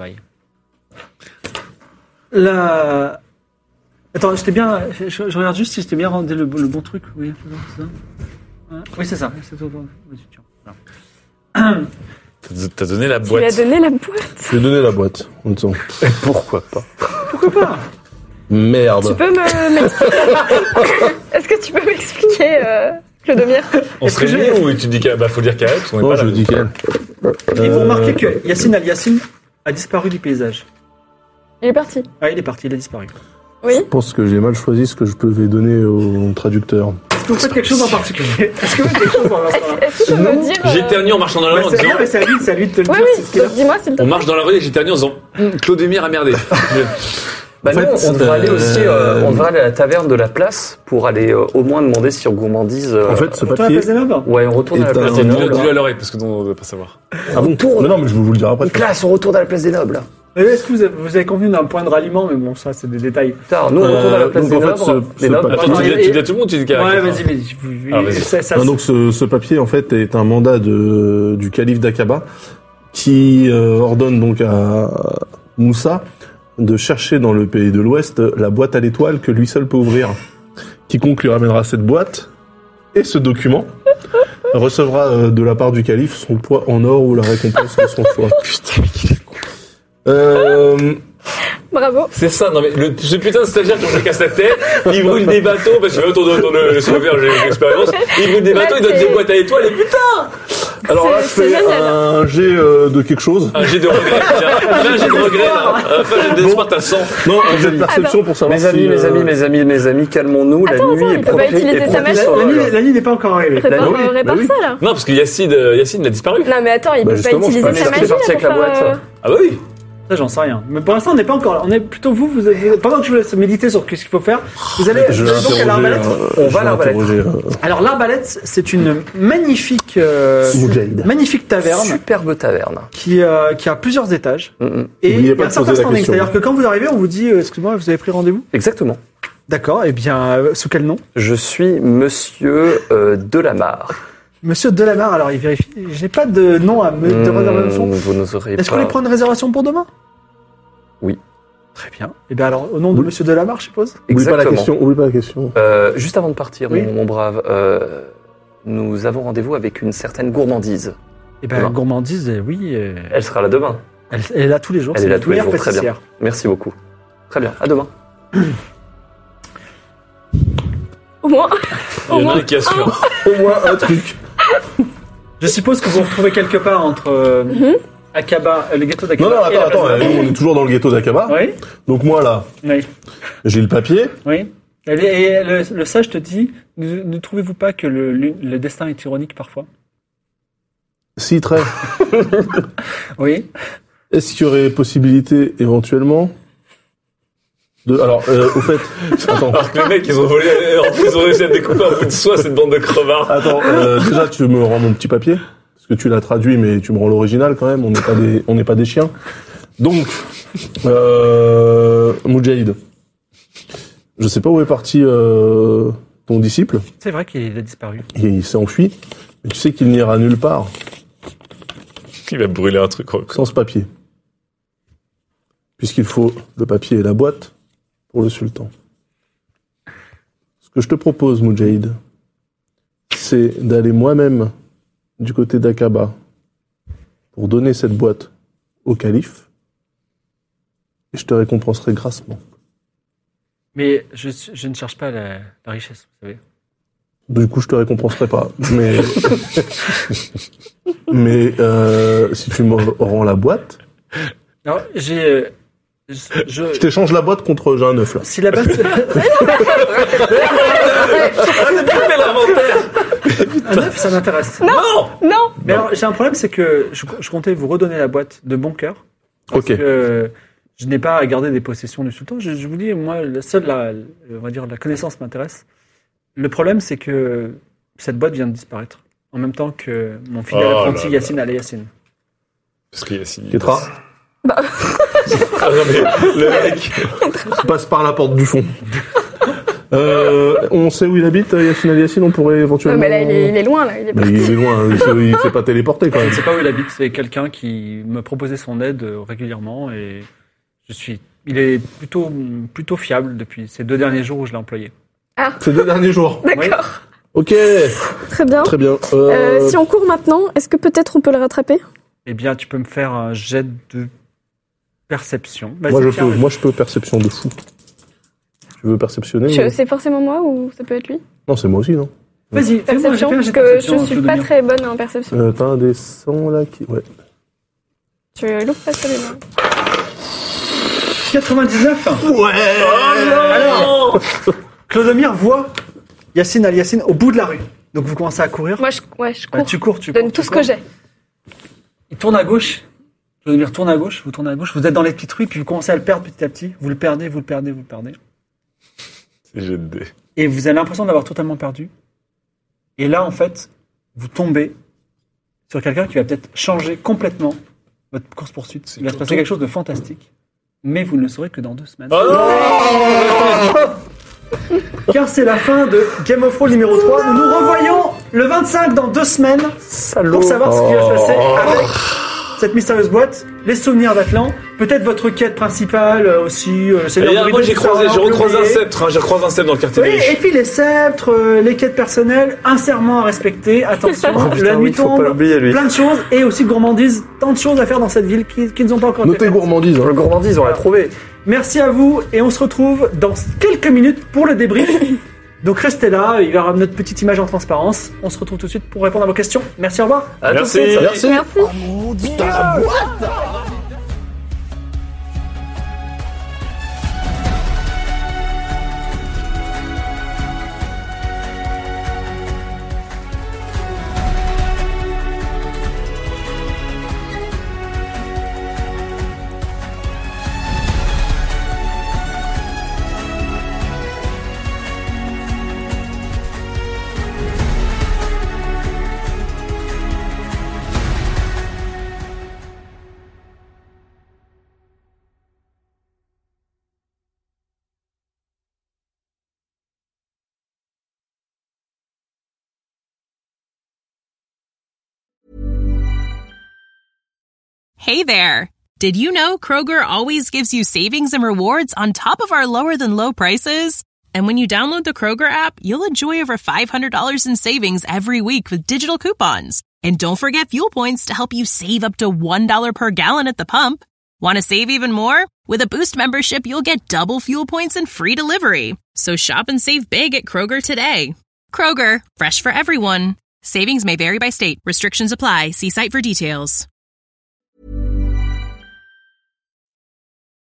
La... Attends, je t'ai bien... Je, je regarde juste si je t'ai bien rendu le, le bon truc. Oui, c'est ça. Ouais. Oui, c'est ça. C'est tout. Vas-y, tiens. Voilà. T'as t'as donné la Tu lui as boîte. donné la boîte. Je lui ai donné la boîte. En disant, Pourquoi pas? Pourquoi pas? Tu merde. peux me m'expliquer Est-ce que tu peux m'expliquer, euh, Clodomir? On se que je- réunit ou tu dis qu'il bah, faut dire qu'Alex, on est Non, pas je là. dis qu'elle. Et vous Euh, remarquez que Yacine Al-Yacine a disparu du paysage. Il est parti. Ah, il est parti, il a disparu. Oui. Je pense que j'ai mal choisi ce que je pouvais donner au traducteur. Est-ce que vous faites quelque chose en particulier? Est-ce que vous faites quelque chose en particulier? Est-ce que tu peux me dire euh, J'éternue en marchant dans la rue en c'est disant. non, mais c'est à lui, c'est à lui de te le Oui, dire. oui. c'est ce qu'il a- donc Dis-moi s'il te On plaît. marche dans la rue et j'éternue en disant hum, Clodomir a merdé. Bah En non, fait, on devrait euh, aller aussi, euh, on devrait aller à la taverne de la place pour aller euh, au moins demander sur gourmandise. euh, En fait, ce Toi, la papier. place des meubles? ouais, on retourne à la est place un- des Dis-le nobles. dis-le à l'oreille parce que non, on ne va pas savoir. Ah bon Retourne. Mais non, mais je vais vous le dire après. Classe, on retourne à la place des nobles. Euh, Est-ce que vous avez, vous avez convenu d'un point de ralliement? Mais bon, ça, c'est des détails. Tard, nous on retourne à la Euh, place donc, des en fait, nobles. ce- des ce nobles. papier- Attends, tu Attends, dis et- tu dis à tout le monde ou tu dis qu'à Ouais, quelqu'un vas-y, vas-y. vous- Ah, vas-y. ça- ça- Non, donc ce, ce papier en fait est un mandat de, du calife d'Aqaba qui euh, ordonne donc à Moussa de chercher dans le pays de l'Ouest la boîte à l'étoile que lui seul peut ouvrir. Quiconque lui ramènera cette boîte et ce document recevra euh, de la part du calife son poids en or ou la récompense de son choix. Putain, mais qu'il est con. Euh, Bravo. C'est ça, non mais le, ce putain de stagiaire qui me casse la tête, il brûle des bateaux parce qu'il veut autour de le, le sauveteur, j'ai l'expérience, il brûle des Là, bateaux, il donne c'est- des boîtes à étoiles et putain, alors là, je c'est fais génial. un jet euh, de quelque chose. un jet de regret, tiens, fais un jet de regret là, Euh, fais un jet d'espoir, t'as cent. Non, un jet de perception pour savoir Mes amis, si, mes euh, amis, mes amis, mes amis, calmons-nous. La Attends, nuit attends, est il peut pas propice. utiliser est sa propice magie. au La vol. nuit, la nuit n'est pas encore arrivée. Prépare, bah oui, euh, répare bah oui. ça là. Non, parce que Yacine, euh, Yacine a disparu. Non mais attends, il Bah, peut pas justement, je utiliser pense sa qu'il est magie parti là, avec pour la faire, boîte. euh, Ah bah oui. Ça, j'en sais rien. Mais pour l'instant, on n'est pas encore. On est plutôt vous. Vous avez, pendant que je vous laisse méditer sur ce qu'il faut faire, vous allez Je vous vais allez donc à interroger, l'arbalète. euh, On je va à vais l'arbalète. interroger, euh, Alors l'arbalète, c'est une magnifique, euh, Moujahid. magnifique taverne Superbe taverne. qui, euh, qui a plusieurs étages. Mm, mm. Et il N'oubliez y pas a un de certain poser la standing, question. c'est-à-dire que quand vous arrivez, on vous dit, euh, excusez-moi, vous avez pris rendez-vous? Exactement. D'accord. Eh bien, euh, sous quel nom? Je suis Monsieur euh, Delamare. Monsieur Delamarre, alors il vérifie. J'ai pas de nom à me de réservation. Mmh, vous n'oserez Est-ce qu'on pas. les prend une réservation pour demain? Oui. Très bien. Et bien alors, au nom de Oui. Monsieur Delamarre, je suppose. Oublie pas la Exactement. question. Oublie pas la question. Euh, juste avant de partir, Oui. mon, mon brave, euh, nous avons rendez-vous avec une certaine gourmandise. Et ben Demain. gourmandise, euh, oui. euh, Elle sera là demain. elle, elle est là tous les jours. Elle c'est est là la tous les meilleure jours, très bien. pâtissière. Merci beaucoup. Très bien, à demain. Au moins. Il y en a un qui assure. Au moins un truc. Je suppose que vous vous retrouvez quelque part entre euh, Akaba, euh, le gâteau d'Akaba. Non, non, et la attends, attends. base de- euh, on est toujours dans le ghetto d'Akaba. Oui, Donc moi, là, oui, j'ai le papier. oui. Et, et le, le sage te dit, ne, ne trouvez-vous pas que le, le, le destin est ironique parfois? Si, très. Oui. Est-ce qu'il y aurait possibilité, éventuellement, de... Alors, euh, au fait... Attends. Alors que les mecs, ils ont volé, ils ont réussi à découper un bout de soie, cette bande de crevards. Attends, euh, déjà, tu me rends mon petit papier, parce que tu l'as traduit, mais tu me rends l'original quand même, on n'est pas des, on n'est pas des chiens. Donc, euh, Moudjahid, je sais pas où est parti euh, ton disciple, C'est vrai qu'il a disparu. il s'est enfui, mais tu sais qu'il n'ira nulle part Il va brûler un truc. sans ce papier. Puisqu'il faut le papier et la boîte pour le sultan. Ce que je te propose, Moudjahid, c'est d'aller moi-même du côté d'Aqaba pour donner cette boîte au calife et je te récompenserai grassement. Mais je, je ne cherche pas la, la richesse, vous savez. Du coup, je te récompenserai pas. Mais, mais euh, si tu me rends la boîte, Alors, j'ai... euh, je, je- je t'échange la boîte contre j'ai un œuf là. si la base... Un œuf, ça m'intéresse. Non! Non. Mais alors, j'ai un problème, c'est que je, je comptais vous redonner la boîte de bon cœur. Parce Ok. que je n'ai pas à garder des possessions du sultan. Je, je vous dis, moi, la seule, la, on va dire, la connaissance m'intéresse. Le problème, c'est que cette boîte vient de disparaître. En même temps que mon fidèle Oh apprenti là Yacine Al Yacine. Parce qu'il y a si. Kétra, Ah non, mais le mec. passe par la porte du fond. Euh, on sait où il habite, Yacine Al Yacine, on pourrait Ouais, éventuellement... mais là, il est, il est loin, là. Il est Mais parti. il est loin, il s'est- il s'est pas téléporté quand Je même. ne sais pas où il habite. C'est quelqu'un qui me proposait son aide euh, régulièrement et je suis. Il est plutôt, plutôt fiable depuis ces deux derniers jours où je l'ai employé. Ces deux derniers jours. D'accord. Ok, Très bien. très bien. Euh, Euh, si on court maintenant, est-ce que peut-être on peut le rattraper? Eh bien, tu peux me faire un jet de perception. Vas-y, moi, je tiens, peux, vas-y. moi je peux perception de fou. Tu veux perceptionner Je- ou- C'est forcément moi ou ça peut être lui? Non, c'est moi aussi, non Vas-y, fais-moi- Perception, fais un parce jet de que je perception, suis Claude pas Mire. très bonne en perception. euh, T'as un des cent là qui... Ouais. Tu loupes pas celui-là. quatre-vingt-dix-neuf. Alors, Clodomir voit Yacine Al Yacine au bout de la rue. Donc vous commencez à courir. Moi, je, ouais, je Ouais, cours. tu cours, tu Je donne cours, tout tu ce cours. que j'ai. Il tourne à gauche. Clodomir tourne à gauche, vous tournez à gauche. Vous êtes dans les petites rues, puis vous commencez à le perdre petit à petit. Vous le perdez, vous le perdez, vous le perdez. C'est jet de dés. Et vous avez l'impression d'avoir totalement perdu. Et là, en fait, vous tombez sur quelqu'un qui va peut-être changer complètement votre course-poursuite. Il va se passer Tonton. quelque chose de fantastique. Mais vous ne le saurez que dans deux semaines. Oh non! Car c'est la fin de Game of Thrones numéro trois. Nous nous revoyons le vingt-cinq dans deux semaines pour savoir ce qui va se passer avec cette mystérieuse boîte, les souvenirs d'Atlan, peut-être votre quête principale euh, aussi. Euh, le Seigneur Et, euh, Druide moi, j'ai qui sera croisé, j'ai un peu recroisé un oublié. sceptre, hein, j'ai recroisé un sceptre dans le quartier Oui, des riches. et puis les sceptres, euh, les quêtes personnelles, un serment à respecter, attention, Oh, putain, la nuit oui, faut tombe, pas l'oublier, lui. plein de choses, et aussi gourmandise, tant de choses à faire dans cette ville qui, qui ne sont pas encore été Notez faites. gourmandise. Le Hein. gourmandise, on l'a trouvé. Merci à vous, et on se retrouve dans quelques minutes pour le débrief. Donc restez là, il y aura notre petite image en transparence. On se retrouve tout de suite pour répondre à vos questions. Merci, au revoir. À tout de Merci. suite. Merci. Merci. Hey there! Did you know Kroger always gives you savings and rewards on top of our lower-than-low prices? And when you download the Kroger app, you'll enjoy over five hundred dollars in savings every week with digital coupons. And don't forget fuel points to help you save up to one dollar per gallon at the pump. Want to save even more? With a Boost membership, you'll get double fuel points and free delivery. So shop and save big at Kroger today. Kroger, fresh for everyone. Savings may vary by state. Restrictions apply. See site for details.